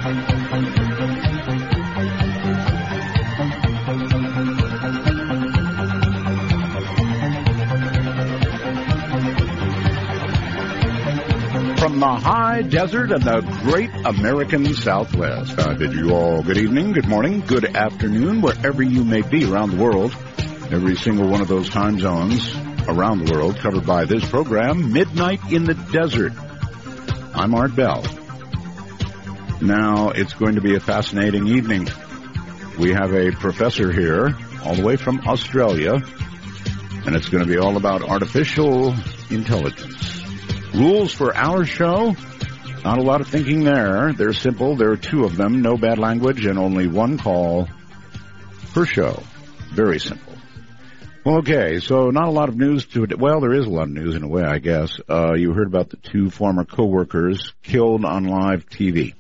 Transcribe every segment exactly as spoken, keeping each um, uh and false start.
From the high desert and the great American Southwest, I bid you all good evening, good morning, good afternoon, wherever you may be around the world. Every single one of those time zones around the world covered by this program, Midnight in the Desert. I'm Art Bell. Now, it's going to be a fascinating evening. We have a professor here, all the way from Australia, and it's going to be all about artificial intelligence. Rules for our show? Not a lot of thinking there. They're simple. There are two of them, no bad language, and only one call per show. Very simple. Okay, so not a lot of news to it. Well, there is a lot of news in a way, I guess. Uh, you heard about the two former co-workers killed on live T V.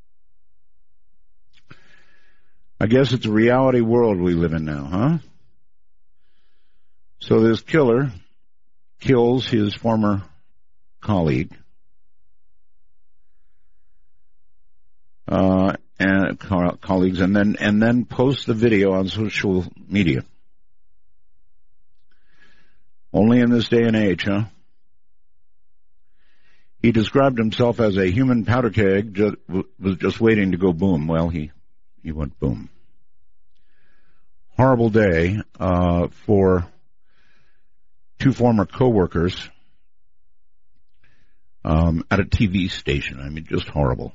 I guess it's a reality world we live in now, huh? So this killer kills his former colleague, uh, and co- colleagues, and then and then posts the video on social media. Only in this day and age, huh? He described himself as a human powder keg, just, was just waiting to go boom. Well, he he went boom. Horrible day uh, for two former co-workers. Um, at a T V station. I mean, just horrible.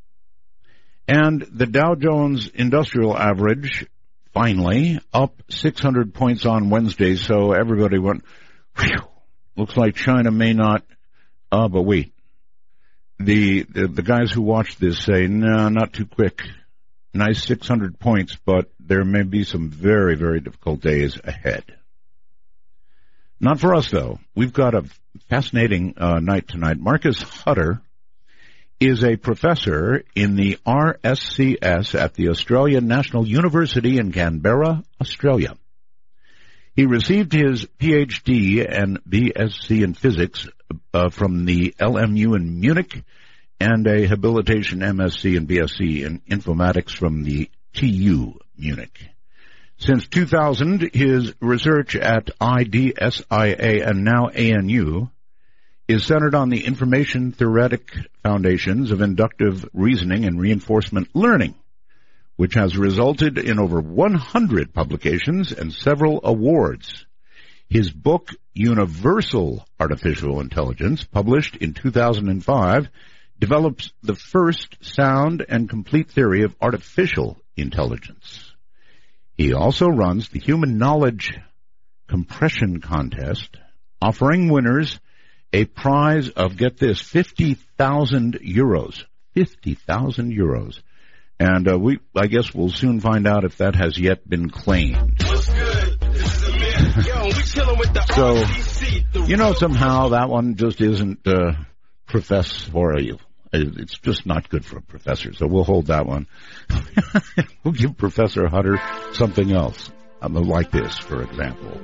And the Dow Jones Industrial Average, finally, up six hundred points on Wednesday, so everybody went, whew, looks like China may not, uh, but wait. The, the, the guys who watched this say, no, not too quick. Nice six hundred points, but there may be some very, very difficult days ahead. Not for us, though. We've got a fascinating uh, night tonight. Marcus Hutter is a professor in the R S C S at the Australian National University in Canberra, Australia. He received his P H D and B S c in physics uh, from the L M U in Munich and a habilitation M S c and B S c in informatics from the T U Munich. Since two thousand, his research at I D S I A and now A N U is centered on the information theoretic foundations of inductive reasoning and reinforcement learning, which has resulted in over one hundred publications and several awards. His book, Universal Artificial Intelligence, published in two thousand five, develops the first sound and complete theory of artificial intelligence. He also runs the Human Knowledge Compression Contest, offering winners a prize of, get this, fifty thousand euros. fifty thousand euros. And uh, we, I guess we'll soon find out if that has yet been claimed. What's good? This is Amir. Yo, we chilling with the so, R C C, the you know, somehow that one just isn't uh, professorial. It's just not good for a professor, so we'll hold that one. We'll give Professor Hutter something else, like this, for example.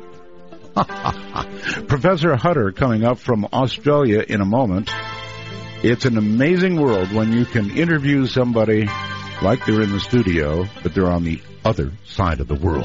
Professor Hutter coming up from Australia in a moment. It's an amazing world when you can interview somebody like they're in the studio, but they're on the other side of the world.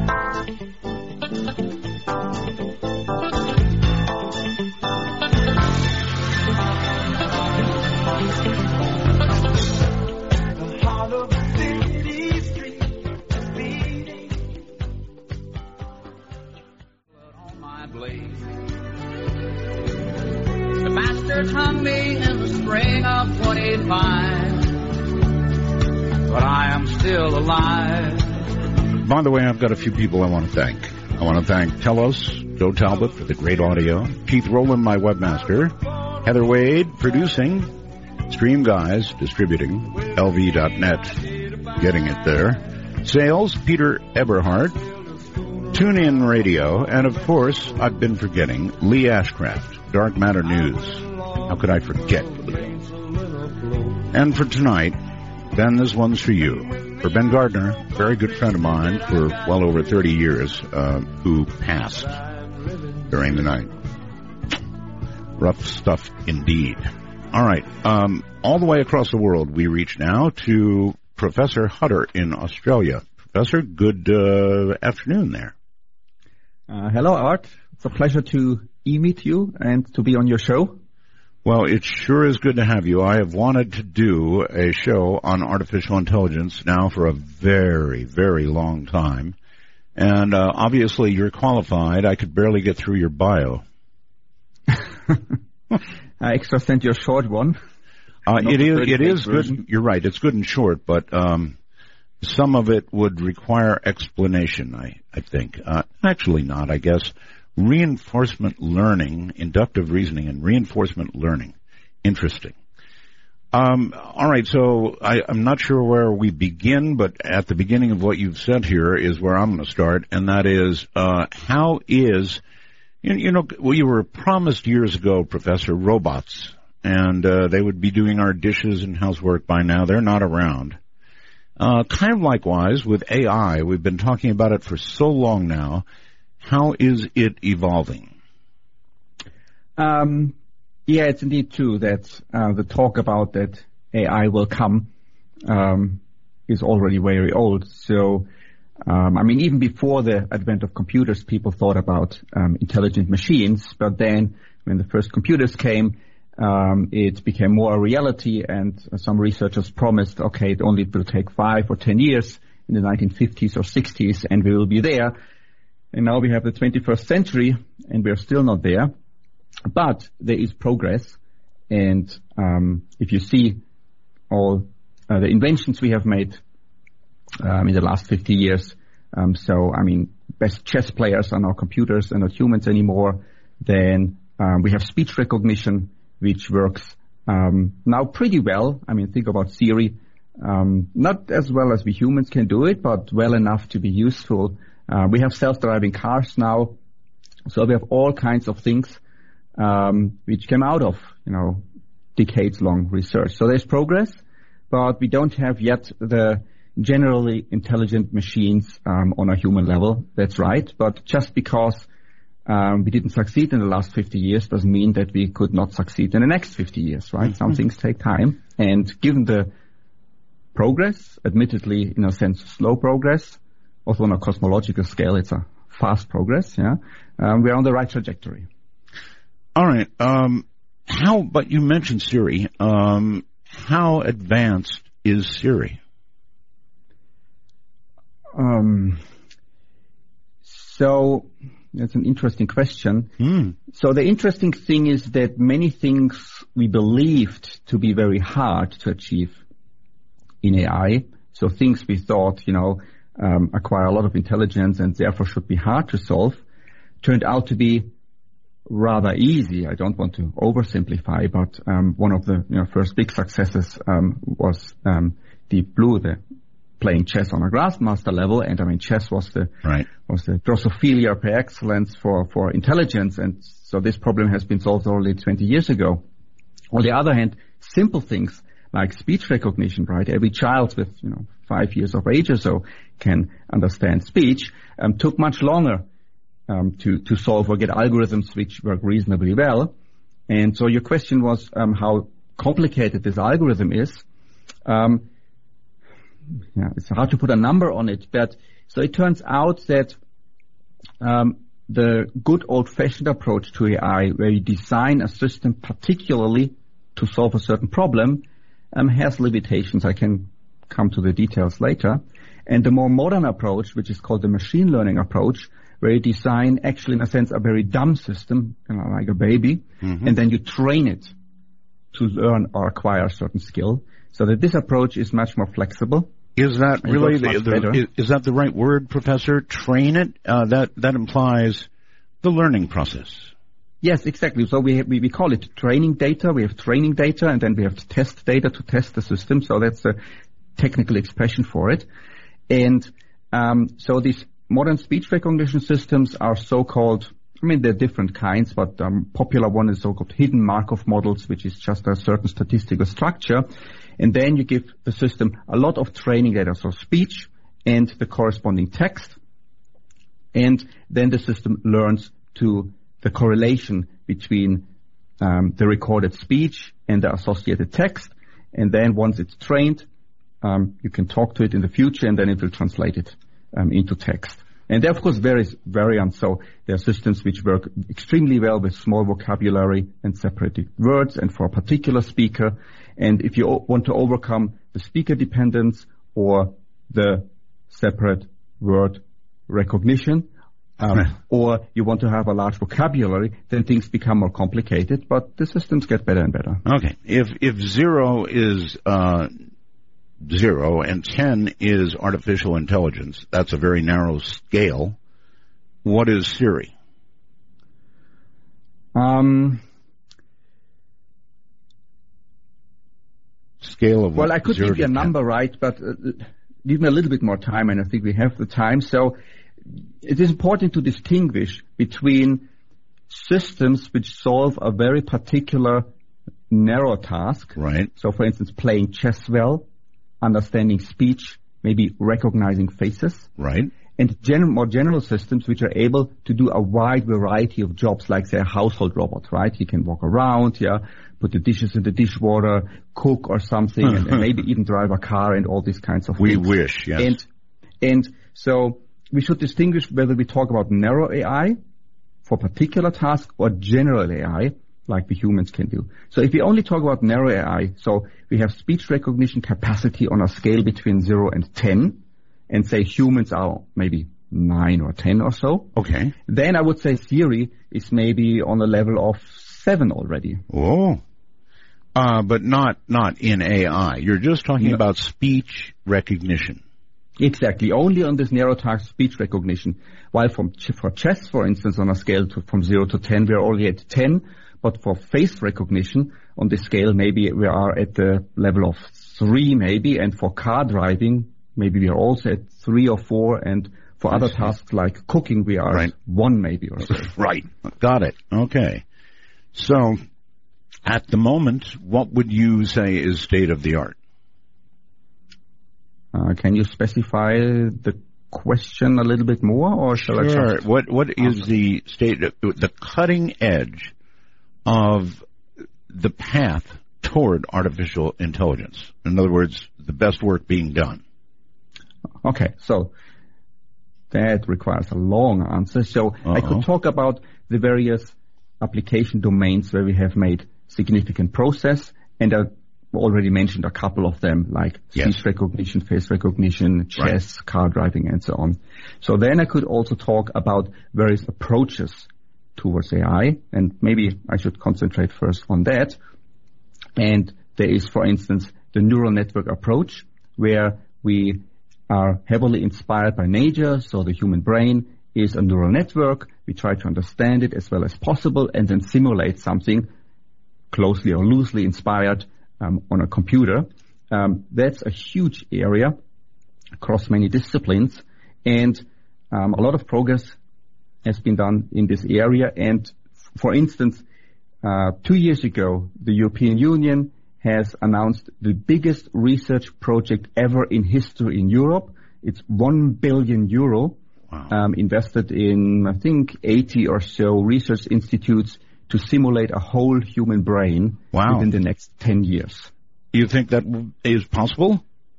Hung me in the spring of twenty-five, but I am still alive. By the way, I've got a few people I want to thank. I want to thank Telos, Joe Talbot for the great audio, Keith Rowland, my webmaster, Heather Wade, producing, Stream Guys, distributing, L V dot net, getting it there, sales, Peter Eberhardt, TuneIn Radio, and of course, I've been forgetting, Lee Ashcraft, Dark Matter News. How could I forget? And for tonight, Ben, this one's for you. For Ben Gardner, very good friend of mine for well over thirty years, uh, who passed during the night. Rough stuff indeed. All right. Um, all the way across the world, we reach now to Professor Hutter in Australia. Professor, good uh, afternoon there. Uh, hello, Art. It's a pleasure to e-meet you and to be on your show. Well, it sure is good to have you. I have wanted to do a show on artificial intelligence now for a very, very long time. And uh, obviously you're qualified. I could barely get through your bio. I extra sent you a short one. Uh, it is, it is good. You're right. It's good and short, but um, some of it would require explanation, I, I think. Uh, actually not, I guess. Reinforcement learning, inductive reasoning, and reinforcement learning. Interesting. Um, all right, so I, I'm not sure where we begin, but at the beginning of what you've said here is where I'm going to start, and that is uh, how is... You, you know, we were promised years ago, Professor, robots, and uh, they would be doing our dishes and housework by now. They're not around. Uh, kind of likewise with A I. We've been talking about it for so long now. How is it evolving? Um, yeah, it's indeed true that uh, the talk about that A I will come um, is already very old. So... Um, I mean, even before the advent of computers, people thought about um, intelligent machines. But then when the first computers came, um, it became more a reality. And uh, some researchers promised, okay, it only will take five or ten years in the nineteen fifties or sixties, and we will be there. And now we have the twenty-first century, and we are still not there. But there is progress. And um, if you see all uh, the inventions we have made, Um, in the last fifty years. Um, so, I mean, best chess players are now computers and not humans anymore. Then um, we have speech recognition, which works um, now pretty well. I mean, think about Siri. Um, not as well as we humans can do it, but well enough to be useful. Uh, we have self-driving cars now. So we have all kinds of things um, which came out of, you know, decades-long research. So there's progress, but we don't have yet the generally intelligent machines um, on a human level. That's right. But just because um, we didn't succeed in the last fifty years doesn't mean that we could not succeed in the next fifty years, right? Mm-hmm. Some things take time. And given the progress, admittedly, in a sense, slow progress, also on a cosmological scale, it's a fast progress, yeah, um, we're on the right trajectory. All right. Um, how, but you mentioned Siri. Um, how advanced is Siri? Um, so that's an interesting question. Mm. So the interesting thing is that many things we believed to be very hard to achieve in A I, so things we thought, you know, um, acquire a lot of intelligence and therefore should be hard to solve, turned out to be rather easy. I don't want to oversimplify, but um, one of the you know, first big successes um, was um, Deep Blue, the playing chess on a Grandmaster level, and I mean, chess was the right. was the Drosophila par excellence for for intelligence, and so this problem has been solved already twenty years ago. On the other hand, simple things like speech recognition, right? Every child with you know five years of age or so can understand speech. Um, took much longer um, to to solve or get algorithms which work reasonably well. And so your question was um, how complicated this algorithm is. Um, Yeah, it's hard to put a number on it, but so it turns out that um, the good old-fashioned approach to A I, where you design a system particularly to solve a certain problem, um, has limitations. I can come to the details later. And the more modern approach, which is called the machine learning approach, where you design actually, in a sense, a very dumb system, you know, like a baby, mm-hmm. and then you train it to learn or acquire a certain skill. So that this approach is much more flexible. Is that really the, the is, is that the right word, Professor? Train it? Uh, that that implies the learning process. Yes, exactly. So we, have, we we call it training data. We have training data, and then we have test data to test the system. So that's the technical expression for it. And um, so these modern speech recognition systems are so-called. I mean, they're different kinds, but um, popular one is so-called hidden Markov models, which is just a certain statistical structure. And then you give the system a lot of training data, so speech and the corresponding text. And then the system learns to the correlation between um, the recorded speech and the associated text. And then once it's trained, um, you can talk to it in the future, and then it will translate it um, into text. And there, of course, varies variants. So there are systems which work extremely well with small vocabulary and separated words, and for a particular speaker. And if you o- want to overcome the speaker dependence or the separate word recognition, um, or you want to have a large vocabulary, then things become more complicated. But the systems get better and better. Okay, if if zero is uh, zero and ten is artificial intelligence, that's a very narrow scale. What is Siri? Um, Scale of well, I could zero give you a to number, ten. right? But uh, give me a little bit more time, and I think we have the time. So it is important to distinguish between systems which solve a very particular narrow task. Right. So, for instance, playing chess well, understanding speech, maybe recognizing faces. Right. And gen- more general systems which are able to do a wide variety of jobs, like, say, a household robot, right? He can walk around, yeah, put the dishes in the dishwater, cook or something, and, and maybe even drive a car and all these kinds of We things. wish, yes. And, and so we should distinguish whether we talk about narrow A I for particular tasks or general A I, like the humans can do. So if we only talk about narrow A I, so we have speech recognition capacity on a scale between zero and ten, and say humans are maybe nine or ten or so. Okay. Then I would say Siri is maybe on the level of seven already. Oh. Uh, but not, not in A I. You're just talking No. about speech recognition. Exactly. Only on this narrow task speech recognition. While from ch- for chess, for instance, on a scale to, from zero to ten, we are already at ten. But for face recognition on this scale, maybe we are at the level of three, maybe. And for car driving, maybe we are also at three or four. And for other tasks like cooking, we are Right. at one, maybe, or so. Right. Got it. Okay. So, at the moment, what would you say is state of the art? Uh, can you specify the question a little bit more, or shall I Sure. just... What What is the state, the cutting edge of the path toward artificial intelligence? In other words, the best work being done. Okay, so that requires a long answer. So Uh-oh. I could talk about the various application domains where we have made significant progress, and I already mentioned a couple of them, like Yes. speech recognition, face recognition, chess, car driving, and so on. So then I could also talk about various approaches towards A I, and maybe I should concentrate first on that. And there is, for instance, the neural network approach, where we are heavily inspired by nature. So the human brain is a neural network. We try to understand it as well as possible and then simulate something closely or loosely inspired um, on a computer. Um, that's a huge area across many disciplines, and um, a lot of progress has been done in this area. And f- for instance, uh, two years ago, the European Union has announced the biggest research project ever in history in Europe. It's one billion euro Wow. um, invested in, I think, eighty or so research institutes to simulate a whole human brain Wow. within the next ten years. You think that is possible?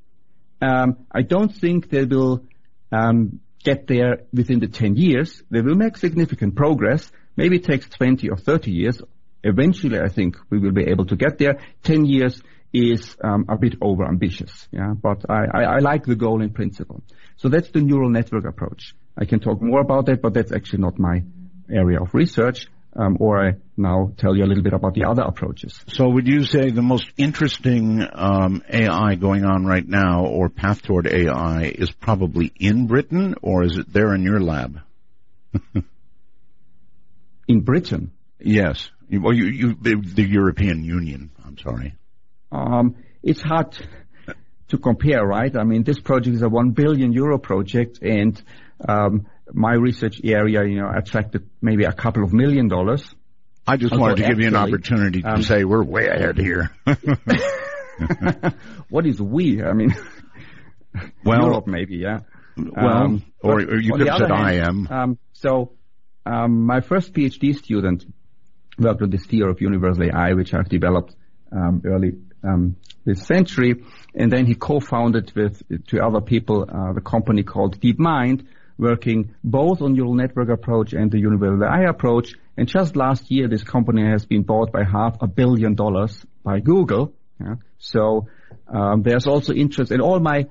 Um, I don't think they will um, get there within the ten years. They will make significant progress. Maybe it takes twenty or thirty years. Eventually, I think we will be able to get there. ten years is um, a bit over-ambitious, yeah, but I, I, I like the goal in principle. So that's the neural network approach. I can talk more about that, but that's actually not my area of research, um, or I now tell you a little bit about the other approaches. So would you say the most interesting um, A I going on right now, or path toward A I, is probably in Britain, or is it there in your lab? In Britain, Yes. Well, you, you, the, the European Union, I'm sorry. Um, it's hard to compare, right? I mean, this project is a one billion euro project, and um, my research area, you know, attracted maybe a couple of million dollars. I just Although wanted to give you an actually, opportunity to um, say we're way ahead here. What is we? I mean, Well- Europe maybe, yeah. Well, Um, or, but or you on could the have said other I hand, am. Um, so um, my first PhD student worked on this theory of universal A I, which I've developed um, early um, this century. And then he co-founded with two other people uh, the company called DeepMind, working both on neural network approach and the universal A I approach. And just last year, this company has been bought by half a billion dollars by Google. Yeah? So um, there's also interest in all my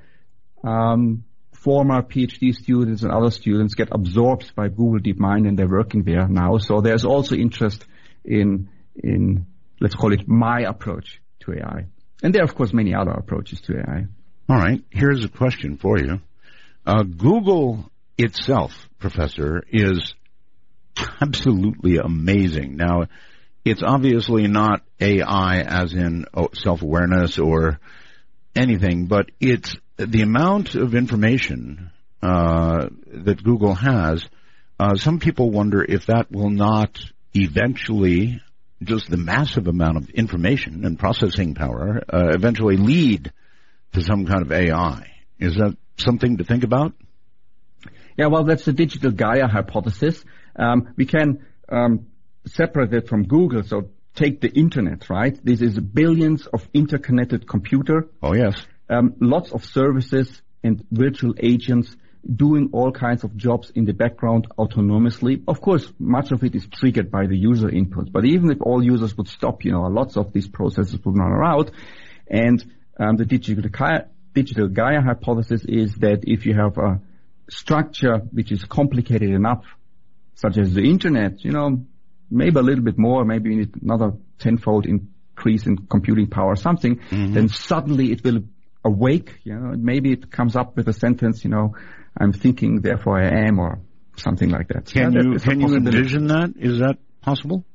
um, former PhD students and other students get absorbed by Google DeepMind, and they're working there now. So there's also interest in, in let's call it my approach to A I. And there are, of course, many other approaches to A I. All right. Here's a question for you. Uh, Google itself, Professor, is absolutely amazing. Now, it's obviously not A I as in oh, self-awareness or anything, but it's the amount of information uh, that Google has. Uh, some people wonder if that will not eventually, just the massive amount of information and processing power, uh, eventually lead to some kind of A I. Is that something to think about? Yeah, well, that's the digital Gaia hypothesis. Um, we can um, separate it from Google. So take the internet, right? This is billions of interconnected computer. Oh, yes. Um, lots of services and virtual agents doing all kinds of jobs in the background autonomously. Of course, much of it is triggered by the user input. But even if all users would stop, you know, lots of these processes would run around. And um, the digital Gaia, digital Gaia hypothesis is that if you have a structure which is complicated enough, such as the internet, you know, maybe a little bit more, maybe we need another tenfold increase in computing power or something, mm-hmm. then suddenly it will awake, you know, maybe it comes up with a sentence, you know, I'm thinking, therefore I am, or something like that. Can yeah, you, that can you envision that? Is that possible?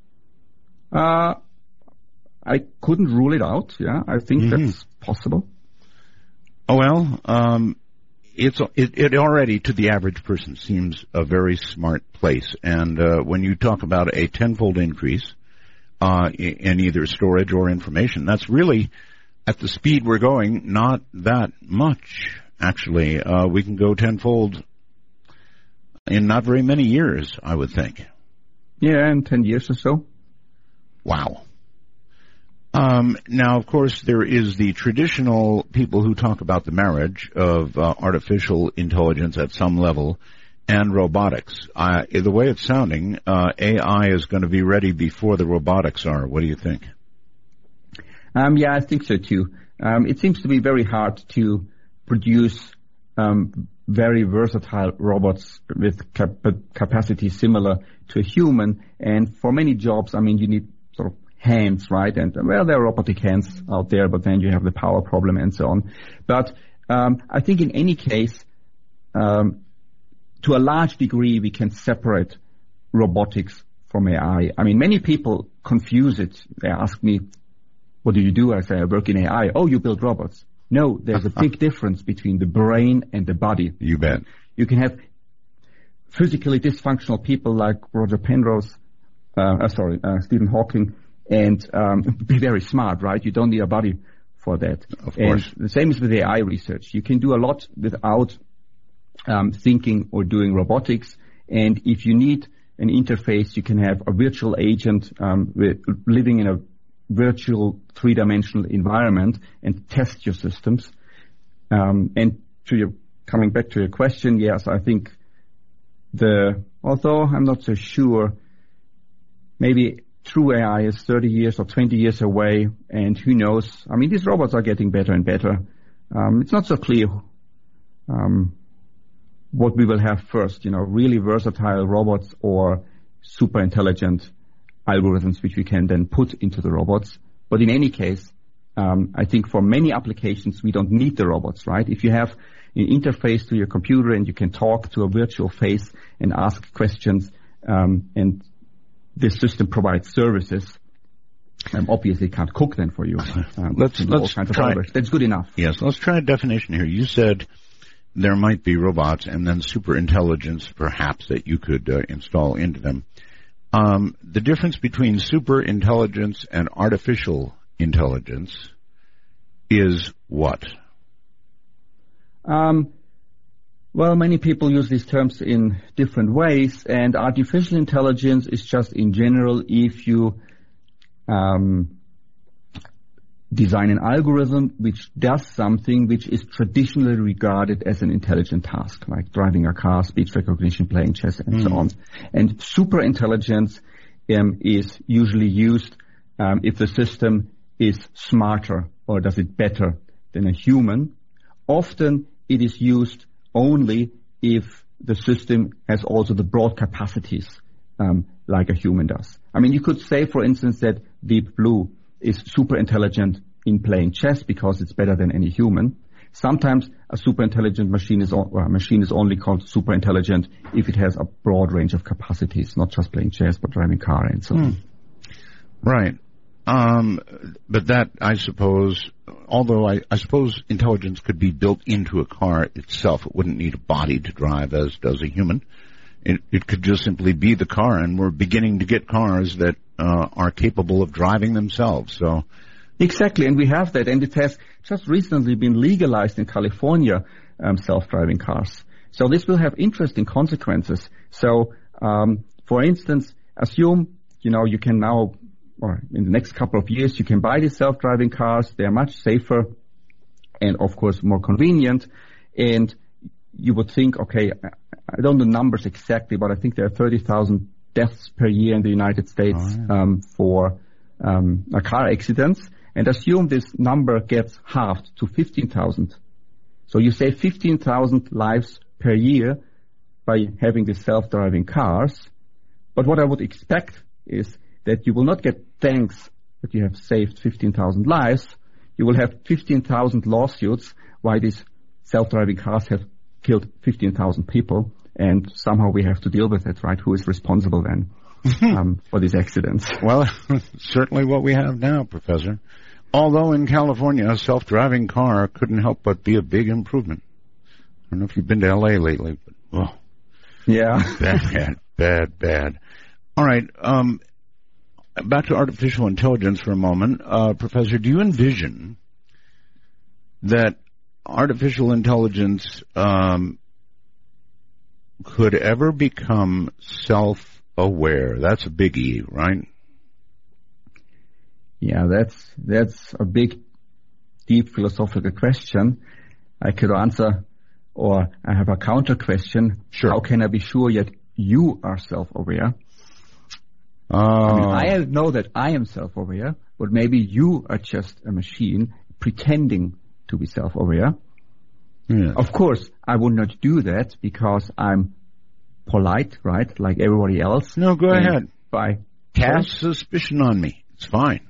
Uh, I couldn't rule it out, yeah. I think mm-hmm. that's possible. Oh, well, um, It's it, it already, to the average person, seems a very smart place. And uh, when you talk about a tenfold increase uh, in either storage or information, that's really, at the speed we're going, not that much, actually. Uh, we can go tenfold in not very many years, I would think. Yeah, in ten years or so. Wow. Um, now, of course, there is the traditional people who talk about the marriage of uh, artificial intelligence at some level and robotics. Uh, the way it's sounding, uh, A I is going to be ready before the robotics are. What do you think? Um, yeah, I think so too. Um, it seems to be very hard to produce um, very versatile robots with cap- capacity similar to a human. And for many jobs, I mean, you need sort of hands, right? And, well, there are robotic hands out there, but then you have the power problem and so on. But um, I think in any case, um, to a large degree, we can separate robotics from A I. I mean, many people confuse it. They ask me, what do you do? I say, I work in A I. Oh, you build robots. No, there's a big difference between the brain and the body. You bet. You can have physically dysfunctional people like Roger Penrose, uh, uh, sorry, uh, Stephen Hawking, and um, be very smart, right? You don't need a body for that. Of course. And the same is with A I research. You can do a lot without um, thinking or doing robotics. And if you need an interface, you can have a virtual agent um, with, living in a virtual three-dimensional environment and test your systems. Um, and to your, coming back to your question, yes, I think the, although I'm not so sure, maybe true A I is thirty years or twenty years away, and who knows? I mean, these robots are getting better and better. Um, it's not so clear um, what we will have first, you know, really versatile robots or super intelligent algorithms which we can then put into the robots. But in any case, um, I think for many applications, we don't need the robots, right? If you have an interface to your computer and you can talk to a virtual face and ask questions, um, and this system provides services, um, obviously can't cook them for you. Um, let's let's try. That's good enough. Yes, let's try a definition here. You said there might be robots and then super intelligence, perhaps, that you could uh, install into them. Um, the difference between super intelligence and artificial intelligence is what? Um, Well, many people use these terms in different ways, and artificial intelligence is just in general if you um, design an algorithm which does something which is traditionally regarded as an intelligent task, like driving a car, speech recognition, playing chess, and mm. so on. And super intelligence um, is usually used um, if the system is smarter or does it better than a human. Often it is used only if the system has also the broad capacities um, like a human does. I mean, you could say, for instance, that Deep Blue is super intelligent in playing chess because it's better than any human. Sometimes a super intelligent machine is, or a machine is only called super intelligent if it has a broad range of capacities, not just playing chess, but driving a car and so on. Hmm. Right. Um, but that, I suppose, although I, I suppose intelligence could be built into a car itself. It wouldn't need a body to drive as does a human. It, it could just simply be the car, and we're beginning to get cars that uh, are capable of driving themselves. So, exactly, and we have that, and it has just recently been legalized in California, um, self-driving cars. So this will have interesting consequences. So, um, for instance, assume, you know, you can now, or in the next couple of years, you can buy these self-driving cars. They are much safer and, of course, more convenient. And you would think, okay, I don't know the numbers exactly, but I think there are thirty thousand deaths per year in the United States oh, yeah. um, for um, a car accidents. And assume this number gets halved to fifteen thousand. So you save fifteen thousand lives per year by having these self-driving cars. But what I would expect is that you will not get thanks that you have saved fifteen thousand lives. You will have fifteen thousand lawsuits why these self-driving cars have killed fifteen thousand people, and somehow we have to deal with it, right? Who is responsible then um, for these accidents? Well, certainly what we have now, Professor. Although in California, a self-driving car couldn't help but be a big improvement. I don't know if you've been to L A lately, but, oh. Yeah. Bad, bad, bad. All right, um, back to artificial intelligence for a moment. Uh, Professor, do you envision that artificial intelligence um, could ever become self-aware? That's a biggie, right? Yeah, that's that's a big, deep philosophical question. I could answer, or I have a counter question. Sure. How can I be sure yet you are self-aware? Uh, I mean, I know that I am self-aware, but maybe you are just a machine pretending to be self-aware. Yeah. Of course, I would not do that because I'm polite, right, like everybody else. No, go and ahead. By Cast suspicion on me. It's fine.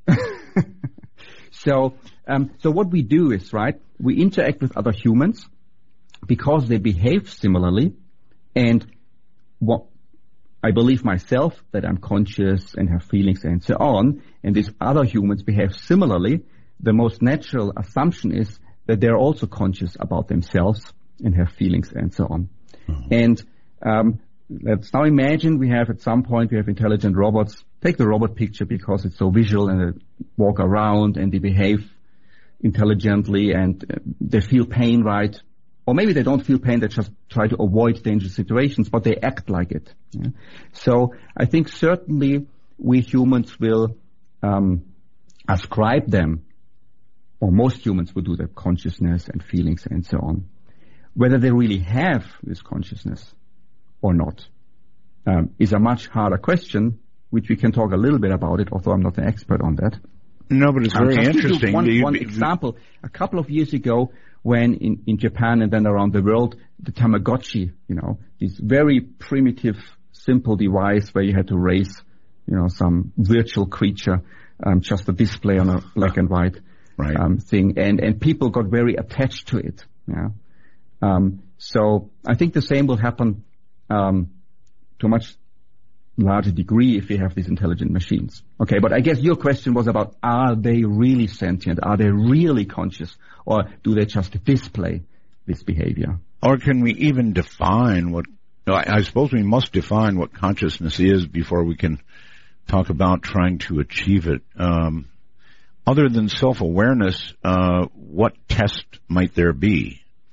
so, um, so what we do is, right, we interact with other humans because they behave similarly, and what I believe myself that I'm conscious and have feelings and so on, and these other humans behave similarly. The most natural assumption is that they're also conscious about themselves and have feelings and so on. Mm-hmm. And um, let's now imagine we have at some point we have intelligent robots. Take the robot picture because it's so visual, and they walk around and they behave intelligently and uh, they feel pain, right? Or maybe they don't feel pain, they just try to avoid dangerous situations, but they act like it. Yeah? So I think certainly we humans will um, ascribe them, or most humans will do that, consciousness and feelings and so on. Whether they really have this consciousness or not um, is a much harder question, which we can talk a little bit about it, although I'm not an expert on that. No, but it's very um, interesting. One, you, one you, example, a couple of years ago, when in, in Japan and then around the world, the Tamagotchi, you know, this very primitive, simple device where you had to raise, you know, some virtual creature, um, just a display on a black and white right. um, thing, and and people got very attached to it. Yeah. Um, so I think the same will happen um, to a much larger degree if we have these intelligent machines. Okay, but I guess your question was about, are they really sentient? Are they really conscious? Or do they just display this behavior? Or can we even define what, I, I suppose we must define what consciousness is before we can talk about trying to achieve it. Um, other than self-awareness, uh, what test might there be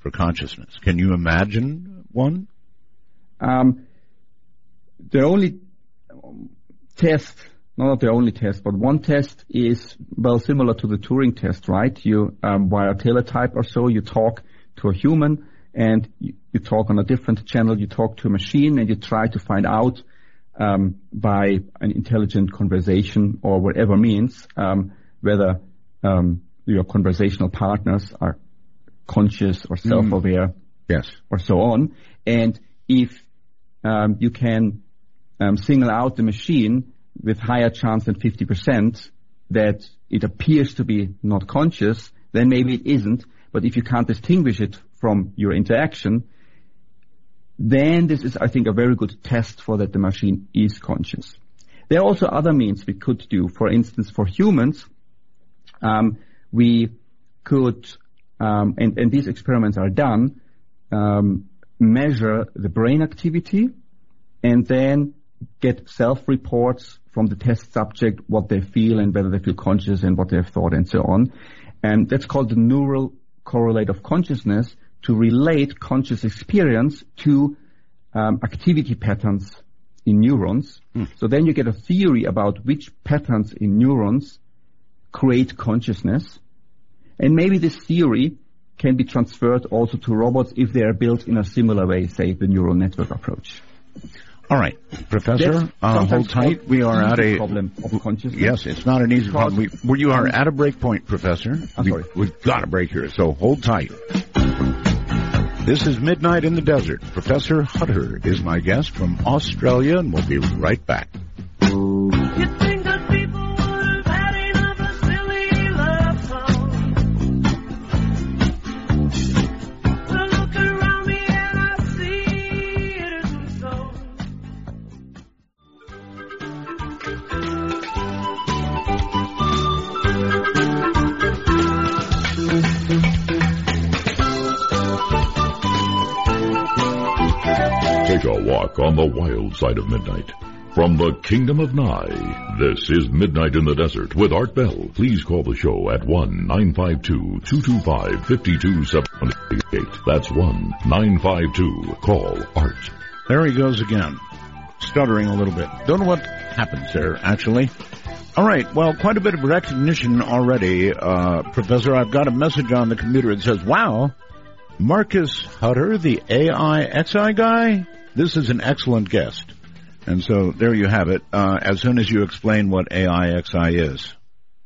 for consciousness. Can you imagine one? Um, the only test, not the only test, but one test is, well, similar to the Turing test, right? You, um, via teletype or so, you talk to a human, and you, you talk on a different channel, you talk to a machine, and you try to find out um, by an intelligent conversation or whatever means um, whether um, your conversational partners are conscious or self-aware, mm. yes, or so on. And if um, you can um, single out the machine with higher chance than fifty percent that it appears to be not conscious, then maybe it isn't. But if you can't distinguish it from your interaction, then this is, I think, a very good test for that the machine is conscious. There are also other means we could do. For instance, for humans, um, we could, um, and, and these experiments are done, um, measure the brain activity and then get self-reports from the test subject, what they feel and whether they feel conscious and what they have thought and so on. And that's called the neural correlate of consciousness, to relate conscious experience to um, activity patterns in neurons. Mm. So then you get a theory about which patterns in neurons create consciousness. And maybe this theory can be transferred also to robots if they are built in a similar way, say the neural network approach. All right, Professor, uh, hold tight. We are at a problem of consciousness. Yes, it's not an easy problem. We, well, you are at a break point, Professor. I'm sorry. We, we've got a break here, so hold tight. This is Midnight in the Desert. Professor Hutter is my guest from Australia, and we'll be right back. You think that people would have had enough of silly love songs? Well, look around me and I see it isn't so. Take a walk on the wild side of midnight. From the Kingdom of Nye, this is Midnight in the Desert with Art Bell. Please call the show at one nine five two, two two five, five two seven eight. That's one nine five two. Call Art. There he goes again, stuttering a little bit. Don't know what happens there, actually. All right, well, quite a bit of recognition already. Uh, Professor, I've got a message on the computer. It says, wow, Marcus Hutter, the A I X I guy, this is an excellent guest. And so there you have it, uh, as soon as you explain what A I X I is.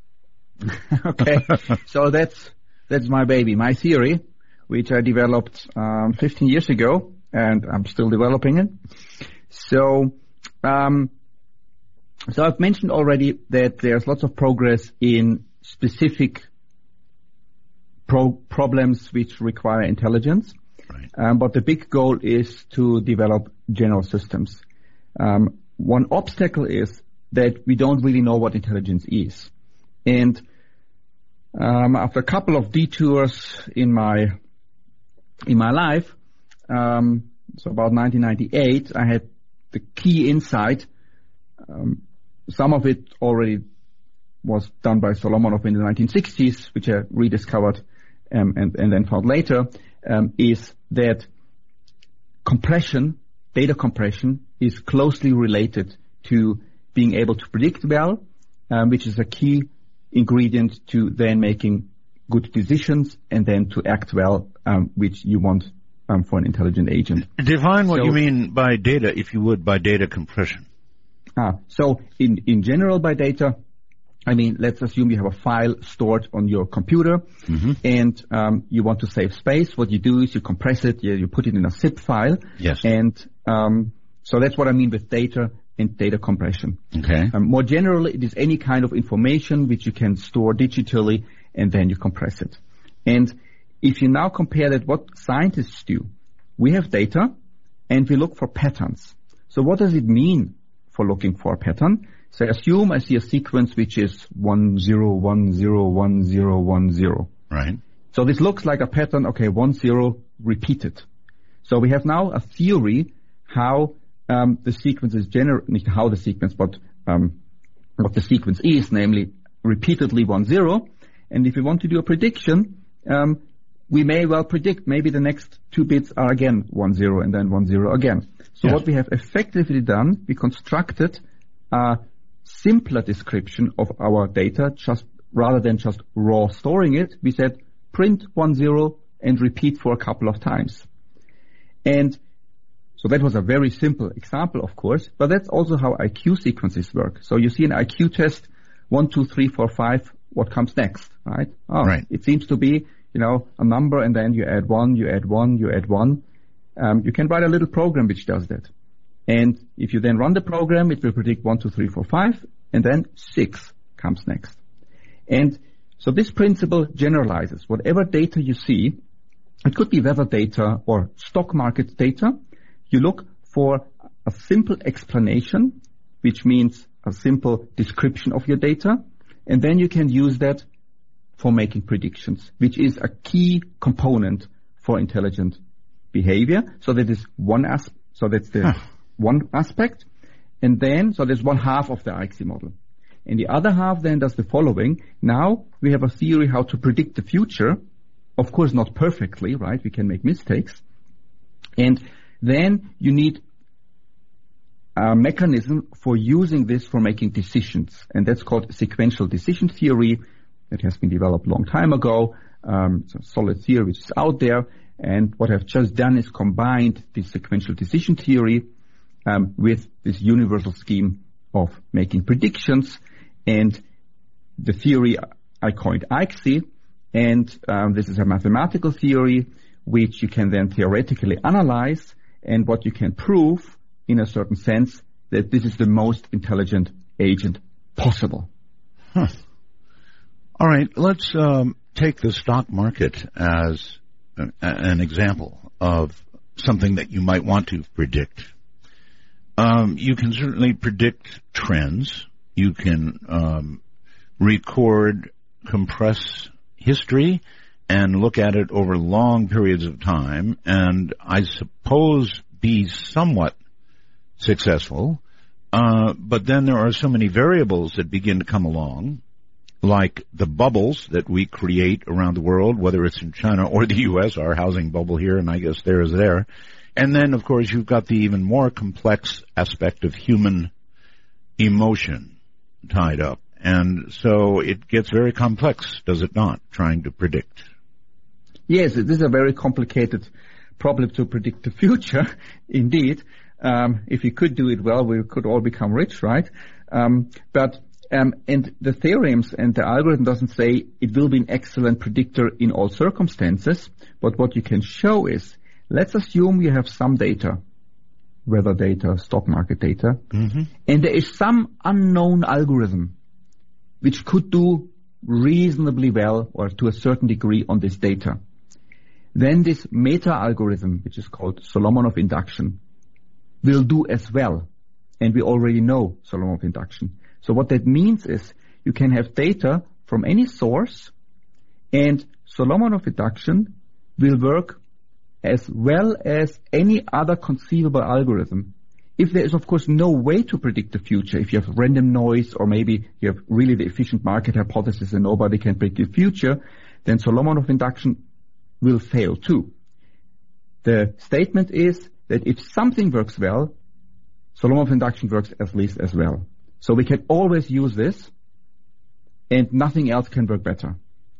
Okay, so that's that's my baby, my theory, which I developed um, fifteen years ago, and I'm still developing it. So, um, so I've mentioned already that there's lots of progress in specific pro- problems which require intelligence, right. um, but the big goal is to develop general systems. Um, one obstacle is that we don't really know what intelligence is. And um, after a couple of detours in my in my life, um, so about nineteen ninety-eight, I had the key insight. Um, some of it already was done by Solomonov in the nineteen sixties, which I rediscovered um, and, and then found later, um, is that compression, data compression, is closely related to being able to predict well, um, which is a key ingredient to then making good decisions and then to act well, um, which you want um, for an intelligent agent. Define what so, you mean by data, if you would, by data compression. Ah, so in, in general by data, I mean, let's assume you have a file stored on your computer, mm-hmm. and um, you want to save space. What you do is you compress it, you, you put it in a zip file. Yes. And um, so that's what I mean with data and data compression. Okay. Um, more generally, it is any kind of information which you can store digitally and then you compress it. And if you now compare that, what scientists do, we have data and we look for patterns. So what does it mean for looking for a pattern? So assume I see a sequence which is one zero one zero one zero one zero. Right. So this looks like a pattern, okay, one zero repeated. So we have now a theory how um, the sequence is generated, not how the sequence, but um, what the sequence is, namely repeatedly one zero. And if we want to do a prediction, um, we may well predict maybe the next two bits are again one zero and then one zero again. So Yes. what we have effectively done, we constructed a simpler description of our data, just rather than just raw storing it. We said print one zero and repeat for a couple of times. And so that was a very simple example, of course, but that's also how I Q sequences work. So you see an I Q test, one, two, three, four, five, what comes next, right? Oh, Right. It seems to be, you know, a number, and then you add one, you add one, you add one. Um, you can write a little program which does that. And if you then run the program, it will predict one, two, three, four, five, and then six comes next. And so this principle generalizes. Whatever data you see, it could be weather data or stock market data, you look for a simple explanation, which means a simple description of your data, and then you can use that for making predictions, which is a key component for intelligent behavior. So that is one as so that's the Huh. one aspect. And then, so there's one half of the I X E model. And the other half then does the following. Now we have a theory how to predict the future. Of course, not perfectly, right? We can make mistakes. And then you need a mechanism for using this for making decisions. And that's called sequential decision theory. That has been developed a long time ago. Um, it's a solid theory which is out there. And what I've just done is combined this sequential decision theory um, with this universal scheme of making predictions. And the theory I coined I X E. And um, this is a mathematical theory which you can then theoretically analyze, and what you can prove in a certain sense that this is the most intelligent agent possible. Huh. All right, let's um, take the stock market as a, an example of something that you might want to predict. Um, you can certainly predict trends. You can um, record, compress history and look at it over long periods of time, and I suppose be somewhat successful. Uh, but then there are so many variables that begin to come along, like the bubbles that we create around the world, whether it's in China or the U S, our housing bubble here, and I guess there is there. And then, of course, you've got the even more complex aspect of human emotion tied up. And so it gets very complex, does it not, trying to predict? Yes, this is a very complicated problem to predict the future, indeed. Um, if we could do it well, we could all become rich, right? Um, but um, and the theorems and the algorithm doesn't say it will be an excellent predictor in all circumstances. But what you can show is, let's assume you have some data, weather data, stock market data, Mm-hmm. and there is some unknown algorithm which could do reasonably well or to a certain degree on this data. Then this meta-algorithm, which is called Solomonov induction, will do as well. And we already know Solomonov induction. So what that means is you can have data from any source, and Solomonov induction will work as well as any other conceivable algorithm. If there is, of course, no way to predict the future, if you have random noise or maybe you have really the efficient market hypothesis and nobody can predict the future, then Solomonov induction will fail too. The statement is that if something works well, Solomonov induction works at least as well. So we can always use this, and nothing else can work better.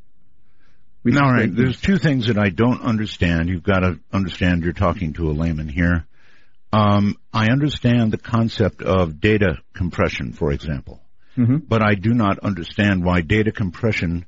With All this right, statement. there's two things that I don't understand. You've got to understand you're talking to a layman here. Um, I understand the concept of data compression, for example, Mhm. but I do not understand why data compression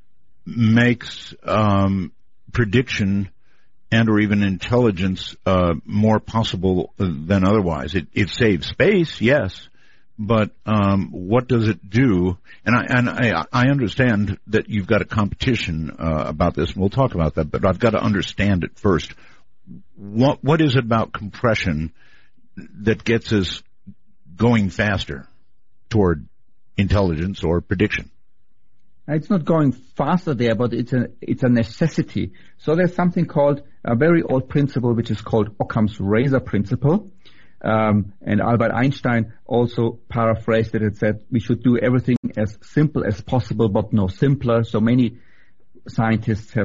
makes um, prediction and or even intelligence uh, more possible than otherwise. It, it saves space, yes, but um, what does it do? And I and I, I understand that you've got a competition uh, about this, and we'll talk about that. But I've got to understand it first. What what is it about compression that gets us going faster toward intelligence or prediction? It's not going faster there, but it's a it's a necessity. So there's something called a very old principle, which is called Occam's razor principle. Um, and Albert Einstein also paraphrased it and said we should do everything as simple as possible, but no simpler. So many scientists have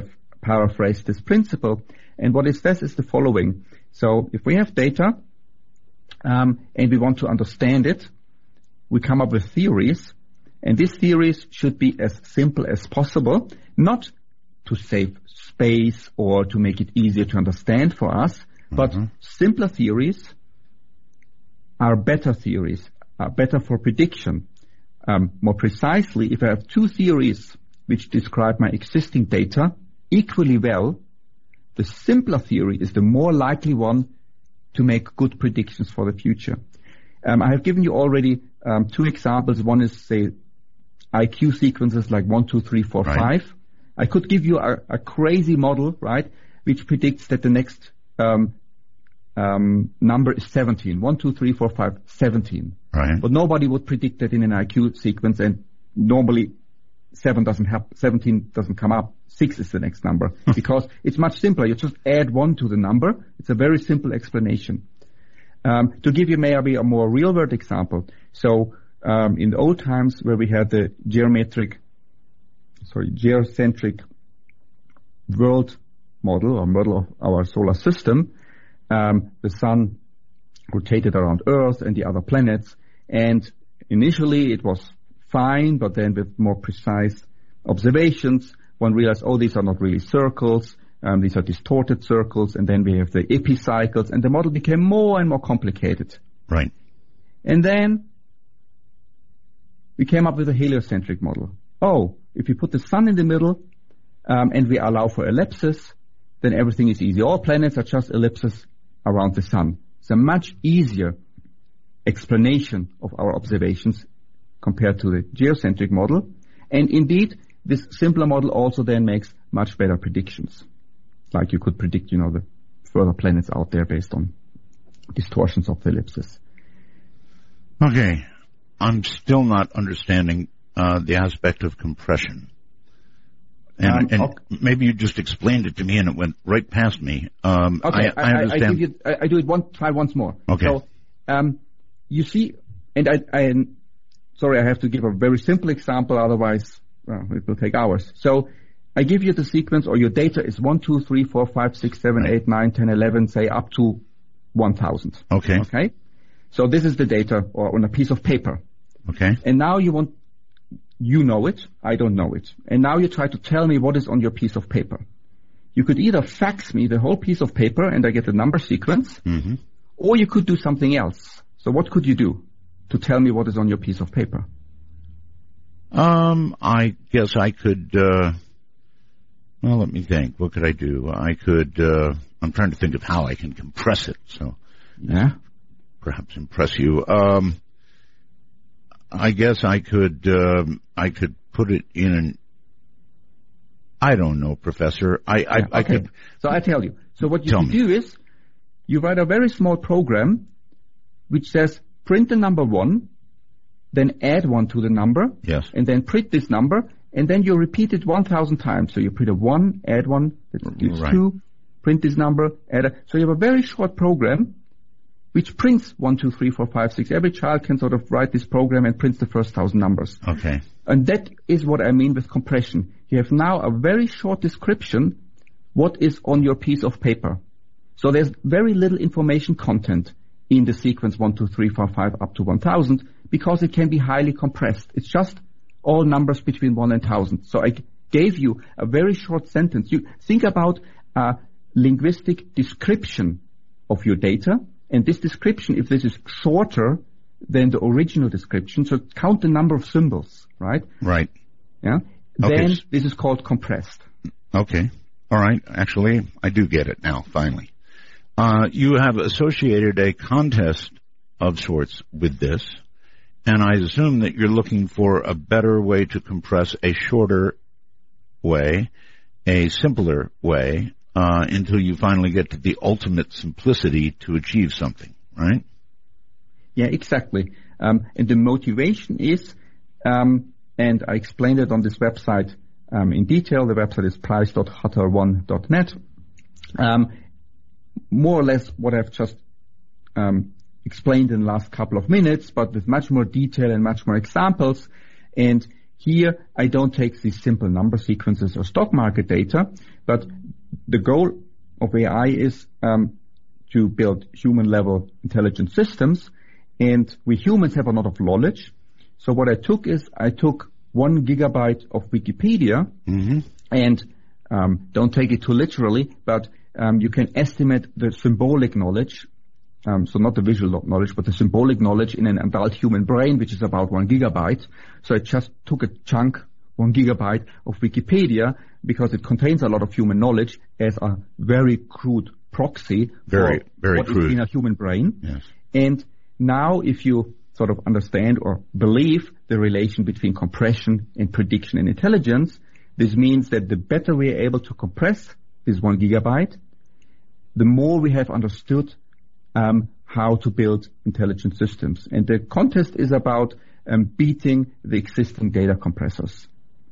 paraphrase this principle. And what it says is the following. So if we have data um, and we want to understand it, we come up with theories, and these theories should be as simple as possible, not to save space or to make it easier to understand for us, mm-hmm. but simpler theories are better theories, are better for prediction. Um, more precisely, if I have two theories which describe my existing data equally well, the simpler theory is the more likely one to make good predictions for the future. Um, I have given you already um, two examples. One is, say, I Q sequences like one, two, three, four, right. five. I could give you a, a crazy model, right, which predicts that the next um, um, number is seventeen. one, two, three, four, five, seventeen. Right. But nobody would predict that in an I Q sequence, and normally seven doesn't have, seventeen doesn't come up. Six is the next number because it's much simpler. You just add one to the number. It's a very simple explanation. Um, to give you maybe a more real-world example, so um, in the old times where we had the geometric, sorry, geocentric world model or model of our solar system, um, the sun rotated around Earth and the other planets, and initially it was fine, but then with more precise observations, one realized, oh, these are not really circles, um, these are distorted circles, and then we have the epicycles, and the model became more and more complicated. Right. And then we came up with a heliocentric model. Oh, if you put the sun in the middle, um, and we allow for ellipses, then everything is easy. All planets are just ellipses around the sun. It's a much easier explanation of our observations compared to the geocentric model. And indeed, this simpler model also then makes much better predictions. Like you could predict, you know, the further planets out there based on distortions of the ellipses. Okay. I'm still not understanding uh, the aspect of compression. And, Um, and okay. maybe you just explained it to me and it went right past me. Um, Okay, I, I understand. I, give you, I, I do it one, try once more. Okay. So, um, you see, and I, I, sorry, I have to give a very simple example, otherwise, well, it will take hours. So, I give you the sequence, or your data is one, two, three, four, five, six, seven, eight, nine, ten, eleven, say up to one thousand. Okay. Okay? So this is the data, or on a piece of paper. Okay. And now you want, you know it, I don't know it. And now you try to tell me what is on your piece of paper. You could either fax me the whole piece of paper and I get the number sequence, Mm-hmm. or you could do something else. So what could you do to tell me what is on your piece of paper? Um, I guess I could, uh, well, let me think. What could I do? I could, uh, I'm trying to think of how I can compress it, so Yeah. perhaps impress you. Um, I guess I could, um, I could put it in an, I don't know, Professor. I, I, Yeah, I okay. could, So I tell you. So what you Tell can me. do is, you write a very small program which says print the number one, then add one to the number, yes, and then print this number, and then you repeat it one thousand times. So you print a one, add one, that gives Right. two, print this number, add a, so you have a very short program which prints one, two, three, four, five, six. Every child can sort of write this program and prints the first thousand numbers. okay, And that is what I mean with compression. You have now a very short description what is on your piece of paper. So there's very little information content in the sequence one, two, three, four, five up to one thousand because it can be highly compressed. It's just all numbers between one and one thousand. So I gave you a very short sentence. You think about a linguistic description of your data, and this description, if this is shorter than the original description, so count the number of symbols, right? right, Yeah. Okay. Then this is called compressed. okay. All right, actually, I do get it now, finally. Uh, you have associated a contest of sorts with this, and I assume that you're looking for a better way to compress a shorter way, a simpler way, uh, until you finally get to the ultimate simplicity to achieve something, right? Yeah, exactly. Um, and the motivation is, um, and I explained it on this website um, in detail. The website is price dot hutter one dot net. Um, more or less what I've just um, explained in the last couple of minutes, but with much more detail and much more examples. And here I don't take these simple number sequences or stock market data, but the goal of A I is um, to build human-level intelligent systems, and we humans have a lot of knowledge. So what I took is I took one gigabyte of Wikipedia, Mm-hmm. and um, don't take it too literally, but um, you can estimate the symbolic knowledge, um, so not the visual knowledge, but the symbolic knowledge in an adult human brain, which is about one gigabyte. So I just took a chunk, one gigabyte of Wikipedia, because it contains a lot of human knowledge as a very crude proxy Very, for very what crude. is in a human brain. Yes. And now if you sort of understand or believe the relation between compression and prediction and intelligence, this means that the better we are able to compress this one gigabyte, the more we have understood um, how to build intelligent systems. And the contest is about um, beating the existing data compressors.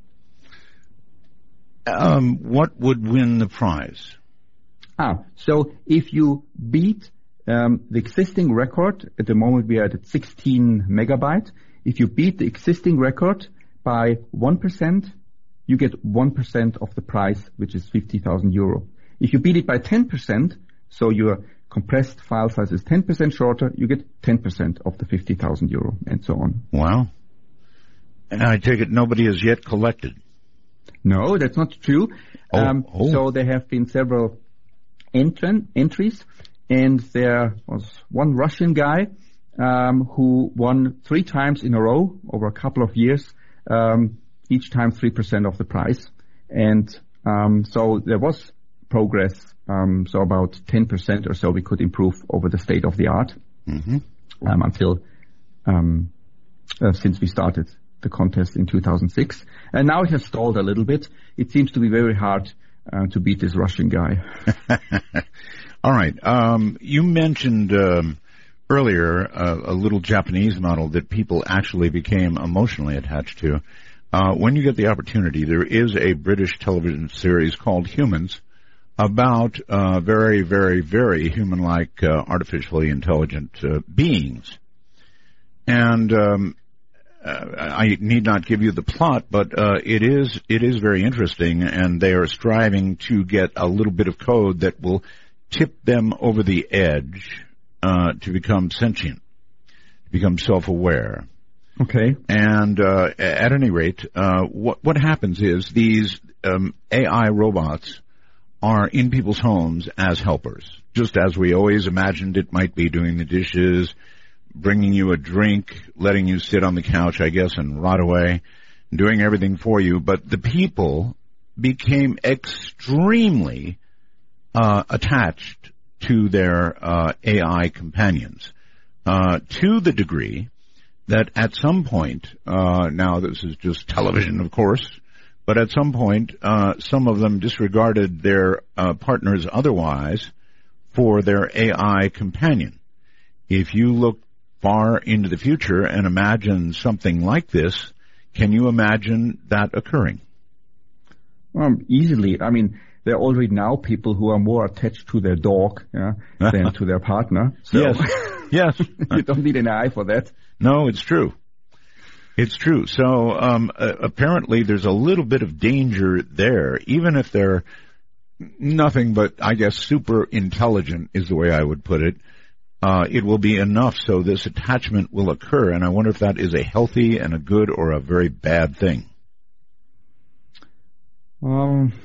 Um, what would win the prize? Ah, so if you beat um, the existing record, at the moment we are at sixteen megabyte, if you beat the existing record by one percent, you get one percent of the price, which is fifty thousand euro. If you beat it by ten percent, so your compressed file size is ten percent shorter, you get ten percent of the fifty thousand euro, and so on. Wow. And I take it nobody has yet collected. No, that's not true. Oh, um, oh. So there have been several entran- entries, and there was one Russian guy um, who won three times in a row over a couple of years, um, each time three percent of the price. And um, so there was progress, um, so about ten percent or so we could improve over the state of the art Mm-hmm. um, until um, uh, since we started the contest in two thousand six. And now it has stalled a little bit. It seems to be very hard uh, to beat this Russian guy. All right. Um, you mentioned um, earlier uh, a little Japanese model that people actually became emotionally attached to. Uh, when you get the opportunity, there is a British television series called Humans about uh, very, very, very human-like, uh, artificially intelligent uh, beings. And um, uh, I need not give you the plot, but uh, it is it is very interesting, and they are striving to get a little bit of code that will tip them over the edge uh, to become sentient, to become self-aware. Okay. And uh, at any rate, uh, what what happens is these um, A I robots are in people's homes as helpers, just as we always imagined it might be, doing the dishes, bringing you a drink, letting you sit on the couch, I guess, and rot away, doing everything for you. But the people became extremely uh, attached to their uh, A I companions, uh, to the degree that at some point, uh, now this is just television, of course, but at some point, uh, some of them disregarded their uh, partners otherwise for their A I companion. If you look far into the future and imagine something like this, can you imagine that occurring? Um, easily. I mean, there are already now people who are more attached to their dog yeah, than to their partner. So Yes. Yes. you don't need an eye for that. No, it's true. It's true. So um, uh, apparently there's a little bit of danger there, even if they're nothing but, I guess, super intelligent is the way I would put it. Uh, it will be enough so this attachment will occur, and I wonder if that is a healthy and a good or a very bad thing. Um,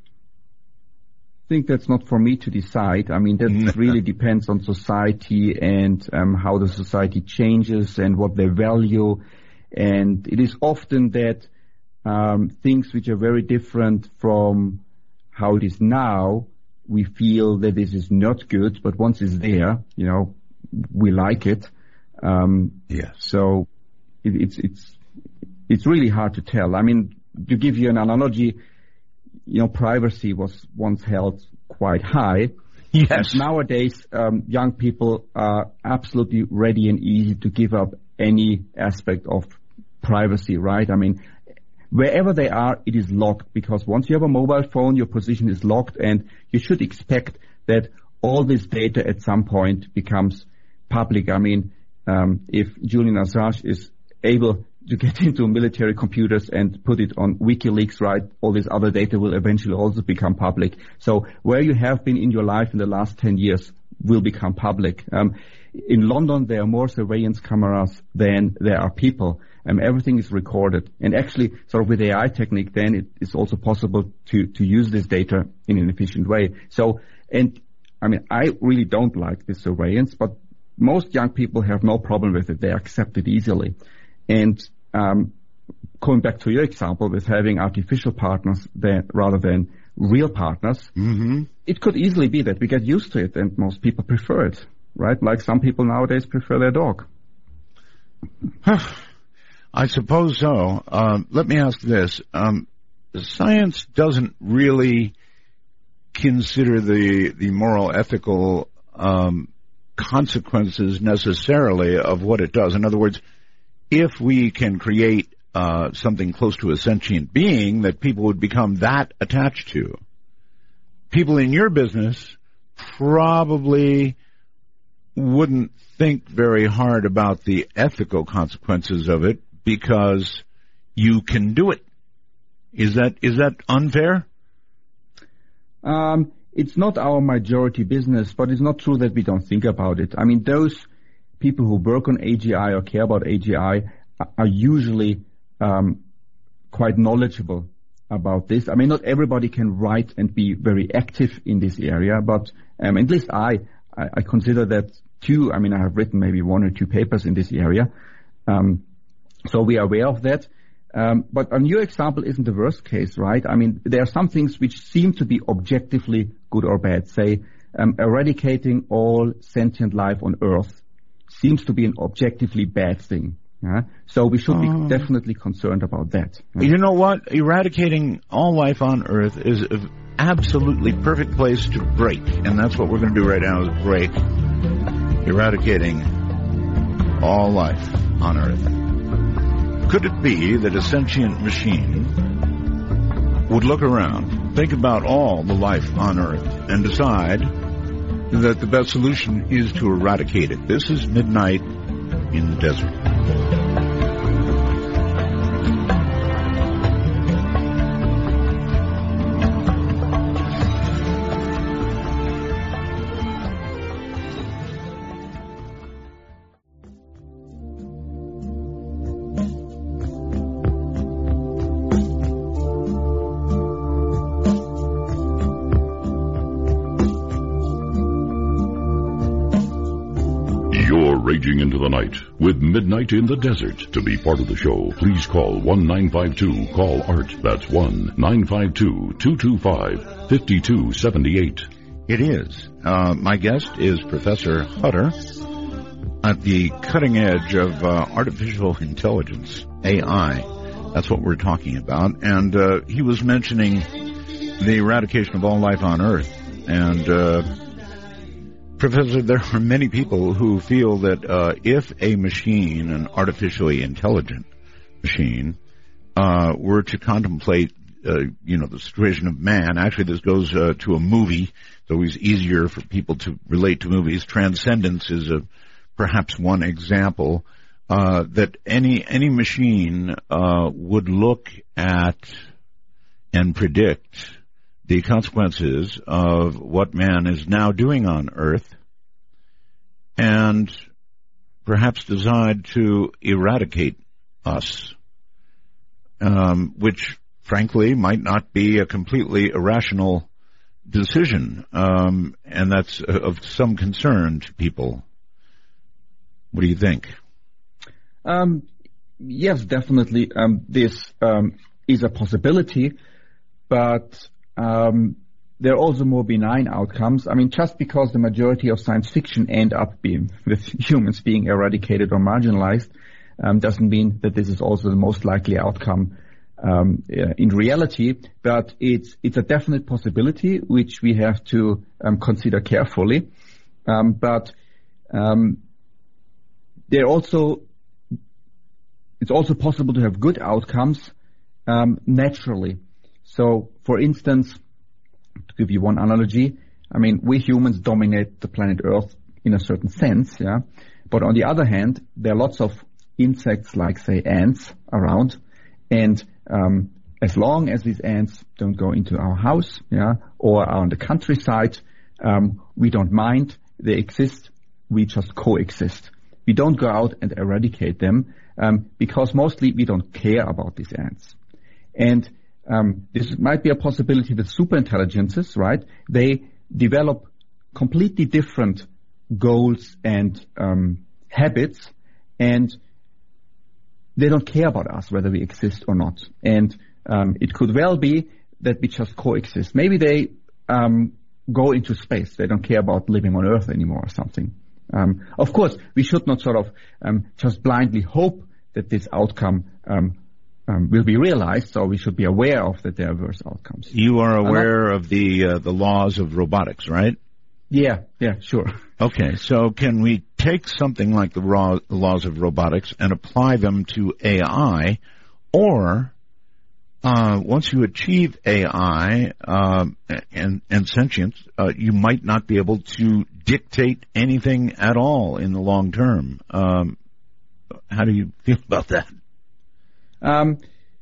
I think that's not for me to decide. I mean, that really depends on society and um, how the society changes and what they value. And it is often that um, things which are very different from how it is now, we feel that this is not good, but once it's there, you know, we like it. Um, Yes. So it, it's it's it's really hard to tell. I mean, to give you an analogy, you know, privacy was once held quite high. Yes. And nowadays, um, young people are absolutely ready and easy to give up any aspect of privacy, right? I mean, wherever they are, it is locked, because once you have a mobile phone, your position is locked, and you should expect that all this data at some point becomes public. I mean, um, if Julian Assange is able to get into military computers and put it on WikiLeaks, right? All this other data will eventually also become public. So where you have been in your life in the last ten years will become public. Um, in London, there are more surveillance cameras than there are people. Um, everything is recorded. And actually, sort of with A I technique, then it is also possible to, to use this data in an efficient way. So, and I mean, I really don't like this surveillance, but most young people have no problem with it. They accept it easily. And um, going back to your example with having artificial partners that, rather than real partners, Mm-hmm. it could easily be that we get used to it and most people prefer it, right? Like some people nowadays prefer their dog. I suppose so. Um, let me ask this. Um, science doesn't really consider the, the moral, ethical um, consequences necessarily of what it does. In other words, if we can create uh, something close to a sentient being that people would become that attached to, people in your business probably wouldn't think very hard about the ethical consequences of it because you can do it. Is that is that unfair? Um, it's not our majority business, but it's not true that we don't think about it. I mean, those people who work on A G I or care about A G I are usually um, quite knowledgeable about this. I mean, not everybody can write and be very active in this area, but um, at least I, I, I consider that too. I mean, I have written maybe one or two papers in this area. Um, so we are aware of that. Um, but on your example isn't the worst case, right? I mean, there are some things which seem to be objectively good or bad. Say, um, eradicating all sentient life on Earth seems to be an objectively bad thing. Yeah? So we should Oh. be definitely concerned about that. Yeah. You know what? Eradicating all life on Earth is an absolutely perfect place to break, and that's what we're going to do right now is break. Eradicating all life on Earth. Could it be that a sentient machine would look around, think about all the life on Earth, and decide that the best solution is to eradicate it? This is Midnight in the Desert. You're raging into the night with Midnight in the Desert. To be part of the show, please call one nine five two call ART. That's one nine five two, two two five, five two seven eight. It is. Uh, my guest is Professor Hutter at the cutting edge of uh, artificial intelligence, A I. That's what we're talking about. And uh, he was mentioning the eradication of all life on Earth. And, uh, Professor, there are many people who feel that uh, if a machine, an artificially intelligent machine, uh, were to contemplate, uh, you know, the situation of man, actually this goes uh, to a movie. It's always easier for people to relate to movies. Transcendence is a, perhaps one example, uh, that any, any machine uh, would look at and predict the consequences of what man is now doing on Earth and perhaps decide to eradicate us, um, which frankly might not be a completely irrational decision, um, and that's of some concern to people. What do you think? Um, yes, definitely. Um, this um, is a possibility, but um, there are also more benign outcomes. I mean, just because the majority of science fiction end up being with humans being eradicated or marginalized, um, doesn't mean that this is also the most likely outcome um, in reality. But it's it's a definite possibility which we have to um, consider carefully. Um, but um, there also it's also possible to have good outcomes um, naturally. So, for instance, to give you one analogy, I mean, we humans dominate the planet Earth in a certain sense, yeah. But on the other hand, there are lots of insects like, say, ants around, and um, as long as these ants don't go into our house, yeah, or are on the countryside, um, we don't mind. They exist. We just coexist. We don't go out and eradicate them um, because mostly we don't care about these ants. And um, this might be a possibility with superintelligences, right? They develop completely different goals and um, habits, and they don't care about us, whether we exist or not. And um, it could well be that we just coexist. Maybe they um, go into space. They don't care about living on Earth anymore or something. Um, of course, we should not sort of um, just blindly hope that this outcome um, um, will be realized, so we should be aware of that there are worse outcomes. You are aware of the uh, the laws of robotics, right? Yeah, yeah, sure. Okay, so can we take something like the raw, laws of robotics and apply them to A I, or uh, once you achieve A I uh, and, and sentience, uh, you might not be able to dictate anything at all in the long term. Um, how do you feel about that? Um,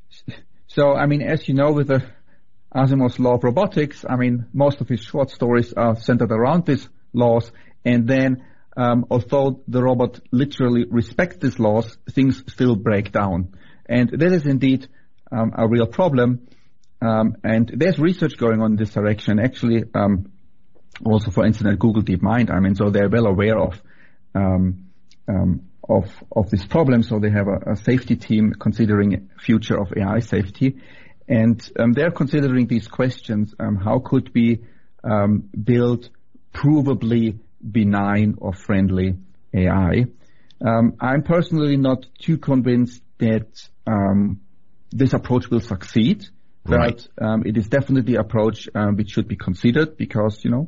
so, I mean, as you know, with the Asimov's law of robotics, I mean, most of his short stories are centered around these laws, and then um, although the robot literally respects these laws, things still break down. And that is indeed um, a real problem, um, and there's research going on in this direction, actually, um, also, for instance, at Google DeepMind. I mean, so they're well aware of um, um, of of this problem, so they have a, a safety team considering future of A I safety. And um, they're considering these questions. Um, how could we um, build provably benign or friendly A I? Um, I'm personally not too convinced that um, this approach will succeed, right. but um, it is definitely an approach um, which should be considered because, you know,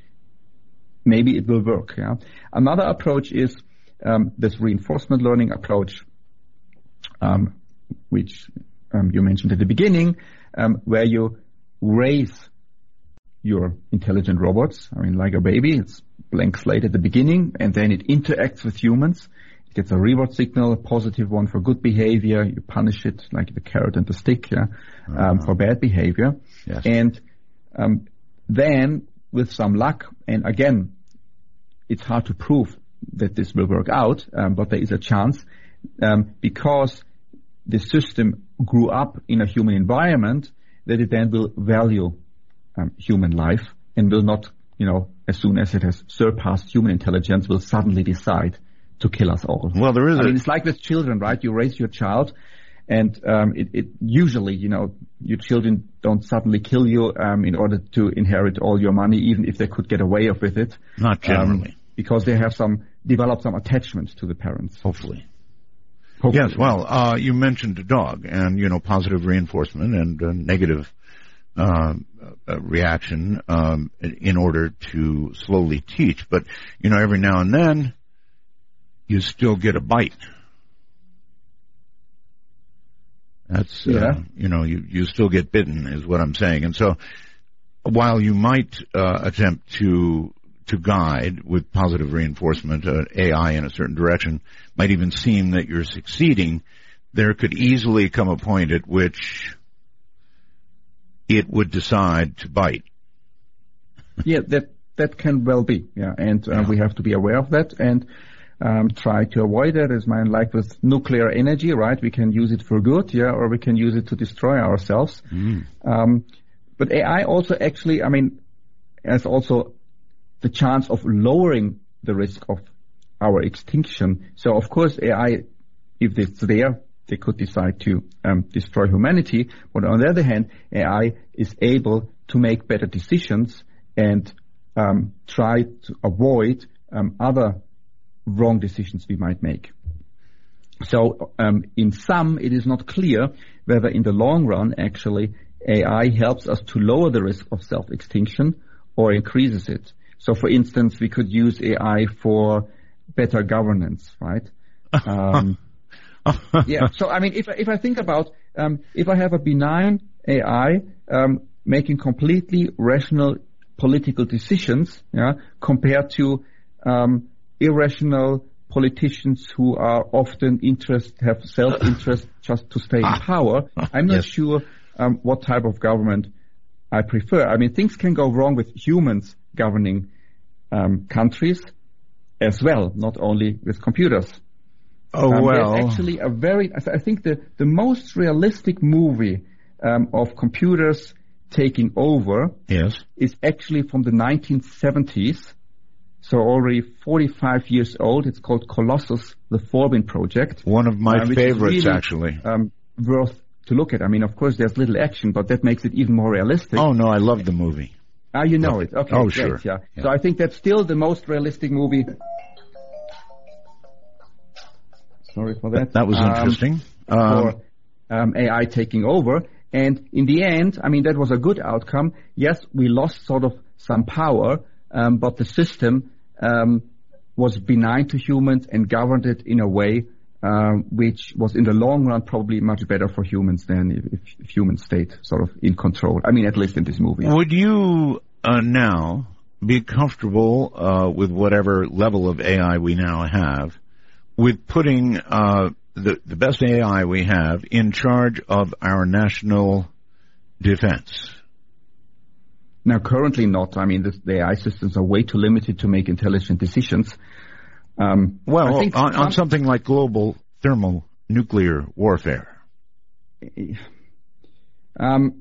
maybe it will work. Yeah. Another approach is um, this reinforcement learning approach, um, which Um, you mentioned at the beginning, um, where you raise your intelligent robots. I mean, like a baby, it's blank slate at the beginning, and then it interacts with humans. It gets a reward signal, a positive one for good behavior. You punish it, like the carrot and the stick, yeah, um, uh-huh. for bad behavior. Yes. And um, then, with some luck, and again, it's hard to prove that this will work out, um, but there is a chance um, because the system grew up in a human environment, that it then will value um, human life and will not, you know, as soon as it has surpassed human intelligence, will suddenly decide to kill us all. Well, there is I a... mean, it's like with children, right? You raise your child, and um, it, it usually, you know, your children don't suddenly kill you um, in order to inherit all your money, even if they could get away with it. Not generally. Um, because they have some, developed some attachment to the parents. Hopefully. Hopefully. Yes, well, uh, you mentioned a dog and, you know, positive reinforcement and uh, negative uh, uh, reaction um, in order to slowly teach. But, you know, every now and then you still get a bite. That's, uh, yeah. you know, you, you still get bitten is what I'm saying. And so while you might uh, attempt to to guide with positive reinforcement, uh, A I in a certain direction, might even seem that you're succeeding, there could easily come a point at which it would decide to bite. Yeah, that that can well be, yeah, and uh, Yeah. we have to be aware of that and um, try to avoid that. As mine, like with nuclear energy, right? We can use it for good, yeah, or we can use it to destroy ourselves. Mm. Um, but A I also actually, I mean, has also the chance of lowering the risk of our extinction. So, of course, A I, if it's there, they could decide to um, destroy humanity. But on the other hand, A I is able to make better decisions and um, try to avoid um, other wrong decisions we might make. So, um, in sum, it is not clear whether in the long run, actually, A I helps us to lower the risk of self-extinction or increases it. So, for instance, we could use A I for better governance, right? Um, yeah. So, I mean, if if I think about um, if I have a benign A I um, making completely rational political decisions, yeah, compared to um, irrational politicians who are often interest, have self-interest just to stay in power. I'm not Yes. sure um, what type of government I prefer. I mean, things can go wrong with humans governing um, countries as well, not only with computers. Oh, Um, well. There's actually a very, I think the, the most realistic movie um, of computers taking over Yes. is actually from the nineteen seventies, so already forty-five years old. It's called Colossus, the Forbin Project. One of my um, which is favorites, really, actually. Um, worth to look at. I mean, of course, there's little action, but that makes it even more realistic. Oh, no, I love the movie. Ah, you know it. Okay, Oh, great, sure. Yeah. Yeah. So I think that's still the most realistic movie. Sorry for that. That was Um, interesting. Um, for um, A I taking over. And in the end, I mean, that was a good outcome. Yes, we lost sort of some power, um, but the system um, was benign to humans and governed it in a way um, which was in the long run probably much better for humans than if, if, if humans stayed sort of in control. I mean, at least in this movie. Would you uh, now be comfortable uh, with whatever level of A I we now have, with putting uh, the, the best A I we have in charge of our national defense? Now, currently not. I mean, the, the A I systems are way too limited to make intelligent decisions. Um, Well, I think on, on some- something like global thermonuclear warfare. Um,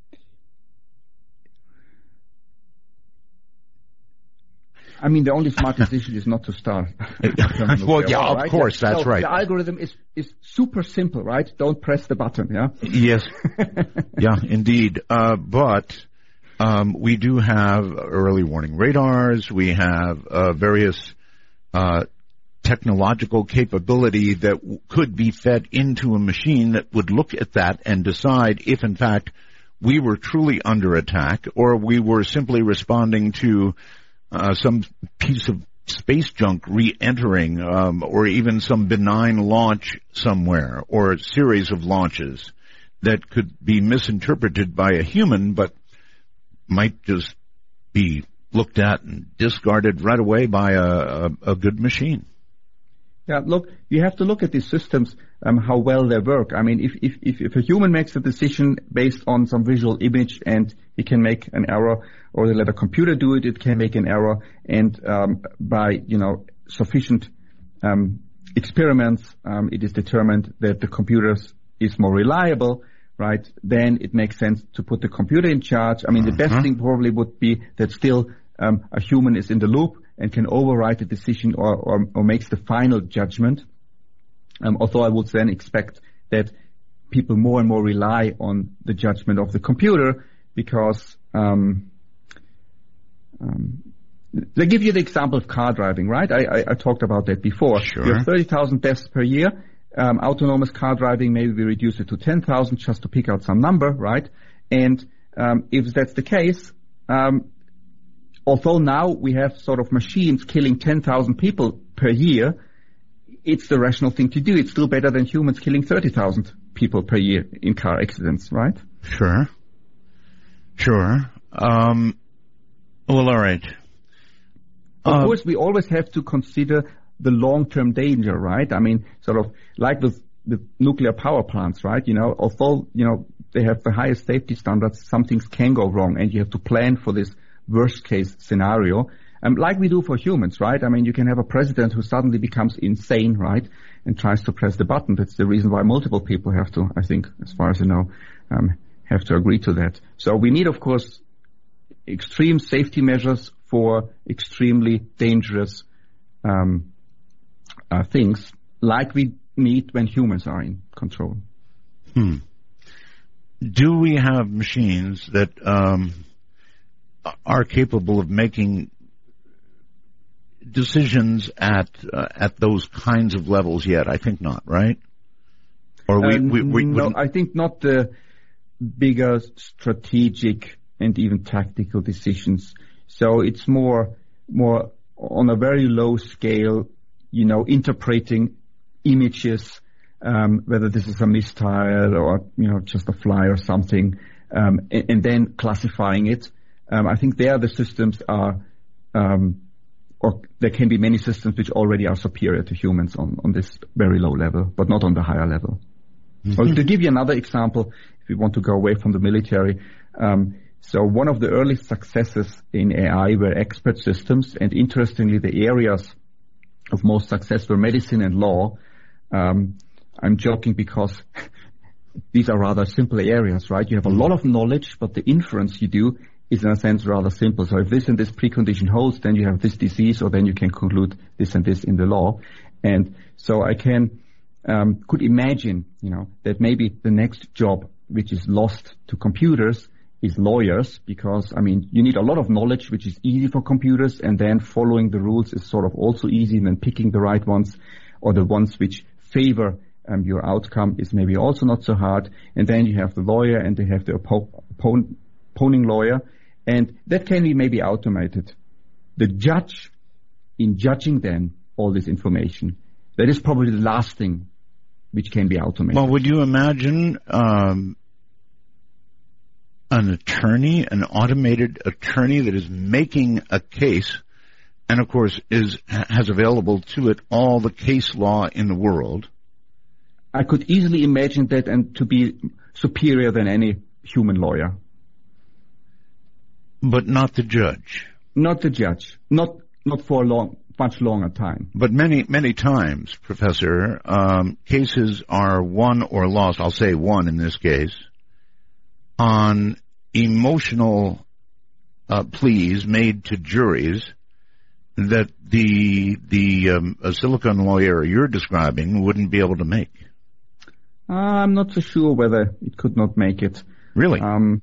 I mean, the only smart decision is not to start. Well, yeah, of Right? course, that's So right. The algorithm is, is super simple, right? Don't press the button, yeah? Yes. Yeah, indeed. Uh, but um, we do have early warning radars. We have uh, various uh, technological capability that w- could be fed into a machine that would look at that and decide if, in fact, we were truly under attack or we were simply responding to uh, some piece of space junk re-entering, um, or even some benign launch somewhere, or a series of launches that could be misinterpreted by a human, but might just be looked at and discarded right away by a, a, a good machine. Yeah, look, you have to look at these systems, um, how well they work. I mean, if, if, if, if a human makes a decision based on some visual image and he can make an error, or they let a computer do it, it can make an error, and um, by, you know, sufficient um, experiments, um, it is determined that the computer is more reliable, right? Then it makes sense to put the computer in charge. I mean, the best thing probably would be that still um, a human is in the loop and can override the decision or, or, or makes the final judgment. Um, although I would then expect that people more and more rely on the judgment of the computer because um, um, they give you the example of car driving, right? I, I, I talked about that before. Sure. You have thirty thousand deaths per year. Um, autonomous car driving, maybe we reduce it to ten thousand just to pick out some number, right? And um, if that's the case, um, although now we have sort of machines killing ten thousand people per year, it's the rational thing to do. It's still better than humans killing thirty thousand people per year in car accidents, right? Sure. Sure. Um, well, all right. Of Um, course, we always have to consider the long-term danger, right? I mean, sort of like with, with nuclear power plants, right? You know, although, you know, they have the highest safety standards, some things can go wrong and you have to plan for this worst-case scenario. Um, like we do for humans, right? I mean, you can have a president who suddenly becomes insane, right? And tries to press the button. That's the reason why multiple people have to, I think, as far as I know, um, have to agree to that. So we need, of course, extreme safety measures for extremely dangerous um, uh, things, like we need when humans are in control. Hmm. Do we have machines that um, are capable of making decisions at uh, at those kinds of levels yet? I think not, right? Or we, Um, we, we no, wouldn't- I think not the bigger strategic and even tactical decisions. So it's more more on a very low scale, you know, interpreting images, um, whether this is a missile or, you know, just a fly or something, um, and, and then classifying it. Um, I think there the systems are um, or there can be many systems which already are superior to humans on, on this very low level, but not on the higher level. Mm-hmm. Well, to give you another example, if you want to go away from the military, um, so one of the early successes in A I were expert systems, and interestingly, the areas of most success were medicine and law. Um, I'm joking because these are rather simple areas, right? You have a lot of knowledge, but the inference you do is in a sense rather simple. So if this and this precondition holds, then you have this disease, or then you can conclude this and this in the law. And so I can, um, could imagine, you know, that maybe the next job which is lost to computers is lawyers, because, I mean, you need a lot of knowledge, which is easy for computers, and then following the rules is sort of also easy, and then picking the right ones, or the ones which favor um, your outcome is maybe also not so hard. And then you have the lawyer, and they have the oppo- oppo- opposing lawyer, and that can be maybe automated. The judge, in judging then all this information, that is probably the last thing which can be automated. Well, would you imagine um, an attorney, an automated attorney that is making a case, and of course is has available to it all the case law in the world? I could easily imagine that, and to be superior than any human lawyer. But not the judge. Not the judge. Not not for a long, much longer time. But many, many times, Professor, um, cases are won or lost, I'll say won in this case, on emotional uh, pleas made to juries that the the um, a silicon lawyer you're describing wouldn't be able to make. Uh, I'm not so sure whether it could not make it. Really? Um,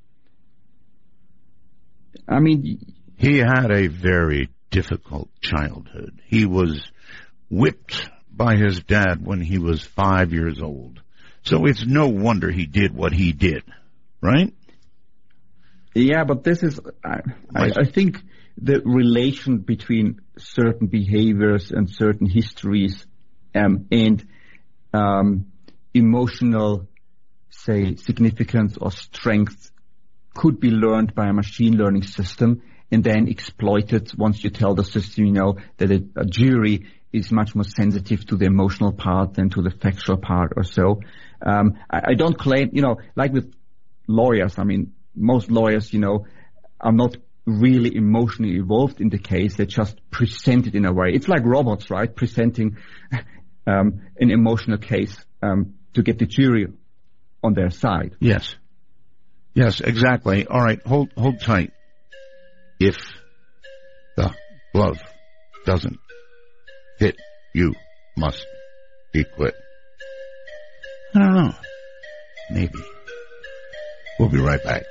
I mean, he had a very difficult childhood. He was whipped by his dad when he was five years old. So it's no wonder he did what he did, right? Yeah, but this is, I, I, I think the relation between certain behaviors and certain histories um, and um, emotional, say, significance or strength could be learned by a machine learning system and then exploited once you tell the system, you know, that a, a jury is much more sensitive to the emotional part than to the factual part or so. Um, I, I don't claim, you know, like with lawyers, I mean, most lawyers, you know, are not really emotionally involved in the case. They just present it in a way. It's like robots, right? Presenting um, an emotional case um, to get the jury on their side. Yes. Yes, exactly. All right, hold hold tight. If the glove doesn't fit, you must be quit. I don't know. Maybe. We'll be right back.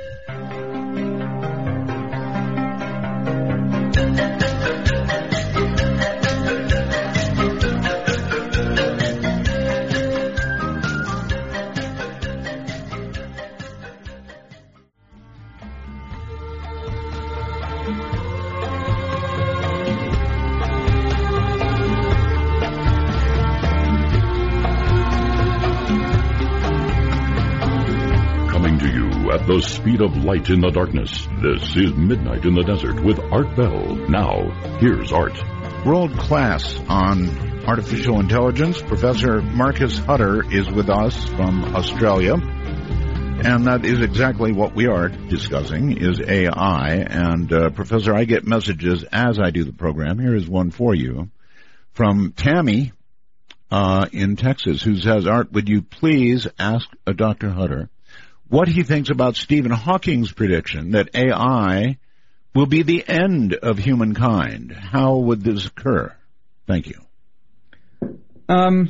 At the speed of light in the darkness, this is Midnight in the Desert with Art Bell. Now, here's Art. World class on artificial intelligence. Professor Marcus Hutter is with us from Australia. And that is exactly what we are discussing, is A I. And, uh, Professor, I get messages as I do the program. Here is one for you from Tammy uh, in Texas, who says, Art, would you please ask uh, Doctor Hutter what he thinks about Stephen Hawking's prediction that A I will be the end of humankind. How would this occur? Thank you. Um,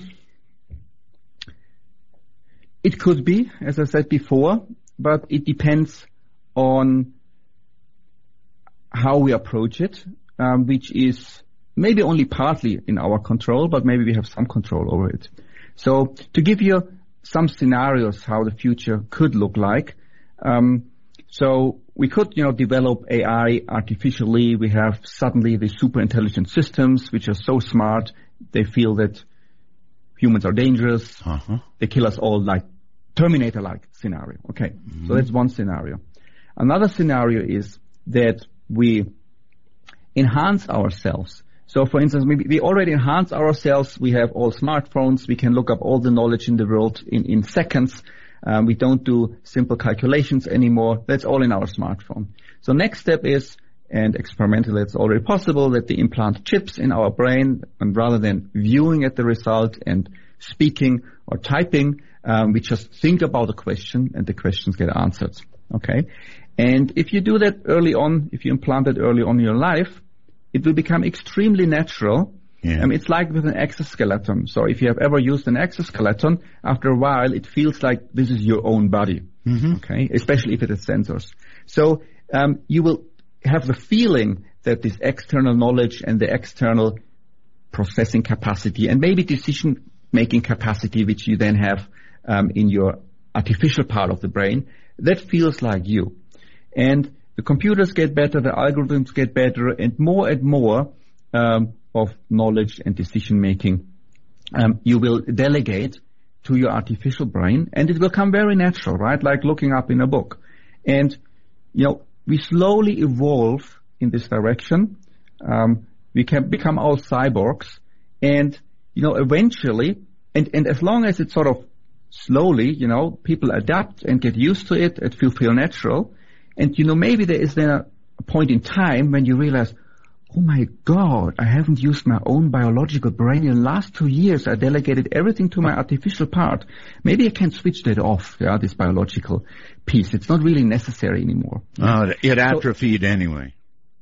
it could be, as I said before, but it depends on how we approach it, um, which is maybe only partly in our control, but maybe we have some control over it. So to give you some scenarios how the future could look like. Um, so we could, you know, develop A I artificially. We have suddenly these super intelligent systems which are so smart they feel that humans are dangerous. Uh-huh. They kill us all, like Terminator-like scenario. Okay, mm-hmm. So that's one scenario. Another scenario is that we enhance ourselves. So, for instance, we, we already enhance ourselves. We have all smartphones. We can look up all the knowledge in the world in, in seconds. Um, we don't do simple calculations anymore. That's all in our smartphone. So next step is, and experimentally it's already possible, that they implant chips in our brain, and rather than viewing at the result and speaking or typing, um, we just think about the question and the questions get answered. Okay? And if you do that early on, if you implant it early on in your life, it will become extremely natural. Yeah. Um, it's like with an exoskeleton. So if you have ever used an exoskeleton, after a while it feels like this is your own body. Mm-hmm. Okay, especially if it has sensors. So um, you will have the feeling that this external knowledge and the external processing capacity and maybe decision-making capacity, which you then have um, in your artificial part of the brain, that feels like you. And the computers get better, the algorithms get better, and more and more um, of knowledge and decision-making um, you will delegate to your artificial brain, and it will come very natural, right? Like looking up in a book. And, you know, we slowly evolve in this direction. Um, we can become all cyborgs, and, you know, eventually, and, and as long as it's sort of slowly, you know, people adapt and get used to it, it will feel natural. And, you know, maybe there is then a, a point in time when you realize, oh my God, I haven't used my own biological brain in the last two years. I delegated everything to my artificial part. Maybe I can switch that off, yeah, this biological piece. It's not really necessary anymore. Uh, it atrophied so, anyway.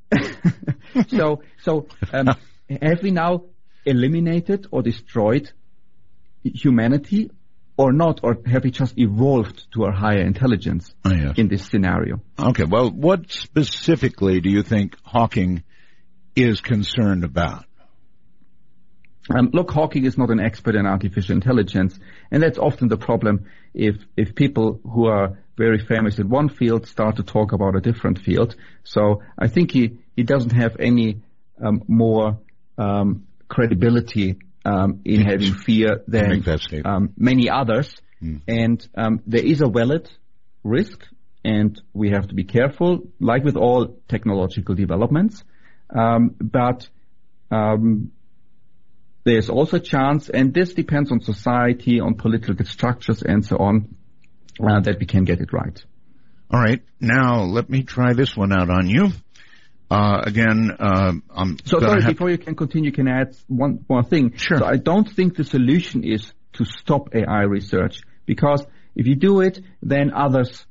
so, so, um, have we now eliminated or destroyed humanity or not, or have we just evolved to a higher intelligence oh, yes. in this scenario? Okay, well, what specifically do you think Hawking is concerned about? Um, look, Hawking is not an expert in artificial intelligence, and that's often the problem if if people who are very famous in one field start to talk about a different field. So I think he, he doesn't have any um, more um, credibility um, in having fear than um, many others. Mm. And um, there is a valid risk, and we have to be careful, like with all technological developments. Um, but um, there's also a chance, and this depends on society, on political structures, and so on, uh, that we can get it right. All right. Now, let me try this one out on you. Uh, again, uh, I'm So, sorry, have... before you can continue, can I add one more thing? Sure. So I don't think the solution is to stop A I research, because if you do it, then others,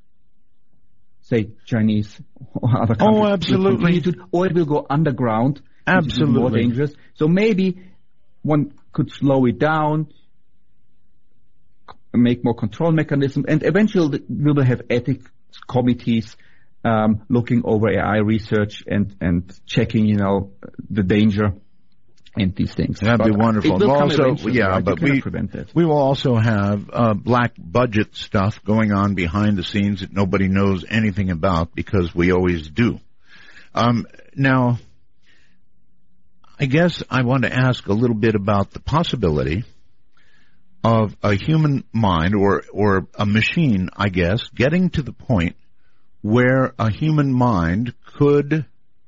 say Chinese or other countries, oh, absolutely, to, or it will go underground, absolutely, more dangerous. So maybe one could slow it down, make more control mechanisms, and eventually we will have ethics committees um, looking over A I research and and checking, you know, the danger and these things. That'd but be wonderful. It will we'll come also, yeah, right? but we we will also have uh, black budget stuff going on behind the scenes that nobody knows anything about, because we always do. Um, now, I guess I want to ask a little bit about the possibility of a human mind or or a machine, I guess, getting to the point where a human mind could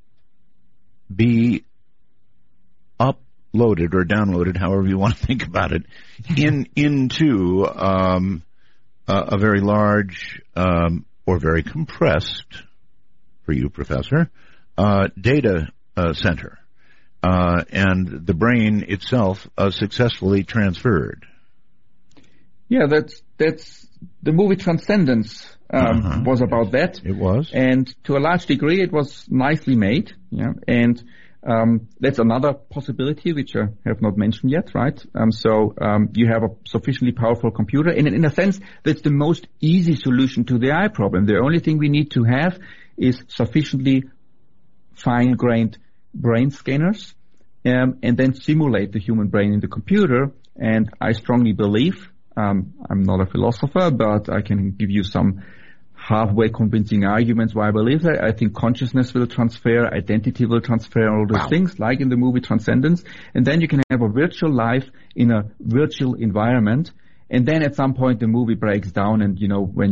be uploaded or downloaded, however you want to think about it, in into um, a, a very large um, or very compressed, for you, Professor, uh, data uh, center, uh, and the brain itself uh, successfully transferred. Yeah, that's that's the movie Transcendence um, uh-huh. was about that. It was, and to a large degree, it was nicely made. Yeah, and um, that's another possibility which I have not mentioned yet, right? Um, so um, you have a sufficiently powerful computer, and in a sense, that's the most easy solution to the A I problem. The only thing we need to have is sufficiently fine-grained brain scanners, um, and then simulate the human brain in the computer. And I strongly believe. Um, I'm not a philosopher, but I can give you some halfway convincing arguments why I believe that. I think consciousness will transfer, identity will transfer, all those wow. things, like in the movie Transcendence. And then you can have a virtual life in a virtual environment. And then at some point the movie breaks down, and, you know, when you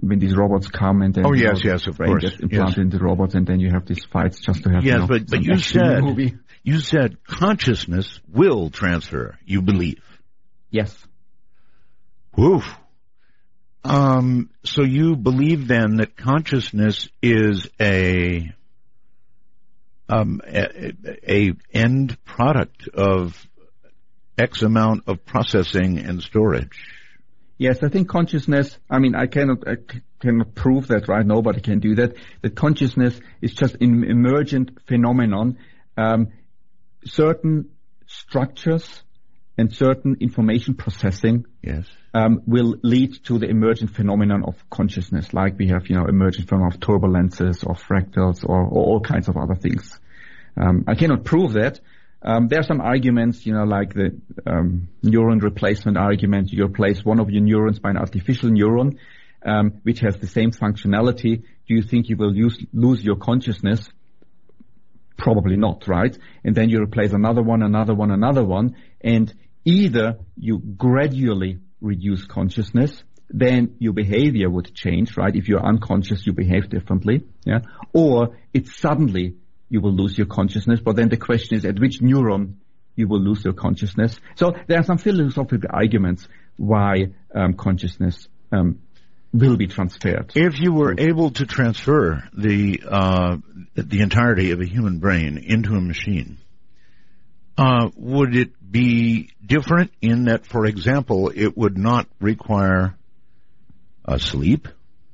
when these robots come and then Oh, you yes, know, yes, the of brain course, gets implanted yes. into the robots, and then you have these fights just to have Yes, you know, but, but some you action said, movie. you said consciousness will transfer, you believe. Yes. Woof. Um, so you believe then that consciousness is a, um, a, a end product of X amount of processing and storage? Yes, I think consciousness, I mean, I cannot, I c- cannot prove that, right? Nobody can do that. That consciousness is just an emergent phenomenon. Um, certain structures and certain information processing Yes. um, will lead to the emergent phenomenon of consciousness, like we have, you know, emergent phenomenon of turbulences or fractals or, or all kinds of other things. Um, I cannot prove that. Um, there are some arguments, you know, like the um, neuron replacement argument. You replace one of your neurons by an artificial neuron, um, which has the same functionality. Do you think you will use, lose your consciousness? Probably not, right? And then you replace another one, another one, another one, and either you gradually reduce consciousness, then your behavior would change, right? If you're unconscious, you behave differently, yeah? Or it's suddenly you will lose your consciousness, but then the question is at which neuron you will lose your consciousness. So there are some philosophical arguments why um, consciousness um, will be transferred. If you were able to transfer the uh, the entirety of a human brain into a machine, uh, would it be different in that, for example, it would not require uh, sleep,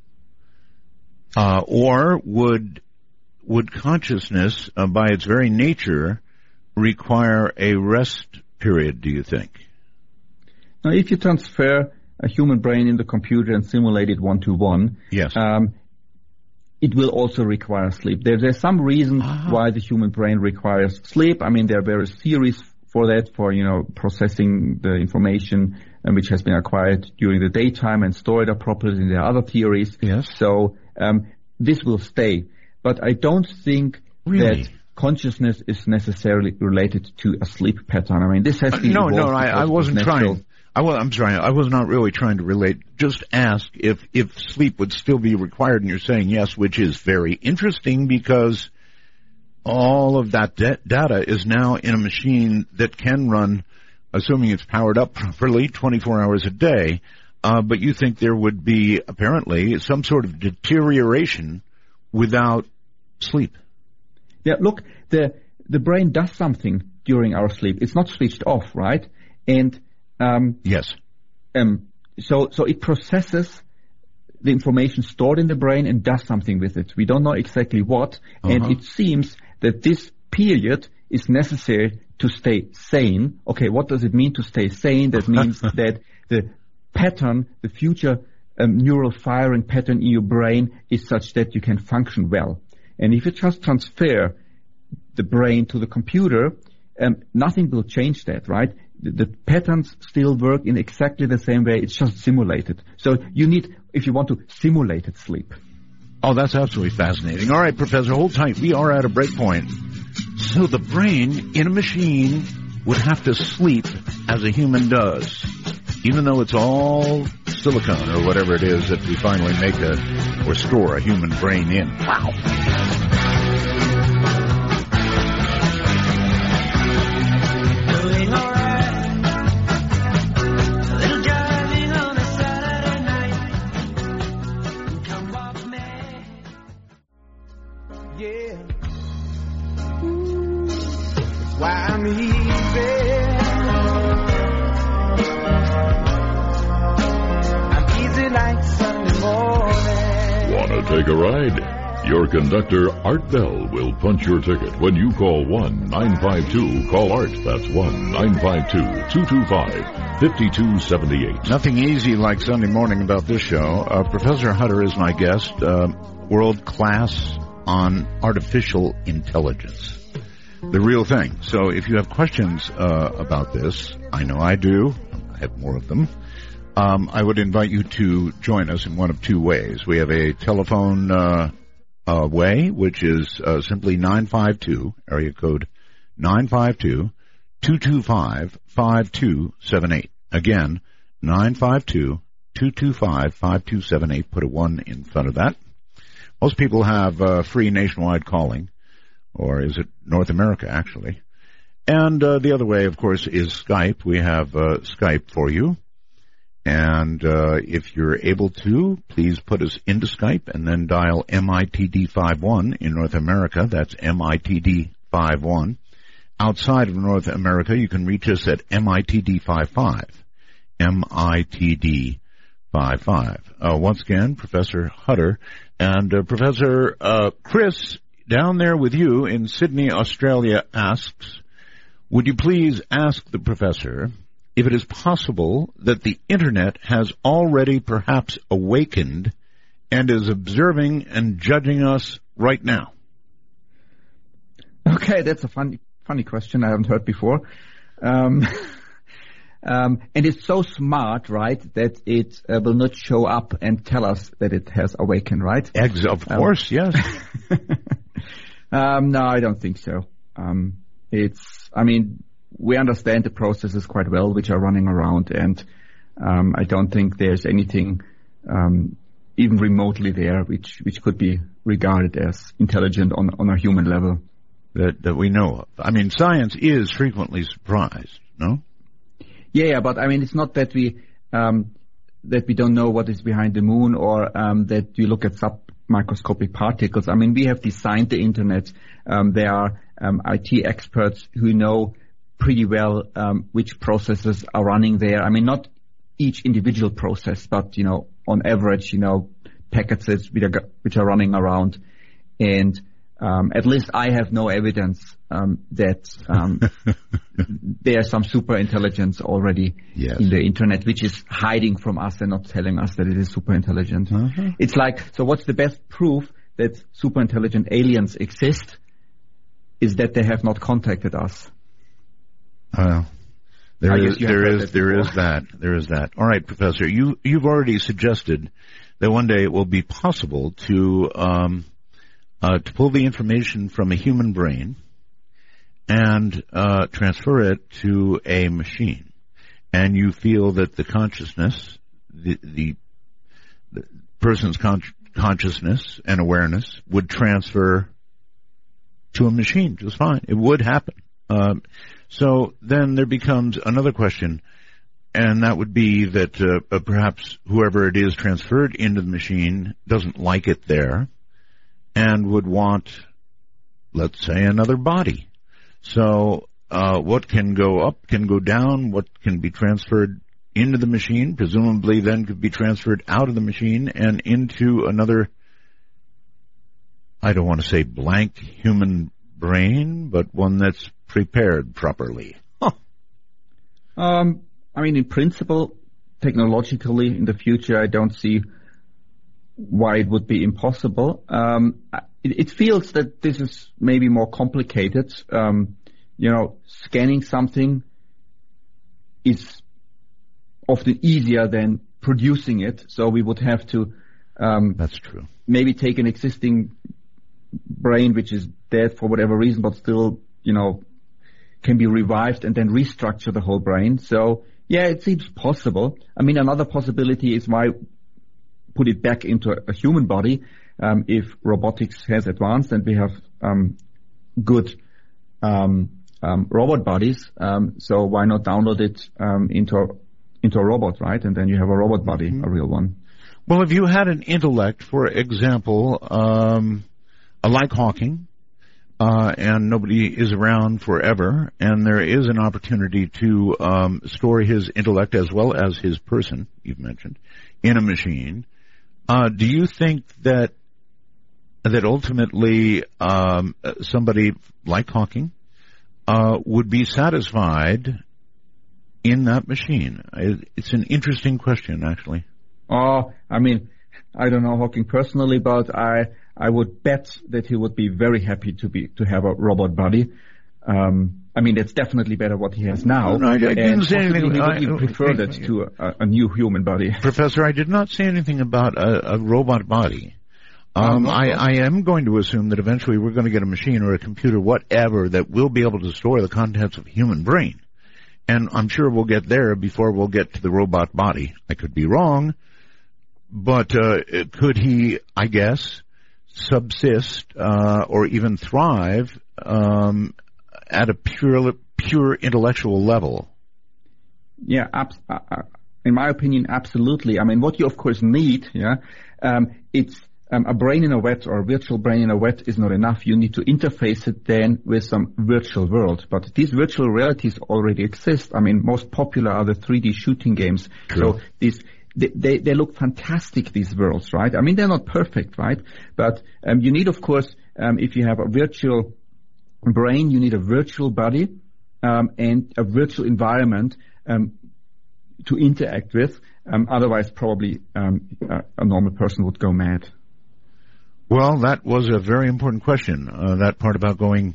uh, or would would consciousness, uh, by its very nature, require a rest period? Do you think? Now, if you transfer a human brain in the computer and simulate it one to one, Yes. um, it will also require sleep. There, there's some reason Ah. why the human brain requires sleep. I mean, there are various theories for that, for, you know, processing the information um, which has been acquired during the daytime and store it appropriately. And there are other theories. Yes. So um, this will stay. But I don't think Really? that consciousness is necessarily related to a sleep pattern. I mean, this has Uh, been no, no, evolved I, because I of wasn't natural- trying. I was, I'm sorry, I was not really trying to relate. Just ask if, if sleep would still be required, and you're saying yes, which is very interesting because all of that da- data is now in a machine that can run, assuming it's powered up properly, twenty-four hours a day. Uh, but you think there would be apparently some sort of deterioration without sleep. Yeah, look, the the brain does something during our sleep. It's not switched off, right? And um, Yes. um, so so it processes the information stored in the brain and does something with it. We don't know exactly what, and Uh-huh. it seems that this period is necessary to stay sane. Okay, what does it mean to stay sane? That means that the pattern, the future um, neural firing pattern in your brain is such that you can function well. And if you just transfer the brain to the computer, um, nothing will change that, right? The, the patterns still work in exactly the same way. It's just simulated. So you need, if you want to, simulated sleep. Oh, that's absolutely fascinating. All right, Professor, hold tight. We are at a break point. So the brain in a machine would have to sleep as a human does, even though it's all silicone or whatever it is that we finally make a or store a human brain in. Wow. Doing alright. A little driving on a Saturday night. Come walk me. Yeah. That's why I'm easy. I'm easy like Sunday morning. Want to take a ride? Your conductor, Art Bell, will punch your ticket when you call one nine five two call Art. That's one nine five two, two two five, five two seven eight. Nothing easy like Sunday morning about this show. Uh, Professor Hutter is my guest, uh, world class on artificial intelligence. The real thing. So if you have questions uh, about this, I know I do. I have more of them. Um, I would invite you to join us in one of two ways. We have a telephone uh, uh, way, which is uh, simply nine five two, area code nine five two, two two five, five two seven eight. Again, nine five two, two two five, five two seven eight. Put a one in front of that. Most people have uh, free nationwide calling, or is it North America, actually? And uh, the other way, of course, is Skype. We have uh, Skype for you. And uh, if you're able to, please put us into Skype and then dial M I T D fifty-one in North America. That's M I T D fifty-one. Outside of North America, you can reach us at M I T D fifty-five. M I T D fifty-five. Uh, once again, Professor Hutter. And uh, Professor uh, Chris, down there with you in Sydney, Australia, asks, would you please ask the professor if it is possible that the Internet has already perhaps awakened and is observing and judging us right now? Okay, that's a funny, funny question I haven't heard before. Um, um, and it's so smart, right, that it uh, will not show up and tell us that it has awakened, right? Ex- of course, um, yes. um, no, I don't think so. Um, it's, I mean, we understand the processes quite well which are running around, and um, I don't think there's anything um, even remotely there which which could be regarded as intelligent on on a human level that that we know of. I mean, science is frequently surprised, no? Yeah, yeah, but I mean, it's not that we um, that we don't know what is behind the moon, or um, that we look at submicroscopic particles. I mean, we have designed the internet. Um, there are um, I T experts who know pretty well um, which processes are running there. I mean, not each individual process, but, you know, on average, you know, packets which are, which are running around. And um, at least I have no evidence um, that um, there's some super intelligence already yes. in the internet, which is hiding from us and not telling us that it is super intelligent. Uh-huh. It's like, so what's the best proof that super intelligent aliens exist is that they have not contacted us. Well, there I is, there is, that there before. is that, there is that. All right, Professor, you, you've already suggested that one day it will be possible to, um, uh, to pull the information from a human brain and, uh, transfer it to a machine. And you feel that the consciousness, the, the, the person's con- consciousness and awareness would transfer to a machine just fine. It would happen. Um, So then there becomes another question, and that would be that uh, uh, perhaps whoever it is transferred into the machine doesn't like it there and would want, let's say, another body. So uh, what can go up can go down, what can be transferred into the machine, presumably then could be transferred out of the machine and into another, I don't want to say blank human brain, but one that's prepared properly. Huh. Um, I mean, in principle, technologically, in the future, I don't see why it would be impossible. Um, it, it feels that this is maybe more complicated. Um, you know, scanning something is often easier than producing it, so we would have to um, That's true. maybe take an existing brain which is dead for whatever reason, but still, you know, can be revived and then restructure the whole brain. So, yeah, it seems possible. I mean, another possibility is why put it back into a, a human body um, if robotics has advanced and we have um, good um, um, robot bodies. Um, so why not download it um, into a, into a robot, right? And then you have a robot body, mm-hmm. a real one. Well, if you had an intellect, for example, um, like Hawking, Uh, and nobody is around forever, and there is an opportunity to um, store his intellect as well as his person, you've mentioned, in a machine. Uh, do you think that that ultimately um, somebody like Hawking uh, would be satisfied in that machine? It's an interesting question, actually. Oh, I mean, I don't know Hawking personally, but I I would bet that he would be very happy to be to have a robot body. Um, I mean, that's definitely better what he has now. No, I, I didn't and say anything. He would I, even prefer that to a, a new human body. Professor, I did not say anything about a, a robot body. Um, no, no. I, I am going to assume that eventually we're going to get a machine or a computer, whatever, that will be able to store the contents of a human brain. And I'm sure we'll get there before we'll get to the robot body. I could be wrong, but uh, could he, I guess, subsist uh, or even thrive um, at a pure, pure intellectual level? Yeah, abs- uh, uh, in my opinion, absolutely. I mean, what you of course need, yeah, um, it's um, a brain in a wet or a virtual brain in a wet is not enough. You need to interface it then with some virtual world. But these virtual realities already exist. I mean, most popular are the three D shooting games. True. So these they, they they look fantastic, these worlds, right? I mean, they're not perfect, right? But um, you need, of course, um, if you have a virtual brain, you need a virtual body um, and a virtual environment um, to interact with. Um, otherwise, probably um, a, a normal person would go mad. Well, that was a very important question, uh, that part about going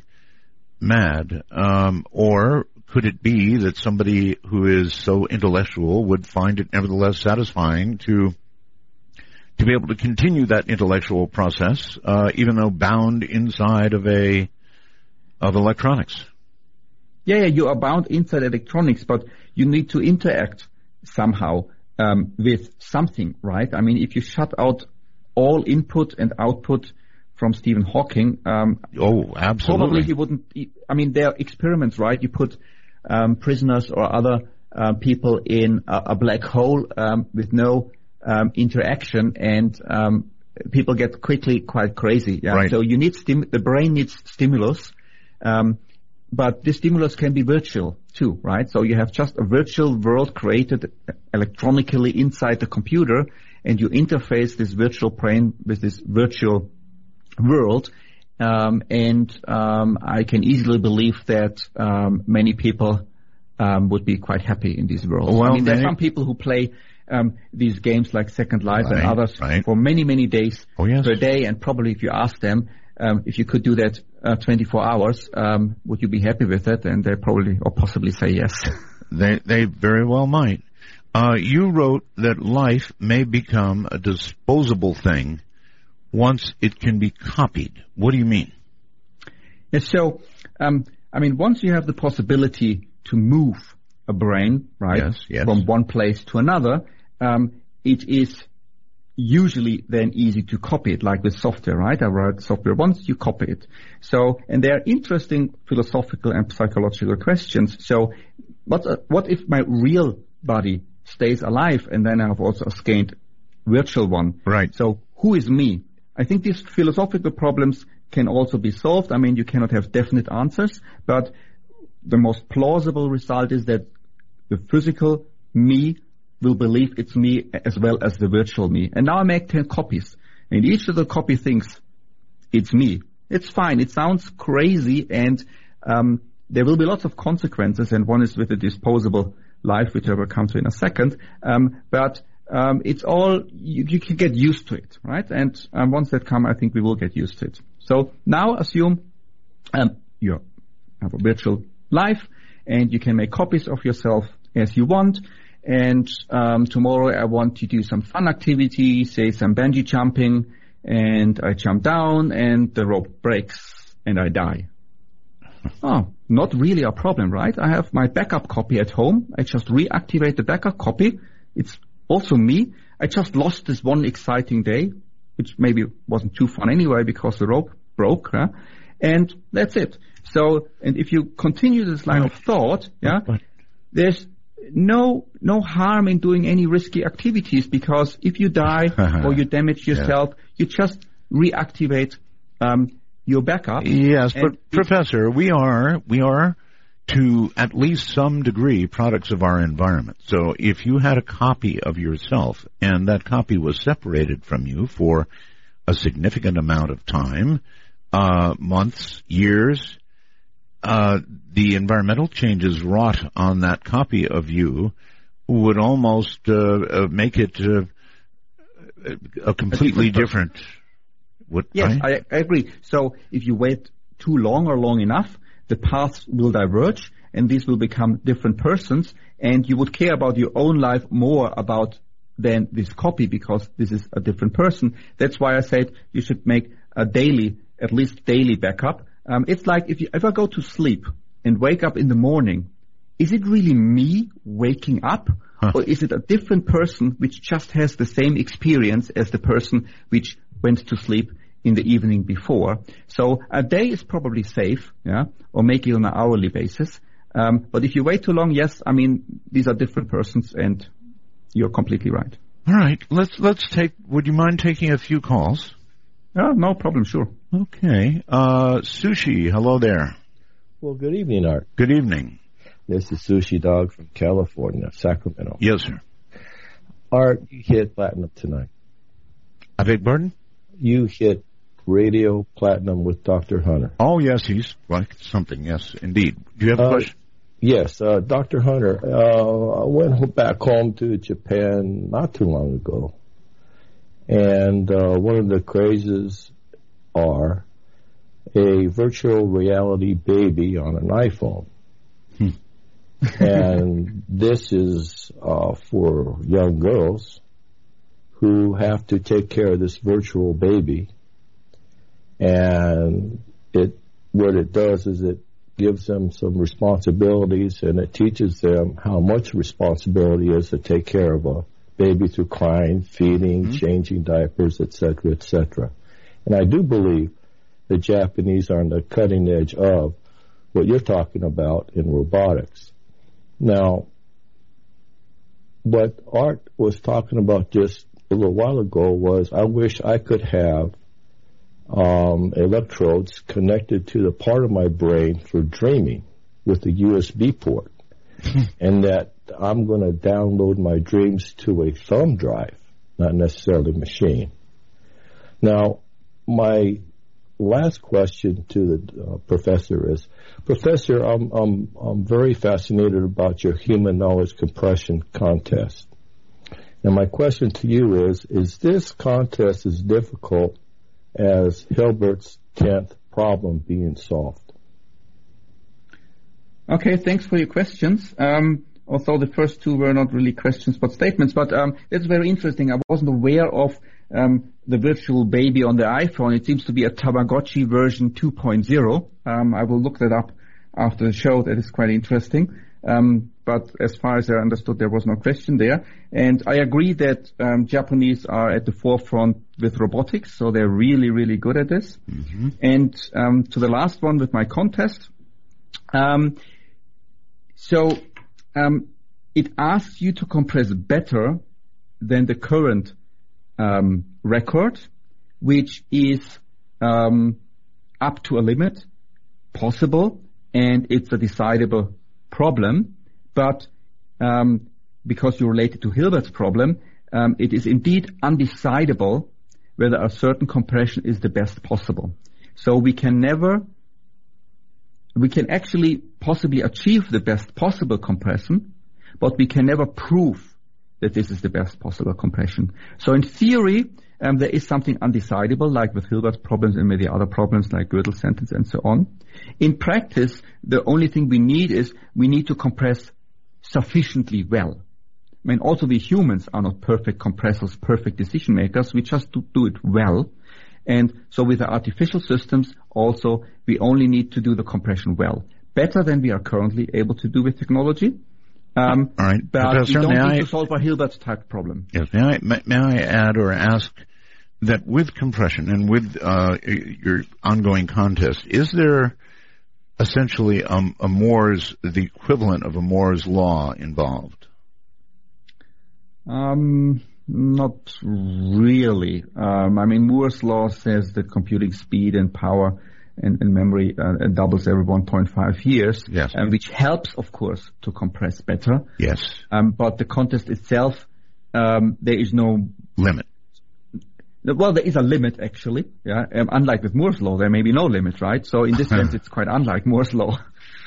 mad. Um, or could it be that somebody who is so intellectual would find it nevertheless satisfying to to be able to continue that intellectual process, uh, even though bound inside of a of electronics? Yeah, yeah, you are bound inside electronics, but you need to interact somehow um, with something, right? I mean, if you shut out all input and output from Stephen Hawking, um, oh, absolutely. Probably he wouldn't. I mean, there are experiments, right? You put um, prisoners or other uh, people in a, a black hole um, with no um, interaction, and um, people get quickly quite crazy. Yeah? Right. So you need stim- the brain needs stimulus, um, but this stimulus can be virtual too, right? So you have just a virtual world created electronically inside the computer, and you interface this virtual brain with this virtual world. Um, and um, I can easily believe that um, many people um, would be quite happy in these worlds. Well, I mean, there are many- some people who play um, these games like Second Life Right, and others right. for many, many days Oh, yes. per day. And probably if you ask them um, if you could do that uh, twenty-four hours, um, would you be happy with it? And they probably or possibly say yes. They they very well might. Uh, you wrote that life may become a disposable thing once it can be copied. What do you mean? Yes, so, um, I mean, once you have the possibility to move a brain, right, Yes, yes. from one place to another, um, it is usually then easy to copy it, like with software, right? I write software once, you copy it. So, and there are interesting philosophical and psychological questions. So, what, uh, what if my real body stays alive and then I have also a scanned virtual one? Right. So, who is me? I think these philosophical problems can also be solved. I mean, you cannot have definite answers, but the most plausible result is that the physical me will believe it's me as well as the virtual me. And now I make ten copies, and each of the copy thinks it's me. It's fine. It sounds crazy, and um, there will be lots of consequences, and one is with the disposable life, which I will come to in a second. Um, but um, it's all, you, you can get used to it, right? And um, once that comes, I think we will get used to it. So now assume um, you have a virtual life, and you can make copies of yourself as you want. And um, tomorrow I want to do some fun activity, say some bungee jumping, and I jump down and the rope breaks and I die. Oh, not really a problem, right? I have my backup copy at home. I just reactivate the backup copy. It's also me. I just lost this one exciting day, which maybe wasn't too fun anyway because the rope broke, huh? And that's it. So, and if you continue this line of thought, yeah, there's no no harm in doing any risky activities, because if you die or you damage yourself, yeah. you just reactivate um, your backup. Yes, but Professor, we are we are to at least some degree products of our environment. So if you had a copy of yourself and that copy was separated from you for a significant amount of time, uh, months, years, Uh, the environmental changes wrought on that copy of you would almost uh, uh, make it uh, a completely a different. What, yes, right? I, I agree. So if you wait too long or long enough, the paths will diverge, and these will become different persons, and you would care about your own life more about than this copy, because this is a different person. That's why I said you should make a daily, at least daily backup. Um, it's like if you, if I go to sleep and wake up in the morning, is it really me waking up? Huh. Or is it a different person which just has the same experience as the person which went to sleep in the evening before? So a day is probably safe, yeah, or make it on an hourly basis. Um, but if you wait too long, yes, I mean, these are different persons, and you're completely right. All right, let's let's take. Would you mind taking a few calls? Yeah, no problem, sure. Okay, uh, Sushi, hello there. Well, good evening, Art. Good evening. This is Sushi Dog from California, Sacramento. Yes, sir. Art, you hit platinum tonight. I beg pardon? You hit radio platinum with Doctor Hunter. Oh, yes, he's like something. Yes, indeed. Do you have a Uh, question? Yes, uh, Doctor Hunter. Uh, I went back home to Japan not too long ago, and uh, one of the crazes are a virtual reality baby on an iPhone. Hmm. And this is uh, for young girls who have to take care of this virtual baby. And it, what it does is it gives them some responsibilities, and it teaches them how much responsibility is to take care of a baby through crying, feeding, mm-hmm. changing diapers, et cetera, et cetera. And I do believe the Japanese are on the cutting edge of what you're talking about in robotics. Now, what Art was talking about just a little while ago was I wish I could have um, electrodes connected to the part of my brain for dreaming with a U S B port, and that I'm going to download my dreams to a thumb drive, not necessarily a machine. Now, my last question to the uh, professor is, Professor, I'm, I'm, I'm very fascinated about your human knowledge compression contest. And my question to you is, is this contest as difficult as Hilbert's tenth problem being solved? Okay, thanks for your questions. Um, although the first two were not really questions but statements, but um, it's very interesting. I wasn't aware of um, the virtual baby on the iPhone. It seems to be a Tamagotchi version two point oh. Um, I will look that up after the show. That is quite interesting. Um, but as far as I understood, there was no question there. And I agree that um, Japanese are at the forefront with robotics, so they're really, really good at this. Mm-hmm. And um, to the last one with my contest, um, so um, it asks you to compress better than the current um, record, which is um, up to a limit possible, and it's a decidable problem. But um, because you relate it to Hilbert's problem, um, it is indeed undecidable whether a certain compression is the best possible. So we can never, we can actually possibly achieve the best possible compression, but we can never prove that this is the best possible compression. So in theory, um, there is something undecidable, like with Hilbert's problems and many other problems like Gödel's sentence and so on. In practice, the only thing we need is we need to compress sufficiently well. I mean, also we humans are not perfect compressors, perfect decision makers. We just do, do it well. And so with the artificial systems, also, we only need to do the compression well. Better than we are currently able to do with technology. Um, All right, but Professor, we don't may need I, to solve a Hilbert's type problem. Yes, may I, may, may I add or ask that with compression and with uh, your ongoing contest, is there essentially um, a Moore's, the equivalent of a Moore's law involved? Um, not really. Um, I mean, Moore's law says that computing speed and power and, and memory uh, doubles every one point five years, yes, and which helps, of course, to compress better. Yes. Um, but the contest itself, um, there is no limit. Well, there is a limit, actually. Yeah. Um, unlike with Moore's law, there may be no limit, right? So in this sense, it's quite unlike Moore's law.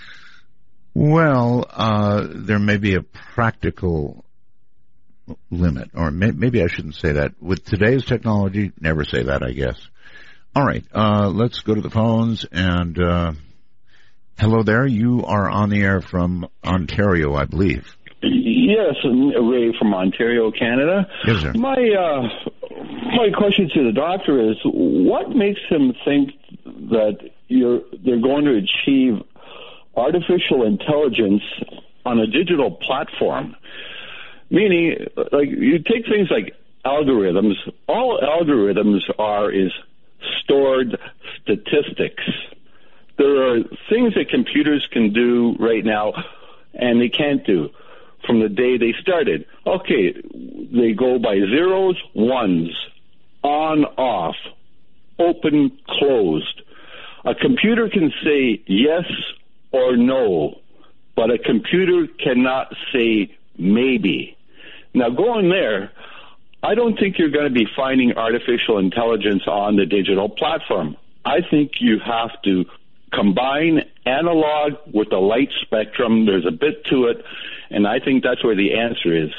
Well, uh, there may be a practical limit, or may, maybe I shouldn't say that. With today's technology, never say that, I guess. All right, uh, let's go to the phones, and uh, hello there. You are on the air from Ontario, I believe. Yes, Ray from Ontario, Canada. Yes, sir. My uh, my question to the doctor is, what makes him think that you're they're going to achieve artificial intelligence on a digital platform. Meaning, like, you take things like algorithms. All algorithms are is stored statistics. There are things that computers can do right now and they can't do from the day they started. Okay, they go by zeros, ones, on, off, open, closed. A computer can say yes or no, but a computer cannot say maybe. Now, going there, I don't think you're going to be finding artificial intelligence on the digital platform. I think you have to combine analog with the light spectrum. There's a bit to it, and I think that's where the answer is.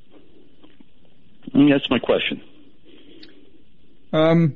And that's my question. Um,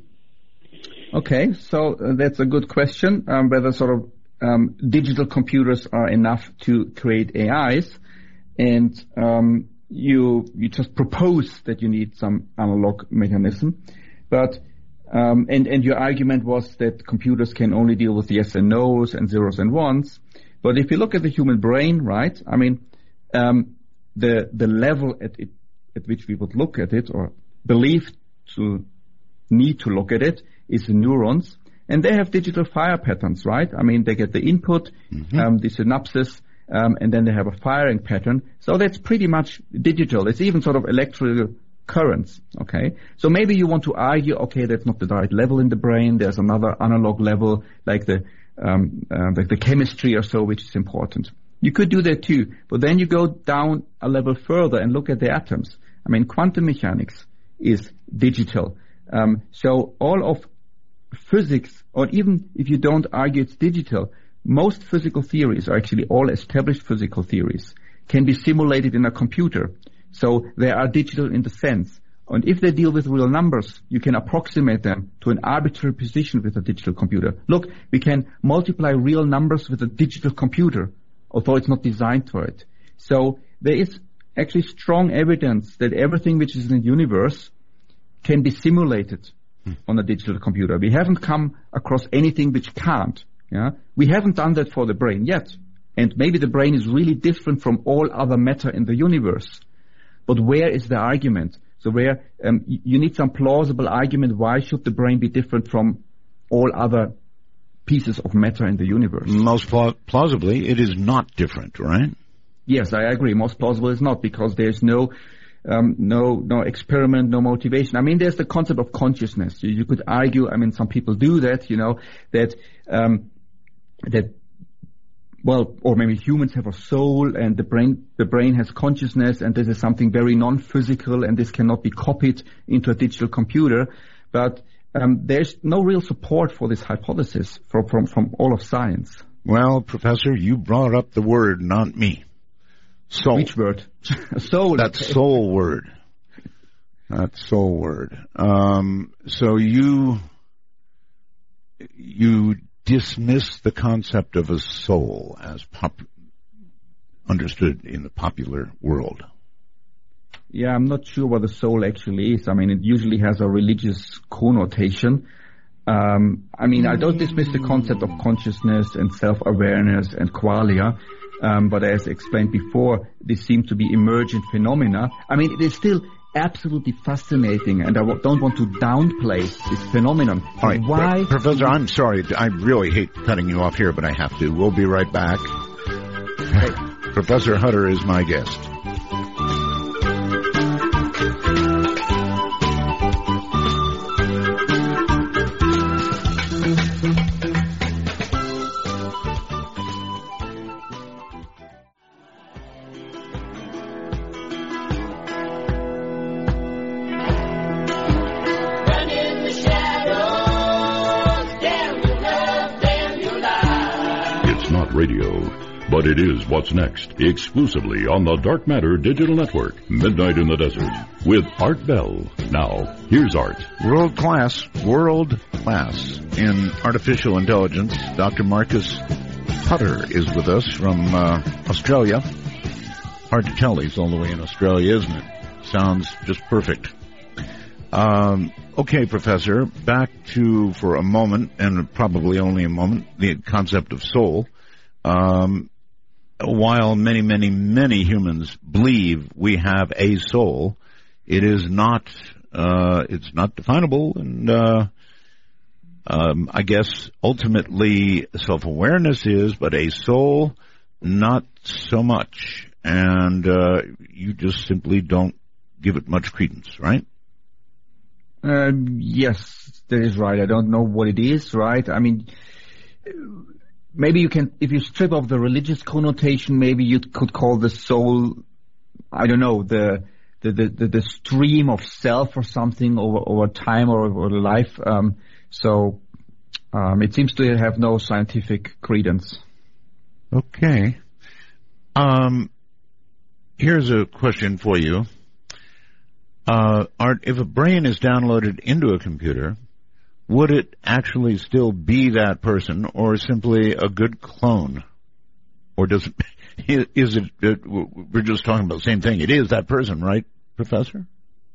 okay, so uh, that's a good question, um, whether sort of um, digital computers are enough to create A Is. And um, you you just propose that you need some analog mechanism. But um, and, and your argument was that computers can only deal with yes and no's and zeros and ones. But if you look at the human brain, right, I mean, um, the the level at it, at which we would look at it or believe to need to look at it is the neurons. And they have digital fire patterns, right? I mean, they get the input, mm-hmm. um, the synapses, um, and then they have a firing pattern. So that's pretty much digital. It's even sort of electrical currents, okay? So maybe you want to argue, okay, that's not the right level in the brain. There's another analog level, like the, um, uh, like the chemistry or so, which is important. You could do that too, but then you go down a level further and look at the atoms. I mean, quantum mechanics is digital. Um, so all of physics, or even if you don't argue it's digital, most physical theories are actually all established physical theories, can be simulated in a computer. So they are digital in the sense. And if they deal with real numbers, you can approximate them to an arbitrary position with a digital computer. Look, we can multiply real numbers with a digital computer, although it's not designed for it. So there is actually strong evidence that everything which is in the universe can be simulated hmm. on a digital computer. We haven't come across anything which can't. Yeah, we haven't done that for the brain yet. And maybe the brain is really different from all other matter in the universe. But where is the argument? So where um, you need some plausible argument. Why should the brain be different from all other pieces of matter in the universe? Most pla- plausibly, it is not different, right? Yes, I agree. Most plausible is not, because there's no um, no no experiment, no motivation. I mean, there's the concept of consciousness. You, you could argue. I mean, some people do that. You know that um, that. Well, or maybe humans have a soul, and the brain the brain has consciousness, and this is something very non-physical, and this cannot be copied into a digital computer. But um, there's no real support for this hypothesis from, from from all of science. Well, Professor, you brought up the word, not me. Soul. Which word? Soul. That okay. soul word. That soul word. Um, so you you. dismiss the concept of a soul as pop- understood in the popular world. Yeah, I'm not sure what a soul actually is. I mean, it usually has a religious connotation. Um, I mean, I don't dismiss the concept of consciousness and self-awareness and qualia, um, but as explained before, these seem to be emergent phenomena. I mean, it is still absolutely fascinating, and I w- don't want to downplay this phenomenon. All right, Why, Pro- Professor, I'm sorry. I really hate cutting you off here, but I have to. We'll be right back. Professor Hutter is my guest. Radio, but it is what's next, exclusively on the Dark Matter Digital Network, Midnight in the Desert, with Art Bell. Now, here's Art. World class, world class in artificial intelligence. Doctor Marcus Hutter is with us from uh, Australia. Hard to tell he's all the way in Australia, isn't it? Sounds just perfect. Um, okay, Professor, back to, for a moment, and probably only a moment, the concept of soul. Um, while many, many, many humans believe we have a soul, it is not, uh, it's not definable, and, uh, um, I guess ultimately self-awareness is, but a soul, not so much. And, uh, you just simply don't give it much credence, right? Uh, yes, that is right. I don't know what it is, right? I mean, maybe you can, if you strip off the religious connotation, maybe you could call the soul, I don't know, the the the, the, the stream of self or something over over time or over life. Um, so um, it seems to have no scientific credence. Okay. Um, here's a question for you. Uh, Art, if a brain is downloaded into a computer, would it actually still be that person, or simply a good clone? Or does it, is it, it, we're just talking about the same thing. It is that person, right, Professor?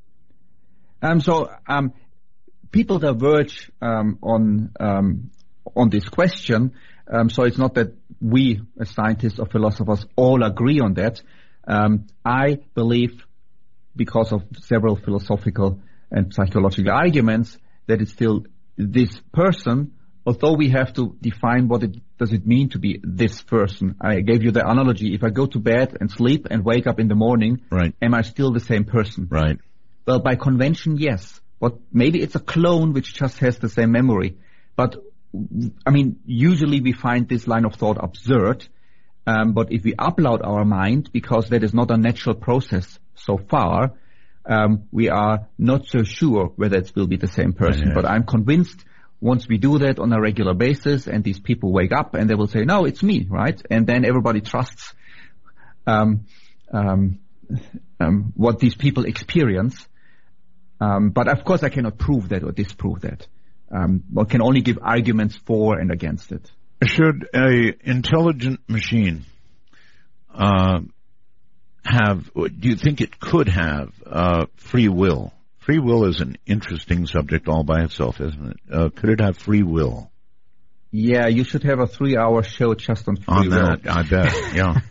Um, so, um, people diverge, um, on, um, on this question. Um, so it's not that we, as scientists or philosophers, all agree on that. Um, I believe, because of several philosophical and psychological arguments, that it's still this person, although we have to define what it does it mean to be this person. I gave you the analogy. If I go to bed and sleep and wake up in the morning, right, am I still the same person? Right. Well, by convention, yes. But maybe it's a clone which just has the same memory. But, I mean, usually we find this line of thought absurd. Um, but if we upload our mind, because that is not a natural process so far, um, we are not so sure whether it will be the same person. Yes. But I'm convinced once we do that on a regular basis and these people wake up and they will say, no, it's me, right? And then everybody trusts um, um, um, what these people experience. Um, but of course I cannot prove that or disprove that. Um, I can only give arguments for and against it. Should a intelligent machine uh, have, do you think it could have uh, free will? Free will is an interesting subject all by itself, isn't it? Uh, could it have free will? Yeah, you should have a three-hour show just on free on will. that, I bet, yeah.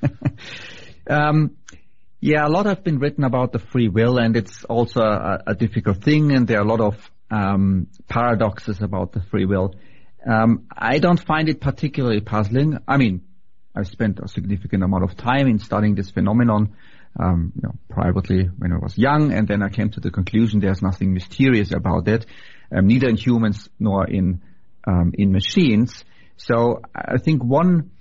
um, yeah, a lot has been written about the free will, and it's also a, a difficult thing, and there are a lot of um, paradoxes about the free will. Um, I don't find it particularly puzzling. I mean, I've spent a significant amount of time in studying this phenomenon, um, you know, privately when I was young, and then I came to the conclusion there's nothing mysterious about that, um, neither in humans nor in um, in machines. So I think one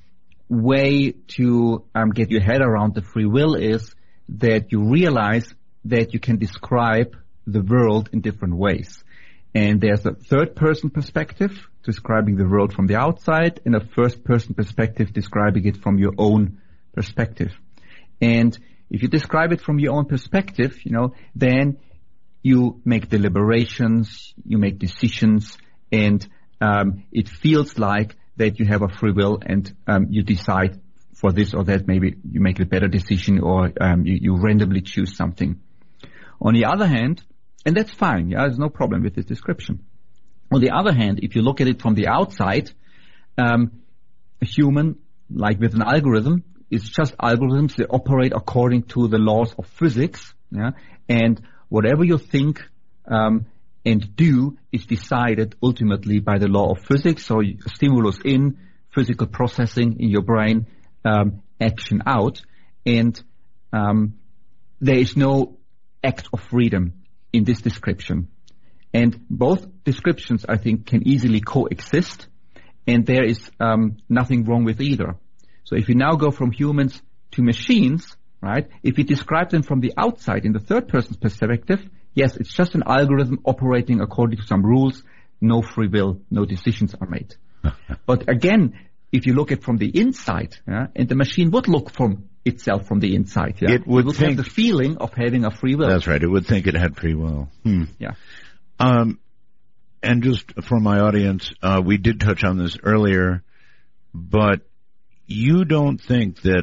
way to um, get your head around the free will is that you realize that you can describe the world in different ways. And there's a third-person perspective describing the world from the outside and a first-person perspective describing it from your own perspective. And if you describe it from your own perspective, you know, then you make deliberations, you make decisions, and um, it feels like that you have a free will and um, you decide for this or that. Maybe you make a better decision or um, you, you randomly choose something. On the other hand, and that's fine, yeah, there's no problem with this description. On the other hand, if you look at it from the outside, um, a human, like with an algorithm, is just algorithms that operate according to the laws of physics, yeah, and whatever you think um, and do is decided ultimately by the law of physics. So stimulus in, physical processing in your brain, um, action out, and um, there is no act of freedom in this description. And both descriptions, I think, can easily coexist, and there is um, nothing wrong with either. So if you now go from humans to machines, right, if you describe them from the outside in the third person's perspective, yes, it's just an algorithm operating according to some rules, no free will, no decisions are made. But again, if you look at from the inside, yeah, and the machine would look from itself from the inside, yeah, it would, it would think, have the feeling of having a free will. That's right. It would think it had free will. Hmm. Yeah. Um, and just for my audience, uh, we did touch on this earlier, but you don't think that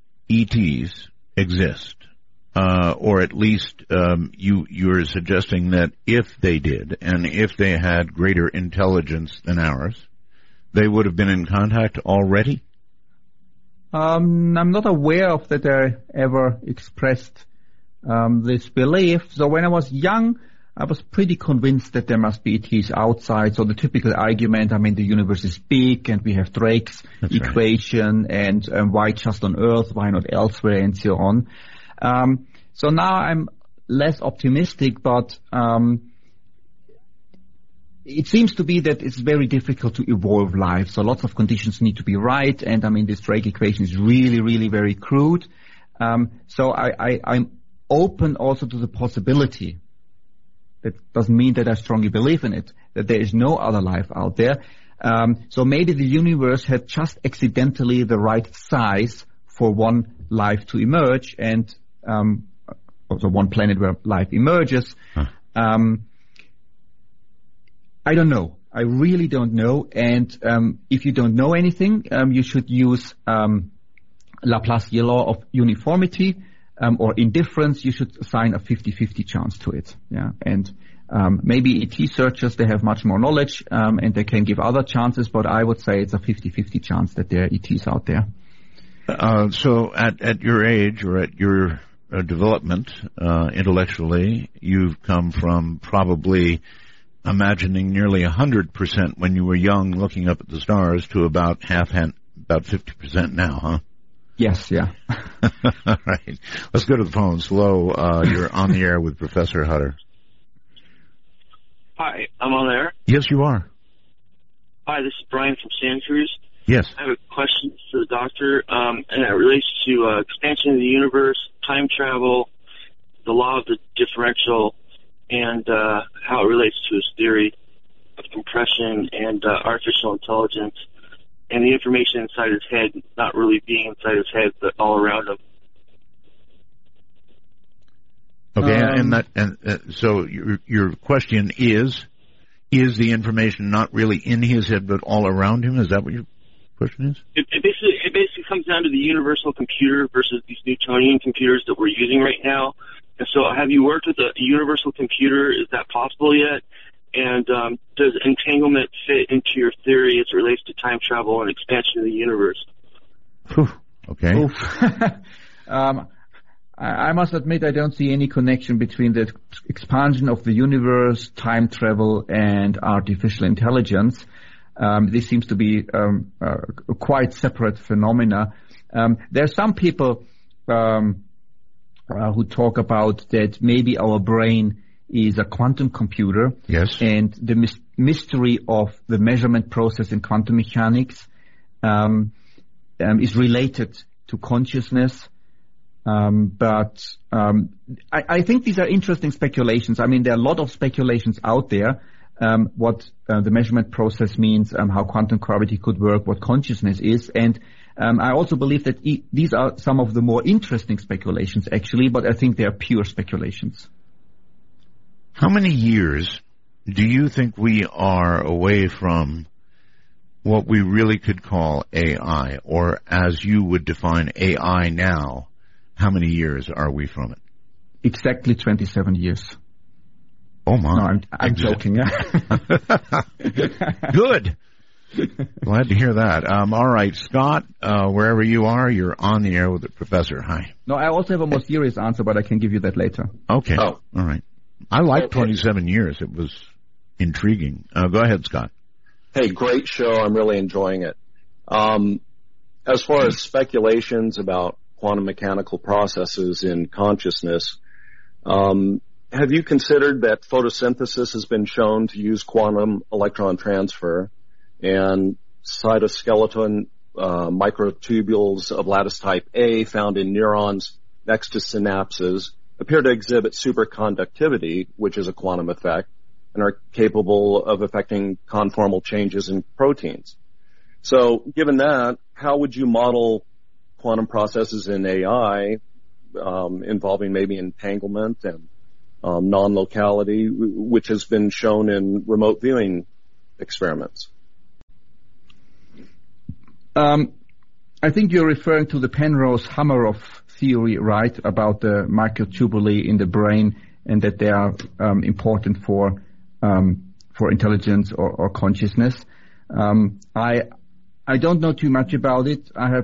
E Ts exist, uh, or at least um, you you're suggesting that if they did, and if they had greater intelligence than ours, they would have been in contact already? Um, I'm not aware of that I ever expressed um, this belief. So when I was young, I was pretty convinced that there must be E Ts outside. So the typical argument, I mean, the universe is big and we have Drake's That's equation right. and um, why just on Earth, why not elsewhere, and so on. Um, so now I'm less optimistic, but um, it seems to be that it's very difficult to evolve life. So lots of conditions need to be right. And I mean, this Drake equation is really, really very crude. Um, so I, I, I'm open also to the possibility. That doesn't mean that I strongly believe in it, that there is no other life out there. Um, so maybe the universe had just accidentally the right size for one life to emerge, and um, also one planet where life emerges. Huh. Um, I don't know. I really don't know. And um, if you don't know anything, um, you should use um, Laplacian law of uniformity. Um, or indifference, you should assign a fifty-fifty chance to it. Yeah, and um, maybe E T searchers, they have much more knowledge um, and they can give other chances, but I would say it's a fifty-fifty chance that there are E Ts out there. Uh, so at, at your age or at your uh, development uh, intellectually, you've come from probably imagining nearly one hundred percent when you were young looking up at the stars to about half, about fifty percent now, huh? Yes, yeah. All right. Let's go to the phones. Hello, uh, you're on the air with Professor Hutter. Hi, I'm on air. Yes, you are. Hi, this is Brian from Santa Cruz. Yes. I have a question for the doctor, um, and it relates to uh, expansion of the universe, time travel, the law of the differential, and uh, how it relates to his theory of compression and uh, artificial intelligence. And the information inside his head not really being inside his head, but all around him. Okay, um, and that, and uh, so your your question is, is the information not really in his head, but all around him? Is that what your question is? It, it basically it basically comes down to the universal computer versus these Newtonian computers that we're using right now. And so, have you worked with a universal computer? Is that possible yet? And um, does entanglement fit into your theory as it relates to time travel and expansion of the universe? Whew. Okay. um, I, I must admit I don't see any connection between the expansion of the universe, time travel, and artificial intelligence. Um, this seems to be um, uh, quite separate phenomena. Um, there are some people um, uh, who talk about that maybe our brain is a quantum computer. Yes. And the mis- mystery of the measurement process in quantum mechanics um, um, is related to consciousness. Um, but um, I, I think these are interesting speculations. I mean, there are a lot of speculations out there, um, what uh, the measurement process means, um, how quantum gravity could work, what consciousness is. And um, I also believe that e- these are some of the more interesting speculations, actually, but I think they are pure speculations. How many years do you think we are away from what we really could call A I, or as you would define A I now, how many years are we from it? Exactly twenty-seven years. Oh my. No, I'm, I'm joking, yeah. Good. Glad to hear that. Um, all right, Scott, uh, wherever you are, you're on the air with the professor. Hi. No, I also have a more serious answer, but I can give you that later. Okay. Oh. All right. I like okay. twenty-seven years. It was intriguing. Uh, go ahead, Scott. Hey, great show. I'm really enjoying it. Um, as far as speculations about quantum mechanical processes in consciousness, um, have you considered that photosynthesis has been shown to use quantum electron transfer, and cytoskeleton uh, microtubules of lattice type A found in neurons next to synapses appear to exhibit superconductivity, which is a quantum effect, and are capable of affecting conformal changes in proteins. So given that, how would you model quantum processes in A I um, involving maybe entanglement and um, non-locality, which has been shown in remote viewing experiments? Um, I think you're referring to the Penrose-Hameroff theory, right, about the microtubuli in the brain, and that they are um, important for um, for intelligence or, or consciousness. Um, I I don't know too much about it. I have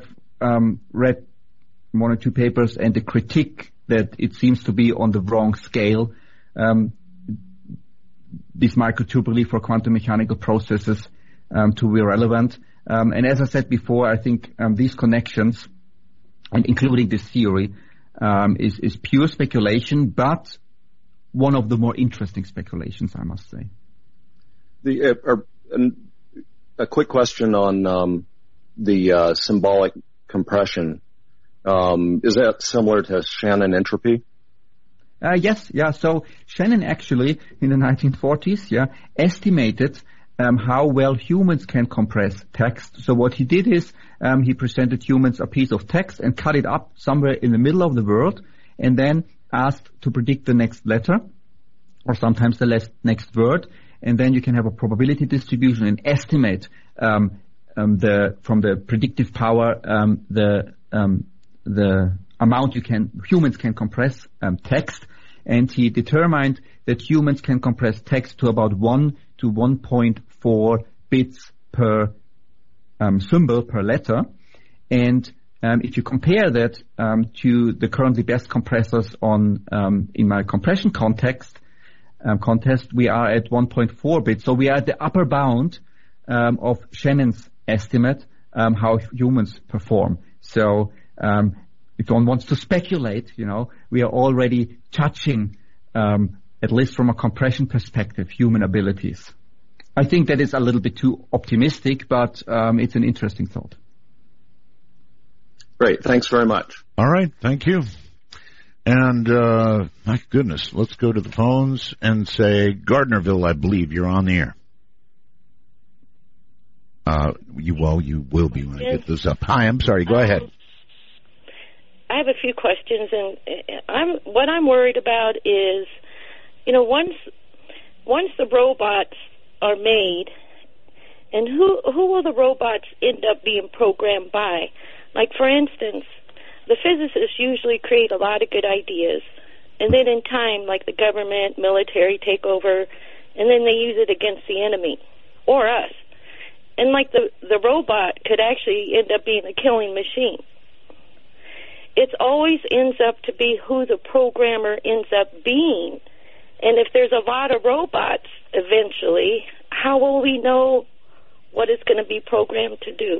um, read one or two papers, and the critique that it seems to be on the wrong scale. Um, these microtubules for quantum mechanical processes um, to be relevant. Um, and as I said before, I think um, these connections, and including this theory, um, is, is pure speculation, but one of the more interesting speculations, I must say. The uh, uh, a quick question on um, the uh, symbolic compression. Um, is that similar to Shannon entropy? Uh, yes, yeah. So Shannon actually, in the nineteen forties, yeah, estimated um, how well humans can compress text. So what he did is um, he presented humans a piece of text and cut it up somewhere in the middle of the word, and then asked to predict the next letter, or sometimes the last, next word, and then you can have a probability distribution and estimate um, um, the from the predictive power um, the um, the amount you can humans can compress um, text. And he determined that humans can compress text to about one to one point four bits per um, symbol per letter. And um, if you compare that um, to the currently best compressors on um, in my compression context um, contest, we are at one point four bits. So we are at the upper bound um, of Shannon's estimate um, how humans perform. So um, if one wants to speculate, you know, we are already touching, um, at least from a compression perspective, human abilities. I think that is a little bit too optimistic, but um, it's an interesting thought. Great. Thanks very much. All right. Thank you. And, uh, my goodness, let's go to the phones and say, Gardnerville, I believe you're on the air. Uh, you, well, you will be when I get this up. Hi, I'm sorry. Go ahead. I have a few questions, and I'm what I'm worried about is, you know, once once the robots are made, and who who will the robots end up being programmed by? Like, for instance, the physicists usually create a lot of good ideas, and then in time, like the government, military take over, and then they use it against the enemy or us, and like the the robot could actually end up being a killing machine. It always ends up to be who the programmer ends up being. And if there's a lot of robots eventually, how will we know what it's going to be programmed to do?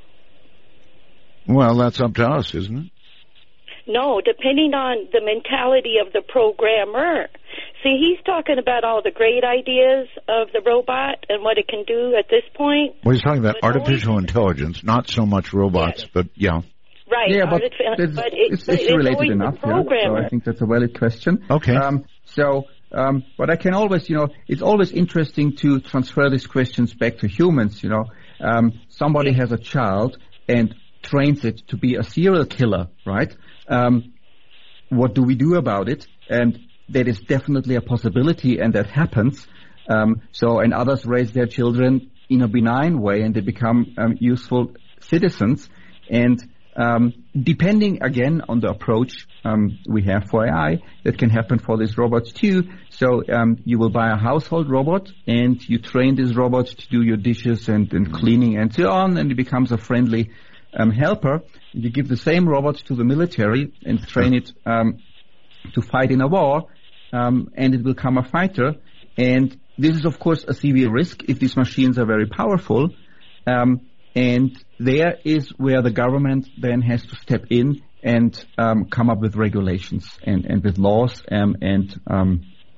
Well, that's up to us, isn't it? No, depending on the mentality of the programmer. See, he's talking about all the great ideas of the robot and what it can do at this point. Well, he's talking about but artificial always, intelligence, not so much robots, yes. but yeah. Right. Yeah, but, artific- it's, but it, it's, but it's it's related enough. Yeah, so I think that's a valid question. Okay. Um, so, um, but I can always, you know, it's always interesting to transfer these questions back to humans. You know, um, somebody has a child and trains it to be a serial killer, right? Um, what do we do about it? And that is definitely a possibility, and that happens. Um, so, and others raise their children in a benign way, and they become um, useful citizens. And Um, depending again on the approach um, we have for A I, that can happen for these robots too. So um, you will buy a household robot and you train this robot to do your dishes and, and cleaning and so on, and it becomes a friendly um, helper. You give the same robot to the military and train it um, to fight in a war, um, and it will become a fighter. And this is, of course, a severe risk if these machines are very powerful. Um, And there is where the government then has to step in and um, come up with regulations and, and with laws um, and um,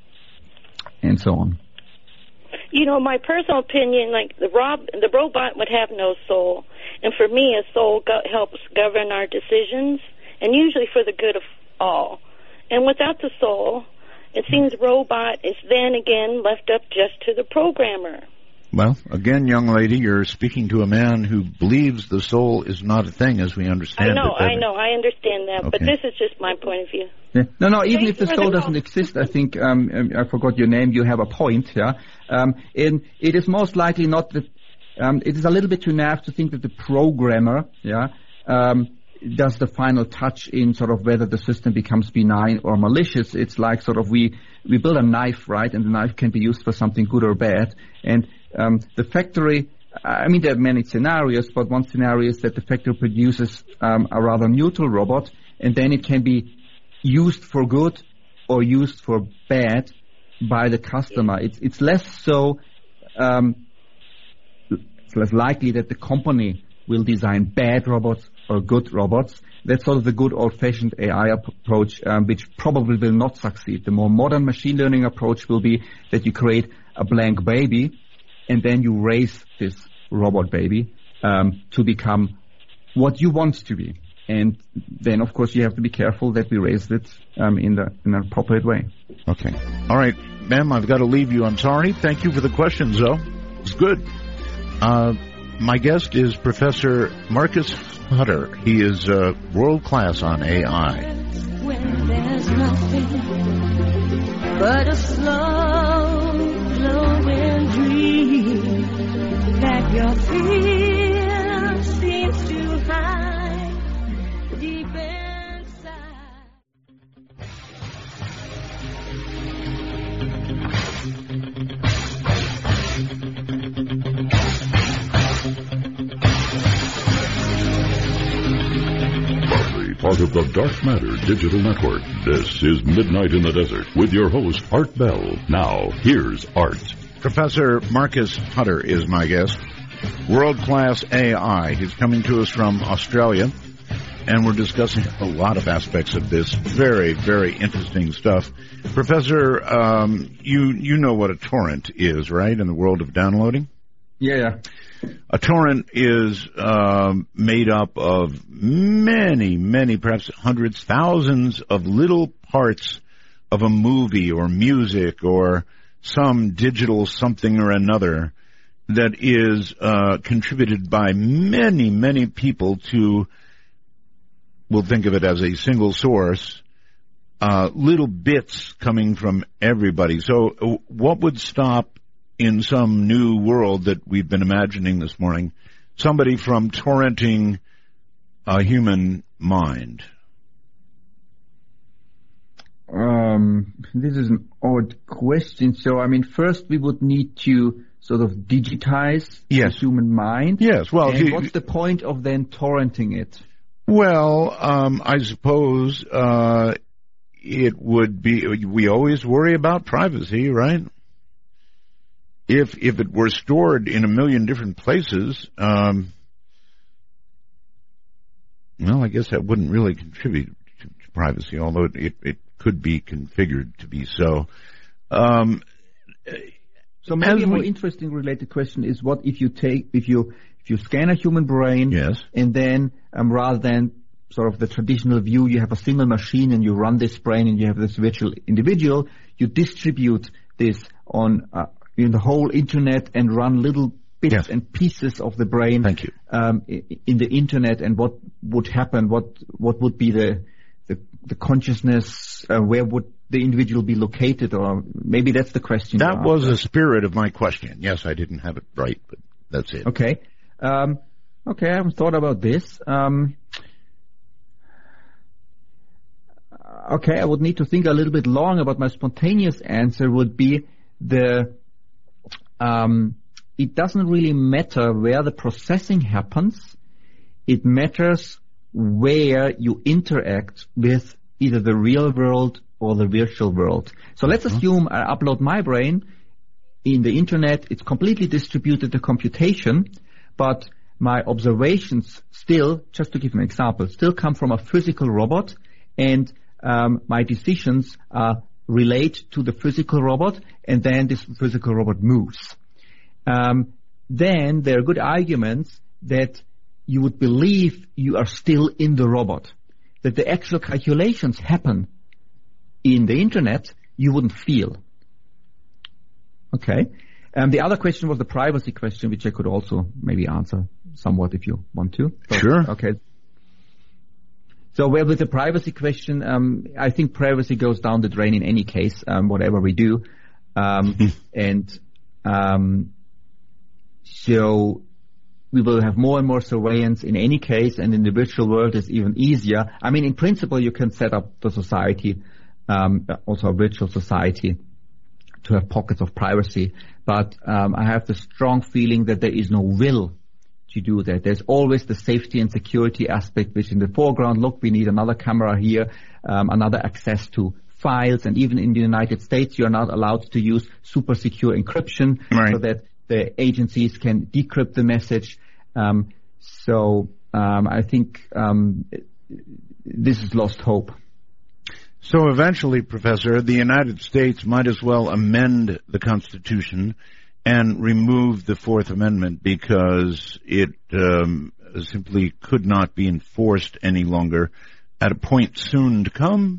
and so on. You know, my personal opinion, like the rob, the robot would have no soul, and for me, a soul go- helps govern our decisions, and usually for the good of all. And without the soul, it seems robot is then again left up just to the programmer. Well, again, young lady, you're speaking to a man who believes the soul is not a thing as we understand it. I know, it, I know, I understand that, okay. but this is just my point of view. Yeah. No, no, even Thank if the you soul the doesn't call. exist, I think, um, um, I forgot your name, you have a point, yeah? Um, and it is most likely not that, um, it is a little bit too naive to think that the programmer, yeah, um, does the final touch in sort of whether the system becomes benign or malicious. It's like sort of we, we build a knife, right, and the knife can be used for something good or bad, and Um, the factory I mean, there are many scenarios, but one scenario is that the factory produces um, a rather neutral robot, and then it can be used for good or used for bad by the customer. It's it's less so, um, it's less likely that the company will design bad robots or good robots. That's sort of the good old-fashioned A I approach, um, which probably will not succeed. The more modern machine learning approach will be that you create a blank baby, and then you raise this robot baby um, to become what you want to be. And then, of course, you have to be careful that we raise it um, in the in an appropriate way. Okay. All right, ma'am, I've got to leave you. I'm sorry. Thank you for the questions, though. It's good. Uh, my guest is Professor Marcus Hutter. He is uh, world-class on A I. When there's nothing but a slow glowing dream that your fear seems to hide deep inside. Part of the Dark Matter Digital Network. This is Midnight in the Desert with your host, Art Bell. Now, here's Art. Professor Marcus Hutter is my guest. World-class A I. He's coming to us from Australia, and we're discussing a lot of aspects of this very, very interesting stuff. Professor, um, you you know what a torrent is, right, in the world of downloading? Yeah, yeah. A torrent is um, made up of many, many, perhaps hundreds, thousands of little parts of a movie or music or some digital something or another that is uh, contributed by many, many people to, we'll think of it as a single source, uh, little bits coming from everybody. So uh, what would stop in some new world that we've been imagining this morning, somebody from torrenting a human mind? Um, this is an odd question. So, I mean, first we would need to sort of digitize yes. the human mind. Yes. Well, and you, what's the point of then torrenting it? Well, um, I suppose uh, it would be. We always worry about privacy, right? If if it were stored in a million different places, um, well, I guess that wouldn't really contribute to, to privacy, although it, it, it could be configured to be so. Um, so maybe a more we, interesting related question is what if you take if you if you scan a human brain, yes, and then um, rather than sort of the traditional view, you have a single machine and you run this brain and you have this virtual individual, you distribute this on uh, in the whole internet and run little bits yes. and pieces of the brain Thank you. Um, in the internet, and what would happen, what what would be the the, the consciousness, uh, where would the individual be located, or maybe that's the question. That was the spirit of my question. Yes, I didn't have it right, but that's it. Okay. Um, okay, I haven't thought about this. Um, okay, I would need to think a little bit long, but my spontaneous answer would be the Um, it doesn't really matter where the processing happens. It matters where you interact with either the real world or the virtual world. So let's Mm-hmm. assume I upload my brain in the internet. It's completely distributed to computation, but my observations still, just to give an example, still come from a physical robot, and um, my decisions are relate to the physical robot, and then this physical robot moves. Um, then there are good arguments that you would believe you are still in the robot, that the actual calculations happen in the internet, you wouldn't feel. Okay. Um, the other question was the privacy question, which I could also maybe answer somewhat if you want to. But, sure. Okay. So, well, with the privacy question, um, I think privacy goes down the drain in any case, um, whatever we do. Um, and um, so we will have more and more surveillance in any case, and in the virtual world it's even easier. I mean, in principle, you can set up the society, um, also a virtual society, to have pockets of privacy. But um, I have the strong feeling that there is no will to do that. There's always the safety and security aspect, which in the foreground, look, we need another camera here, um, another access to files, and even in the United States, you're not allowed to use super secure encryption right. so that the agencies can decrypt the message. Um, so um, I think um, this is lost hope. So eventually, Professor, the United States might as well amend the Constitution and remove the Fourth Amendment because it um, simply could not be enforced any longer at a point soon to come?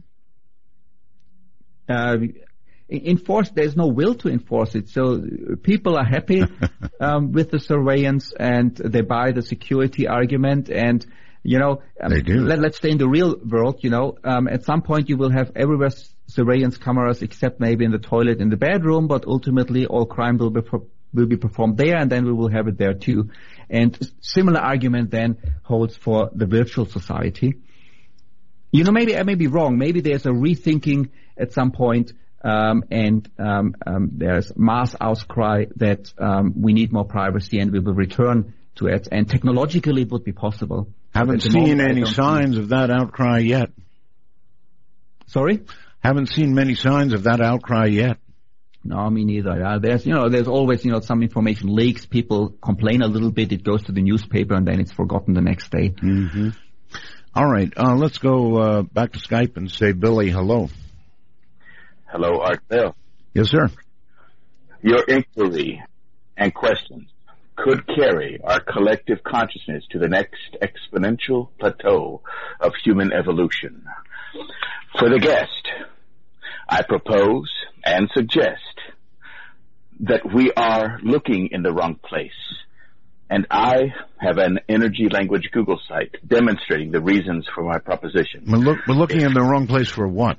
Uh, enforce, there's no will to enforce it. So people are happy um, with the surveillance, and they buy the security argument. And, you know, um, they do. Let, let's stay in the real world. You know, um, at some point you will have everywhere surveillance cameras, except maybe in the toilet in the bedroom, but ultimately all crime will be per- will be performed there, and then we will have it there too. And similar argument then holds for the virtual society. You know, maybe I may be wrong. Maybe there's a rethinking at some point, um, and um, um, there's mass outcry that um, we need more privacy, and we will return to it. And technologically, it would be possible. Haven't seen any signs of that outcry yet. Sorry? Haven't seen many signs of that outcry yet. No, me neither. Yeah, there's, you know, there's always, you know, some information leaks. People complain a little bit. It goes to the newspaper, and then it's forgotten the next day. Mm-hmm. All right, uh, let's go uh, back to Skype and say, Billy, hello. Hello, Art Bell. Yes, sir. Your inquiry and questions could carry our collective consciousness to the next exponential plateau of human evolution. For the guest, I propose and suggest that we are looking in the wrong place. And I have an energy language Google site demonstrating the reasons for my proposition. We're, look, we're looking in the wrong place for what?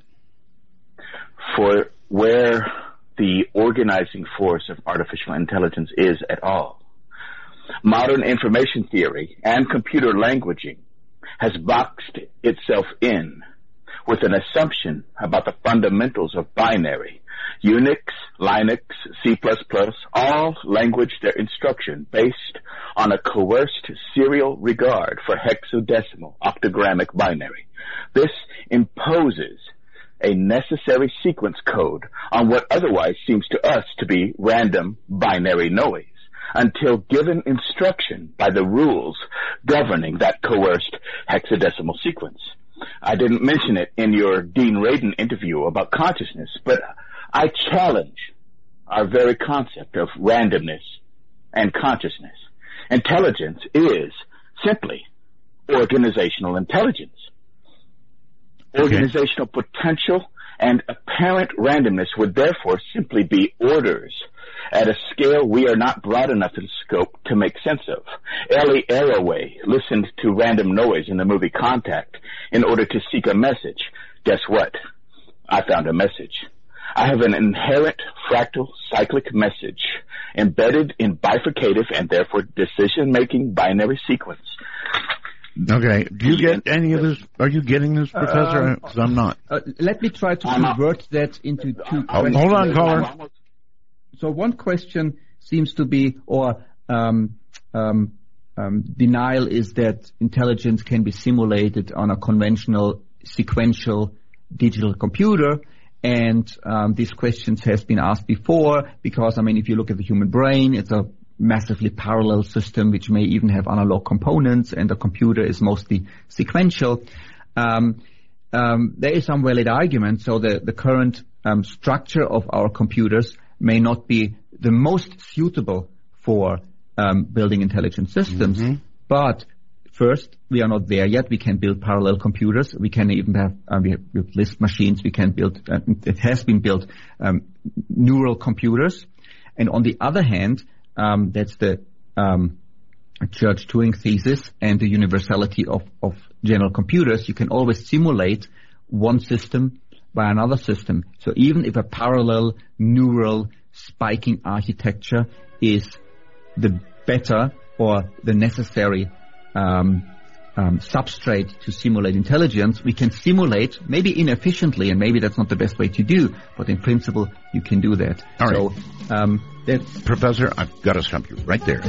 For where the organizing force of artificial intelligence is at all. Modern information theory and computer languaging has boxed itself in with an assumption about the fundamentals of binary. Unix, Linux, C plus plus, all language their instruction based on a coerced serial regard for hexadecimal octogrammic binary. This imposes a necessary sequence code on what otherwise seems to us to be random binary noise until given instruction by the rules governing that coerced hexadecimal sequence. I didn't mention it in your Dean Radin interview about consciousness, but I challenge our very concept of randomness and consciousness. Intelligence is simply organizational intelligence. Okay. Organizational potential and apparent randomness would therefore simply be orders at a scale we are not broad enough in scope to make sense of. Ellie Arroway listened to random noise in the movie Contact in order to seek a message. Guess what? I found a message. I have an inherent fractal cyclic message embedded in bifurcative and therefore decision-making binary sequence. Okay. Do you get any of this? Are you getting this, Professor? Because uh, I'm not. Uh, let me try to convert that into two oh, questions. Hold on, caller. So one question seems to be, or um, um, um, denial is that intelligence can be simulated on a conventional sequential digital computer. And um, these questions has been asked before because, I mean, if you look at the human brain, it's a massively parallel system which may even have analog components, and the computer is mostly sequential. Um, um, there is some valid argument. So the, the current um, structure of our computers may not be the most suitable for um, building intelligent systems. Mm-hmm. But first, we are not there yet. We can build parallel computers. We can even have, uh, we have built Lisp machines. We can build, uh, it has been built, um, neural computers. And on the other hand, um, that's the um, Church-Turing thesis and the universality of, of general computers. You can always simulate one system by another system. So even if a parallel neural spiking architecture is the better or the necessary um, um, substrate to simulate intelligence. We can simulate, maybe inefficiently, and maybe that's not the best way to do, but in principle, you can do that. All so, right. um, that's Professor, I've got to stop you right there.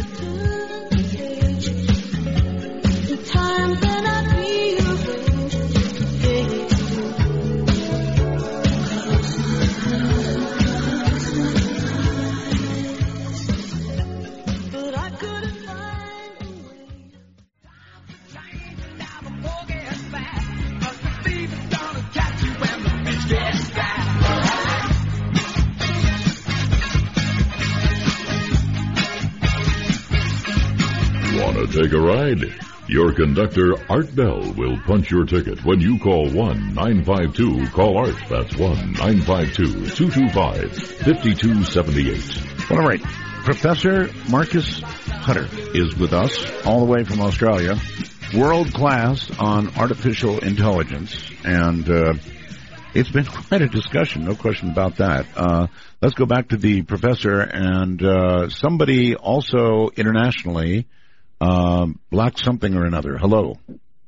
Take a ride? Your conductor, Art Bell, will punch your ticket when you call one nine five two call Art. That's one nine five two, two two five, five two seven eight. Well, all right. Professor Marcus Hutter is with us all the way from Australia. World class on artificial intelligence. And uh, it's been quite a discussion, no question about that. Uh, let's go back to the professor and uh, somebody also internationally, Um, Black something or another. Hello.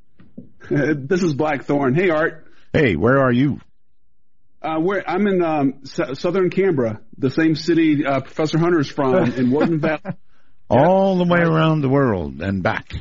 Uh, this is Blackthorn. Hey, Art. Hey, where are you? Uh, where I'm in um, s- southern Canberra, the same city uh, Professor Hunter's from, in Woden Valley. All the way around the world and back.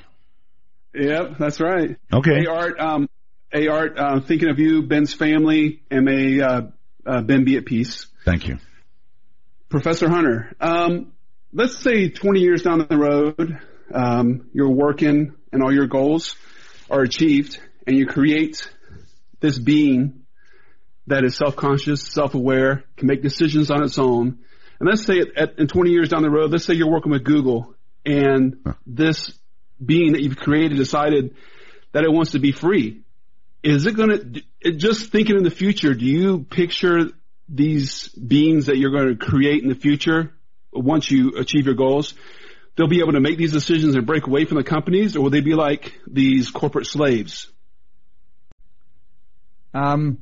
Yep, that's right. Okay. Hey, Art. Um, hey, Art. Uh, thinking of you, Ben's family, and may uh, uh, Ben be at peace. Thank you, Professor Hunter. Um, let's say twenty years down the road. Um, you're working and all your goals are achieved and you create this being that is self-conscious, self-aware, can make decisions on its own. And let's say at, at, in twenty years down the road, let's say you're working with Google and huh. this being that you've created decided that it wants to be free. Is it going to, just thinking in the future, do you picture these beings that you're going to create in the future once you achieve your goals? They'll be able to make these decisions and break away from the companies, or will they be like these corporate slaves? Um,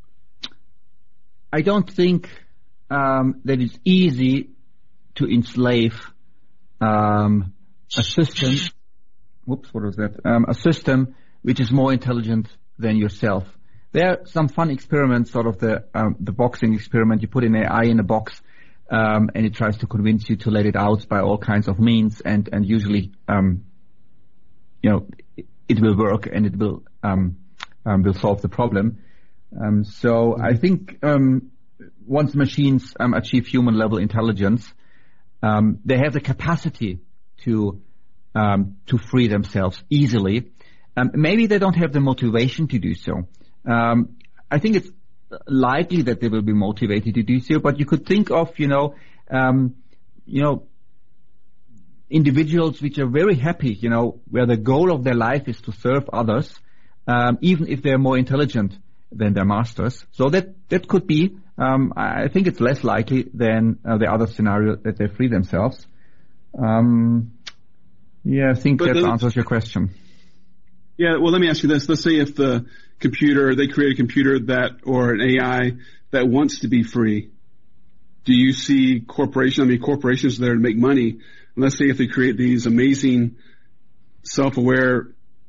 I don't think um, that it's easy to enslave um, a system. Whoops, what was that? Um, a system which is more intelligent than yourself. There are some fun experiments, sort of the um, the boxing experiment. You put an A I in a box. Um, and it tries to convince you to let it out by all kinds of means, and, and usually, um, you know, it, it will work and it will, um, um, will solve the problem. Um, so I think, um, once machines, um, achieve human level intelligence, um, they have the capacity to, um, to free themselves easily. Um, maybe they don't have the motivation to do so. Um, I think it's likely that they will be motivated to do so, but you could think of, you know, um, you know, individuals which are very happy, you know, where the goal of their life is to serve others, um, even if they're more intelligent than their masters. So that, that could be, um, I think it's less likely than uh, the other scenario that they free themselves. Um, yeah, I think but that the, answers your question. Yeah, well, let me ask you this. Let's say if the computer, they create a computer that, or an A I that wants to be free. Do you see corporations, I mean, corporations are there to make money. And let's say if they create these amazing self-aware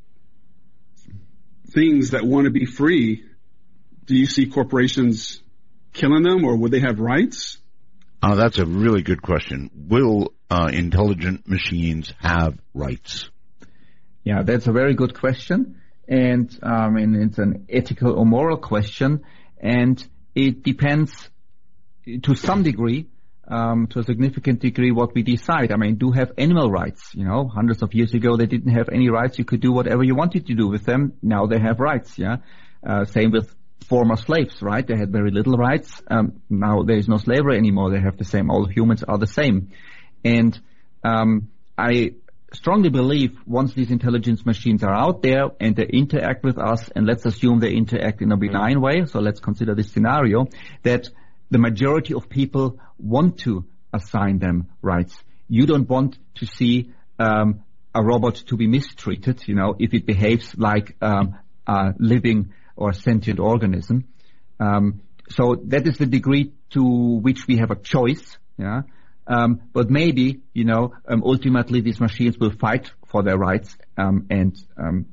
things that want to be free, do you see corporations killing them, or would they have rights? Uh, that's a really good question. Will uh, intelligent machines have rights? Yeah, that's a very good question. And um, and it's an ethical or moral question. And it depends to some degree, um, to a significant degree, what we decide. I mean, do have animal rights. You know, hundreds of years ago, they didn't have any rights. You could do whatever you wanted to do with them. Now they have rights, yeah. Uh, same with former slaves, right? They had very little rights. Um, now there is no slavery anymore. They have the same. All humans are the same. And um, I strongly believe once these intelligence machines are out there and they interact with us, and let's assume they interact in a benign way, so let's consider this scenario, that the majority of people want to assign them rights. You don't want to see um, a robot to be mistreated, you know, if it behaves like um, a living or sentient organism. Um, so that is the degree to which we have a choice, yeah. Um, but maybe, you know, um, ultimately these machines will fight for their rights, um, and, um,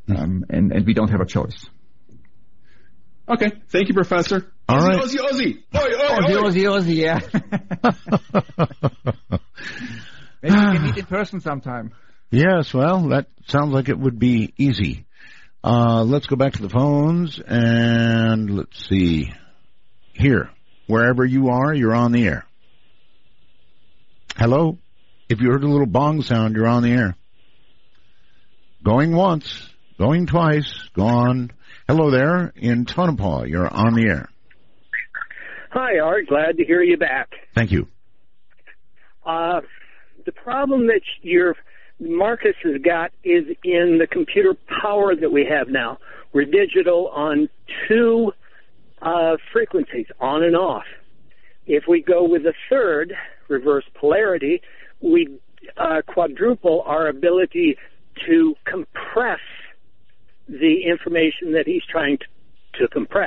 um, and, and we don't have a choice. Okay, thank you, Professor. All Ozzy, right. Ozzy, Ozzy, Oi, oi, Ozzy, oi. Ozzy, Ozzy, yeah. Maybe we can meet in person sometime. Yes, well, that sounds like it would be easy. Uh, let's go back to the phones, and let's see. Here, wherever you are, you're on the air. Hello? If you heard a little bong sound, you're on the air. Going once, going twice, gone. Hello there, in Tonopah, you're on the air. Hi, Art. Glad to hear you back. Thank you. Uh, the problem that your Marcus has got is in the computer power that we have now. We're digital on two uh, frequencies, on and off. If we go with a third, reverse polarity, we uh, quadruple our ability to compress the information that he's trying to, to compress.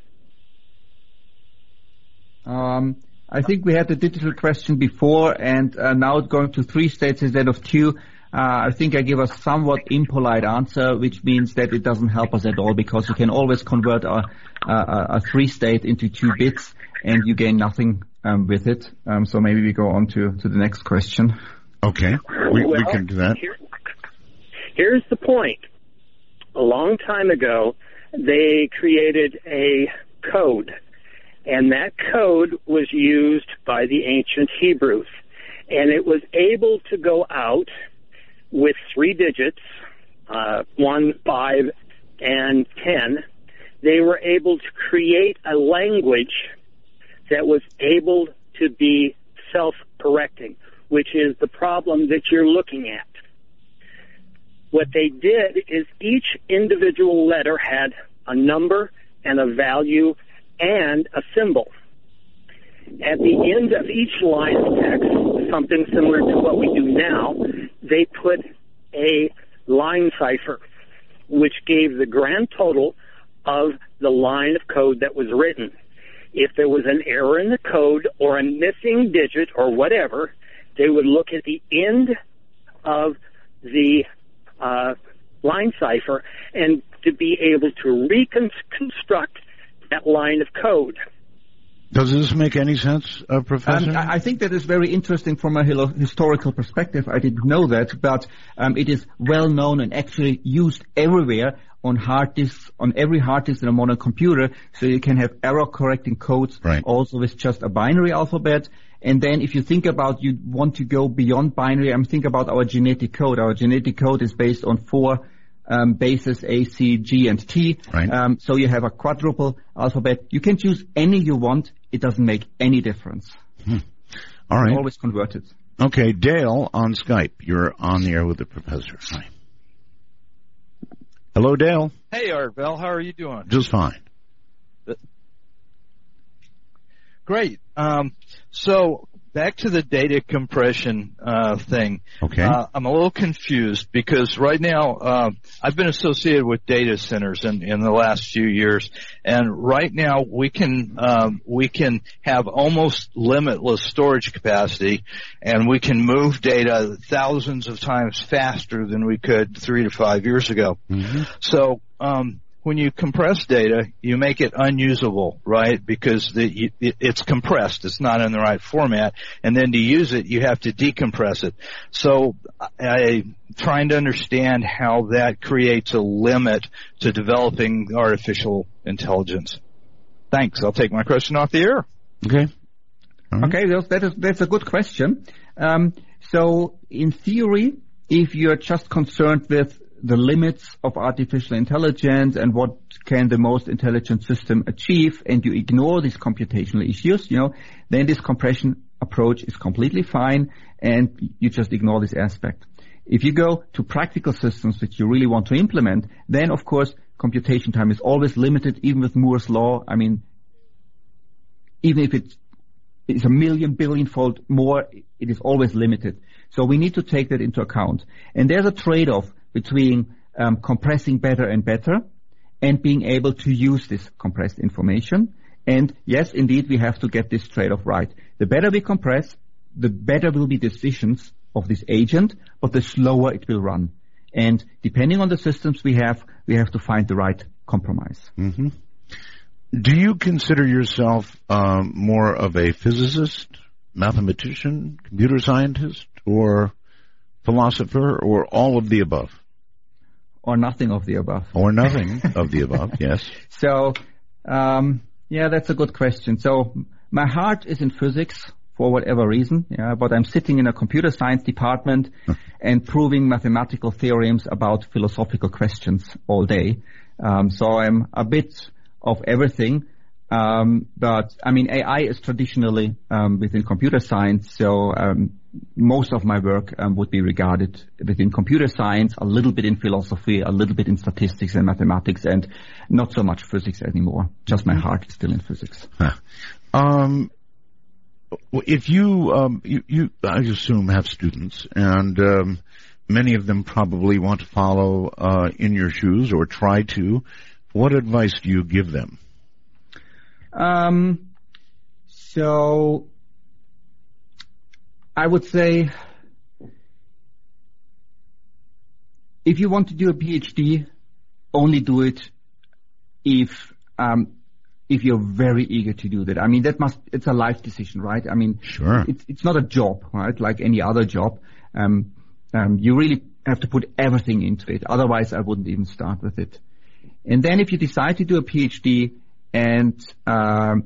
Um, I think we had the digital question before, and uh, now it's going to three states instead of two. Uh, I think I give a somewhat impolite answer, which means that it doesn't help us at all, because you can always convert a, a, a three-state into two bits, and you gain nothing um, with it. Um, so maybe we go on to, to the next question. Okay, we, well, we can do that. Here, here's the point. A long time ago, they created a code, and that code was used by the ancient Hebrews, and it was able to go out with three digits, uh, one, five, and ten. They were able to create a language that was able to be self-correcting, which is the problem that you're looking at. What they did is each individual letter had a number and a value and a symbol. At the end of each line of text, something similar to what we do now, they put a line cipher, which gave the grand total of the line of code that was written. If there was an error in the code or a missing digit or whatever, they would look at the end of the uh, line cipher and to be able to reconstruct that line of code. Does this make any sense, uh, Professor? Um, I I think that is very interesting from a hilo- historical perspective. I didn't know that, but um, it is well known and actually used everywhere on hard disks, on every hard disk in a modern computer, so you can have error-correcting codes, right, also with just a binary alphabet. And then if you think about, you want to go beyond binary, I mean, think about our genetic code. Our genetic code is based on four um, bases, A, C, G, and T. Right. Um, so you have a quadruple alphabet. You can choose any you want. It doesn't make any difference. Hmm. All right. Always convert it. Okay, Dale on Skype. You're on the air with the professor. Hi. Hello, Dale. Hey, Art Bell. How are you doing? Just fine. Great. Um, so back to the data compression uh, thing. Okay. Uh, I'm a little confused because right now uh, I've been associated with data centers in, in the last few years, and right now we can um, we can have almost limitless storage capacity, and we can move data thousands of times faster than we could three to five years ago. Mm-hmm. So um, when you compress data, you make it unusable, right? Because the, it, it's compressed. It's not in the right format. And then to use it, you have to decompress it. So I'm trying to understand how that creates a limit to developing artificial intelligence. Thanks. I'll take my question off the air. Okay. Right. Okay, that's, that is, that's a good question. Um, so in theory, if you're just concerned with the limits of artificial intelligence and what can the most intelligent system achieve, and you ignore these computational issues, you know, then this compression approach is completely fine, and you just ignore this aspect. If you go to practical systems that you really want to implement, then of course computation time is always limited, even with Moore's law. I mean, even if it's, it's a million billion fold more, it is always limited. So we need to take that into account. And there's a trade-off between um, compressing better and better and being able to use this compressed information. And yes, indeed, we have to get this trade-off right. The better we compress, the better will be decisions of this agent, but the slower it will run. And depending on the systems we have, we have to find the right compromise. Mm-hmm. Do you consider yourself um, more of a physicist, mathematician, computer scientist, or philosopher, or all of the above? Or nothing of the above. Or nothing of the above, yes. So, um, yeah, that's a good question. So, my heart is in physics for whatever reason, yeah, but I'm sitting in a computer science department and proving mathematical theorems about philosophical questions all day. Um, so I'm a bit of everything. Um, but I mean, A I is traditionally um, within computer science, so um, most of my work um, would be regarded within computer science, a little bit in philosophy, a little bit in statistics and mathematics, and not so much physics anymore. Just my heart is still in physics. Huh. Um, if you, um, you, you, I assume, have students, and um, many of them probably want to follow uh, in your shoes or try to, what advice do you give them? Um, so I would say if you want to do a PhD, only do it if um, if you're very eager to do that. I mean, that must it's a life decision, right? I mean, sure, it's it's not a job, right? Like any other job. Um, um, you really have to put everything into it. Otherwise, I wouldn't even start with it. And then if you decide to do a PhD, and um,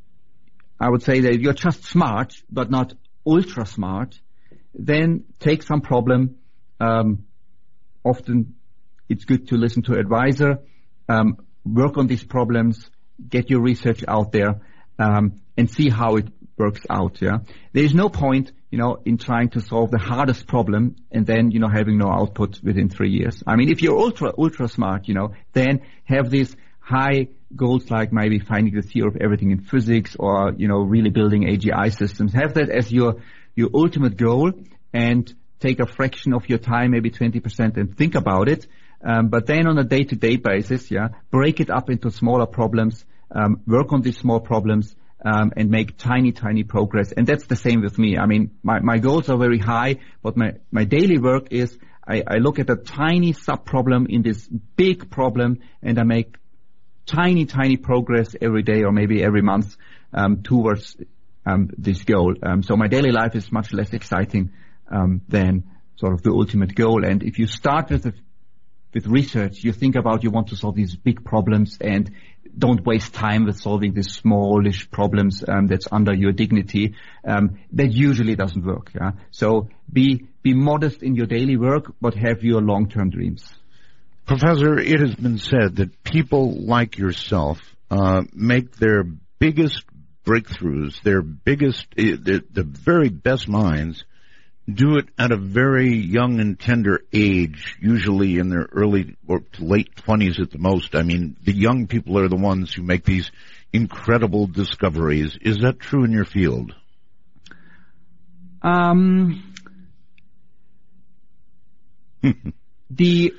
I would say that you're just smart, but not ultra smart, then take some problem. Um, often it's good to listen to an advisor, um, work on these problems, get your research out there, um, and see how it works out. Yeah, there's no point, you know, in trying to solve the hardest problem and then, you know, having no output within three years. I mean, if you're ultra ultra smart, you know, then have these high goals like maybe finding the theory of everything in physics, or, you know, really building A G I systems. Have that as your your ultimate goal, and take a fraction of your time, maybe twenty percent, and think about it. Um, but then on a day-to-day basis, yeah, break it up into smaller problems, um, work on these small problems, um, and make tiny, tiny progress. And that's the same with me. I mean, my, my goals are very high, but my, my daily work is I, I look at a tiny sub-problem in this big problem, and I make tiny, tiny progress every day or maybe every month um, towards um, this goal. Um, so my daily life is much less exciting um, than sort of the ultimate goal. And if you start with a with research, you think about you want to solve these big problems, and don't waste time with solving these smallish problems um, that's under your dignity. Um, that usually doesn't work. Yeah? So be be modest in your daily work, but have your long-term dreams. Professor, it has been said that people like yourself uh, make their biggest breakthroughs, their biggest, uh, the, the very best minds, do it at a very young and tender age, usually in their early or late twenties at the most. I mean, the young people are the ones who make these incredible discoveries. Is that true in your field? Um, the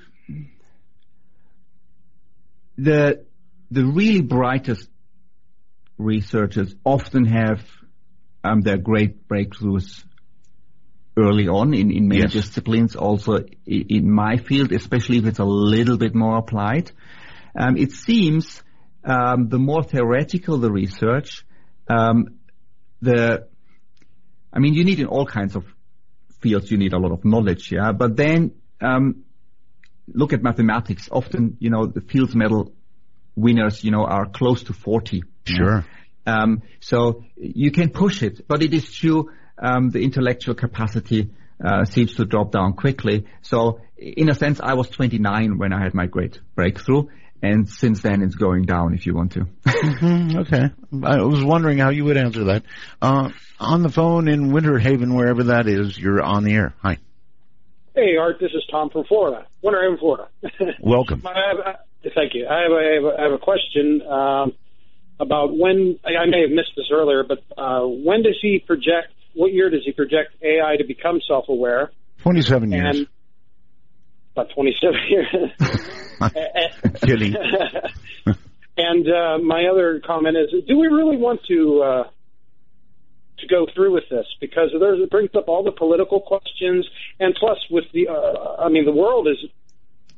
the the really brightest researchers often have um, their great breakthroughs early on in, in many yes. disciplines, also in, in my field, especially if it's a little bit more applied. Um, it seems um, the more theoretical the research, um, the, I mean, you need in all kinds of fields, you need a lot of knowledge, yeah, but then um, look at mathematics. Often, you know, the Fields Medal winners, you know, are close to forty. Sure. Um, so you can push it, but it is true. Um, the intellectual capacity uh, seems to drop down quickly. So, in a sense, I was twenty-nine when I had my great breakthrough, and since then it's going down, if you want to. mm-hmm, okay. I was wondering how you would answer that. Uh, on the phone in Winter Haven, wherever that is, you're on the air. Hi. Hey, Art, this is Tom from Florida. Winter Haven, Florida. Welcome. I have, uh, thank you. I have a, I have a, I have a question um, about when, I may have missed this earlier, but uh, when does he project, what year does he project A I to become self-aware? twenty-seven years. And about twenty-seven years. Kidding. And uh, my other comment is, do we really want to uh, to go through with this? Because there's, it brings up all the political questions, and plus with the, uh, I mean, the world is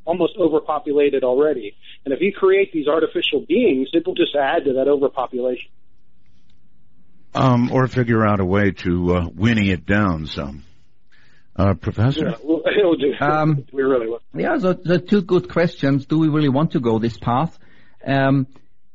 almost overpopulated already. And if you create these artificial beings, it will just add to that overpopulation. Um, or figure out a way to uh, winnie it down some. Uh, Professor? Yeah, well, it'll do. Um, we really will. Yeah, so the two good questions. Do we really want to go this path? Um,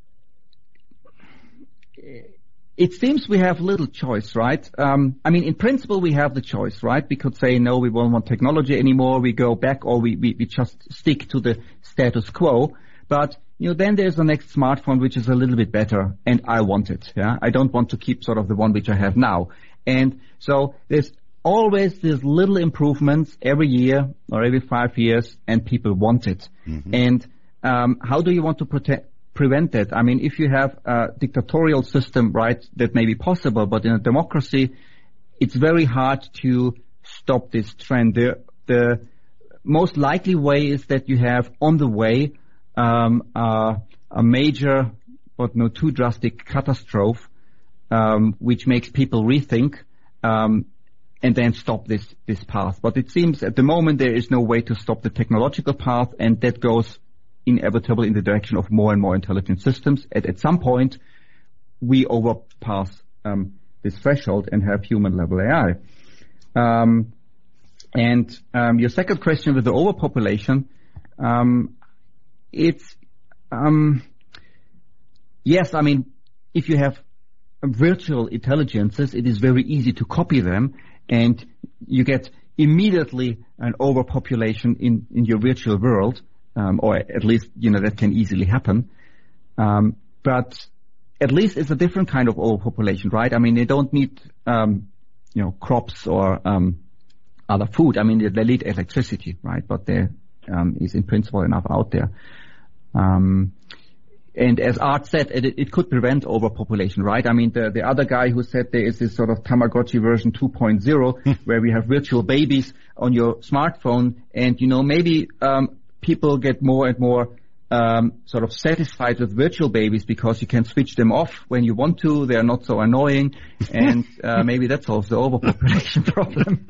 it seems we have little choice, right? Um, I mean, in principle, we have the choice, right? We could say, no, we won't want technology anymore. We go back, or we, we, we just stick to the status quo. But, you know, then there's the next smartphone, which is a little bit better, and I want it, yeah? I don't want to keep sort of the one which I have now. And so there's always these little improvements every year or every five years, and people want it. Mm-hmm. And um, how do you want to protect, prevent that? I mean, if you have a dictatorial system, right, that may be possible, but in a democracy, it's very hard to stop this trend. The, the most likely way is that you have on the way um, uh, a major, but no too drastic catastrophe, um, which makes people rethink, um, and then stop this, this path. But it seems at the moment there is no way to stop the technological path, and that goes inevitably in the direction of more and more intelligent systems. At, at some point, we overpass um, this threshold and have human-level A I. Um, and um, your second question with the overpopulation, um, it's um, yes, I mean, if you have virtual intelligences, it is very easy to copy them, and you get immediately an overpopulation in, in your virtual world. Um, or at least, you know, that can easily happen. Um, but at least it's a different kind of overpopulation, right? I mean, they don't need, um, you know, crops or um, other food. I mean, they, they need electricity, right? But there um, is in principle enough out there. Um, and as Art said, it, it could prevent overpopulation, right? I mean, the, the other guy who said there is this sort of Tamagotchi version two point oh where we have virtual babies on your smartphone, and, you know, maybe um, people get more and more um, sort of satisfied with virtual babies because you can switch them off when you want to. They are not so annoying, and uh, maybe that solves the overpopulation problem.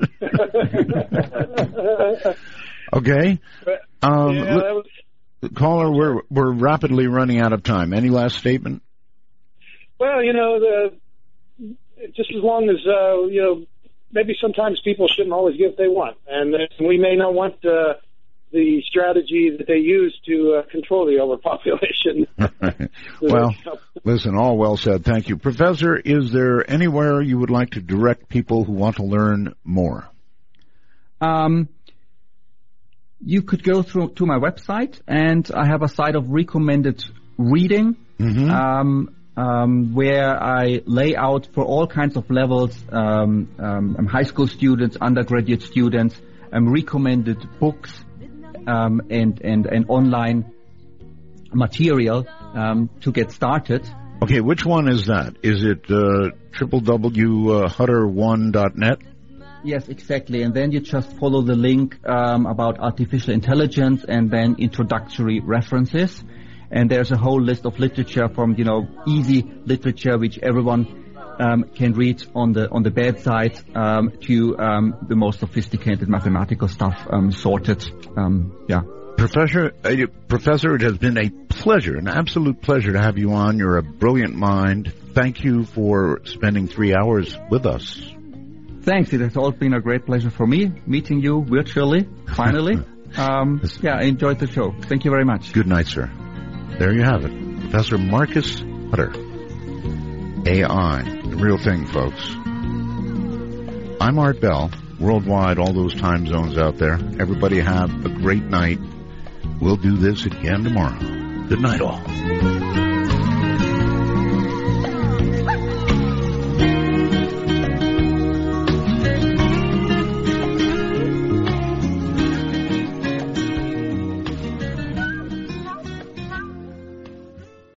Okay. Um, yeah, that was... Caller, we're we're rapidly running out of time. Any last statement? Well, you know, the just as long as uh, you know, maybe sometimes people shouldn't always get what they want, and we may not want. Uh, the strategy that they use to uh, control the overpopulation. Well, listen, all well said. Thank you. Professor, is there anywhere you would like to direct people who want to learn more? Um, you could go through to my website, and I have a site of recommended reading, mm-hmm. um, um, where I lay out for all kinds of levels, um, um, high school students, undergraduate students, um, recommended books, Um, and, and, and online material um, to get started. Okay, which one is that? Is it uh, w w w dot hutter one dot net? Yes, exactly. And then you just follow the link um, about artificial intelligence and then introductory references. And there's a whole list of literature from, you know, easy literature which everyone Um, can read on the on the bedside um, to um, the most sophisticated mathematical stuff um, sorted. Um, yeah, Professor, uh, Professor, it has been a pleasure, an absolute pleasure to have you on. You're a brilliant mind. Thank you for spending three hours with us. Thanks. It has all been a great pleasure for me meeting you virtually. Finally, um, yeah, I enjoyed the show. Thank you very much. Good night, sir. There you have it, Professor Marcus Hutter. A I, the real thing, folks. I'm Art Bell, worldwide, all those time zones out there. Everybody have a great night. We'll do this again tomorrow. Good night, all.